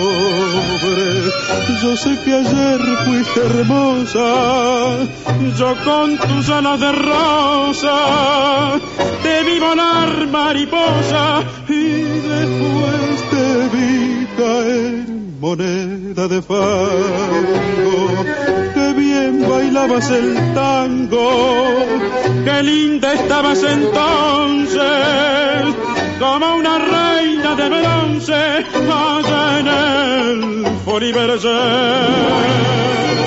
cobre. Yo sé que ayer fuiste hermosa, yo con tus alas de rosa te vi volar mariposa y después te vi caer moneda de fango. Qué bien bailabas el tango, qué linda estabas entonces, como una reina de bronce allá en el Folies-Bergère.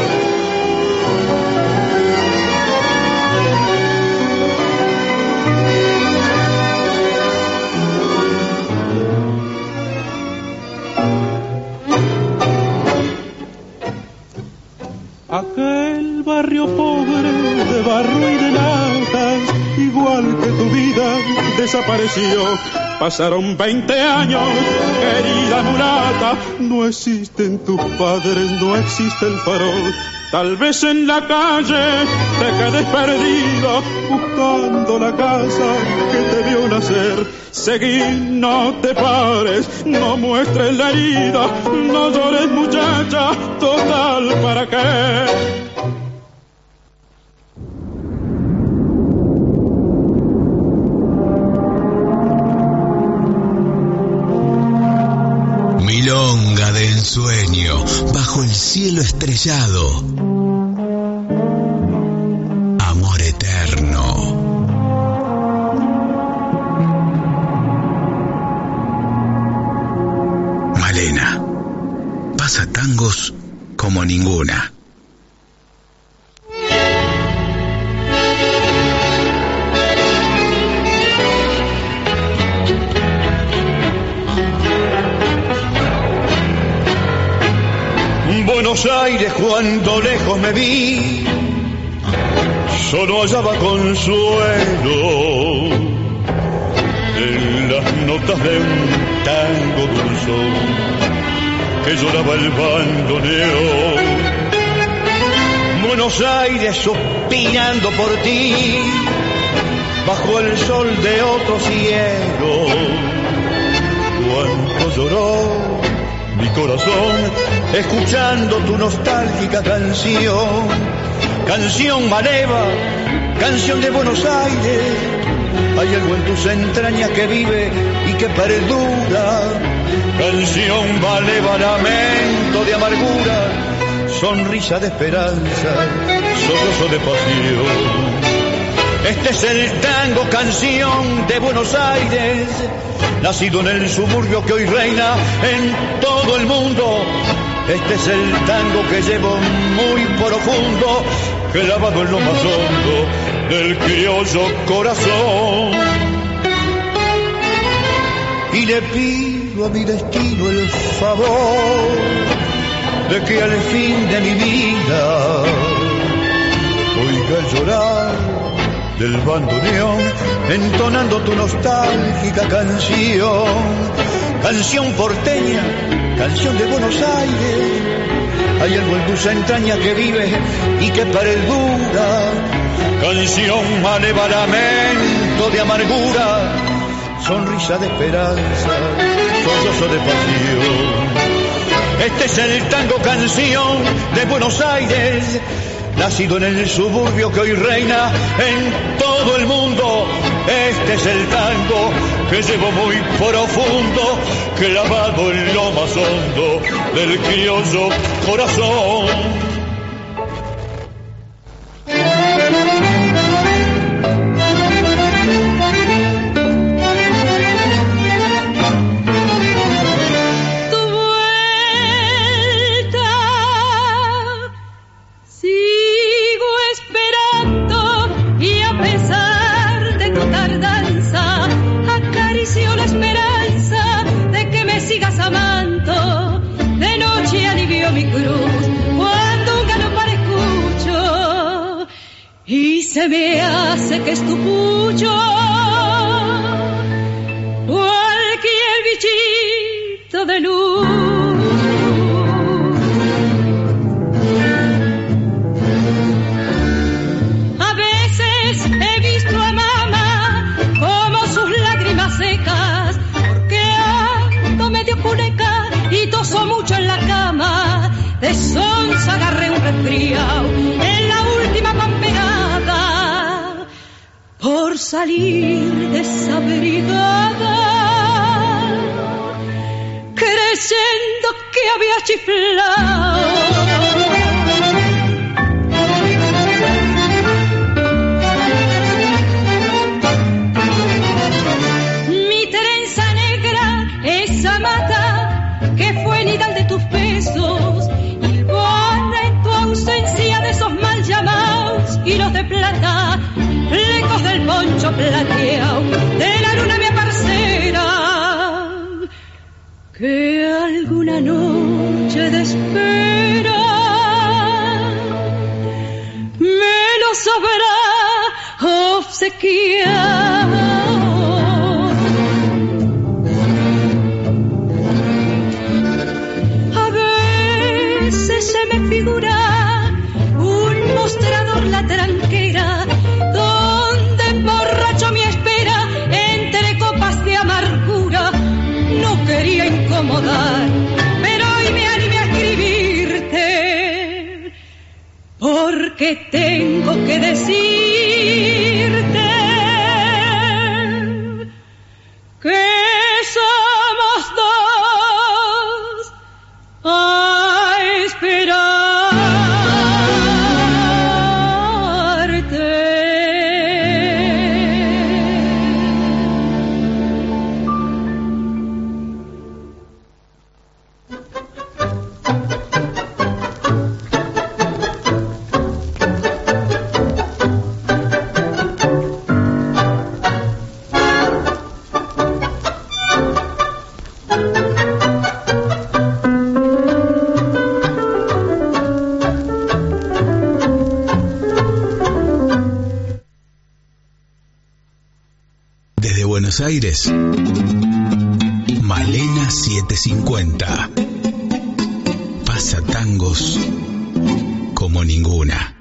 Aquel barrio pobre de barro y de latas, igual que tu vida, desapareció. Pasaron veinte años, querida mulata, no existen tus padres, no existe el farol. Tal vez en la calle te quedes perdido, buscando la casa que te vio nacer. Seguí, no te pares, no muestres la herida, no llores muchacha, total, ¿para qué? Milonga de ensueño, bajo el cielo estrellado. Amor eterno. Malena. Pasa tangos como ninguna. Buenos Aires, cuando lejos me vi, solo hallaba consuelo en las notas de un tango dulzón que lloraba el bandoneón. Buenos Aires suspirando por ti, bajo el sol de otro cielo, cuánto lloró mi corazón, escuchando tu nostálgica canción, canción maleva, canción de Buenos Aires. Hay algo en tus entrañas que vive y que perdura, canción maleva, lamento de amargura, sonrisa de esperanza, sollozo de pasión. Este es el tango, canción de Buenos Aires, nacido en el suburbio que hoy reina en todo el mundo. Este es el tango que llevo muy profundo, clavado en lo más hondo del criollo corazón. Y le pido a mi destino el favor de que al fin de mi vida oiga llorar del bandoneón, entonando tu nostálgica canción, canción porteña, canción de Buenos Aires. Hay algo en tus entrañas que vive y que perdura, canción maleva, lamento de amargura, sonrisa de esperanza, sollozo de pasión. Este es el tango, canción de Buenos Aires, nacido en el suburbio que hoy reina en todo el mundo. Este es el tango que llevo muy profundo, clavado en lo más hondo del criollo corazón. Se me hace que es tu pucho cualquier bichito de luz. A veces he visto a mamá como sus lágrimas secas, porque ando medio cuneca y toso mucho en la cama. De sonza agarré un resfriado en la última pampeada, por salir desabrigada, creyendo que había chiflado. Mi trenza negra, esa mata que fue nidal de tus besos, hilvana en tu ausencia de esos mal llamados hilos de plata, flecos del poncho plateado de la luna mi parcera, que alguna noche de espera me lo sabrá obsequiar. A veces se me figura un mostrador la tranquera, donde borracho me espera entre copas de amargura. No quería incomodar, pero hoy me animé a escribirte, porque tengo que decirte que somos dos a esperar. Buenos Aires, Malena setecientos cincuenta. Pasa tangos como ninguna.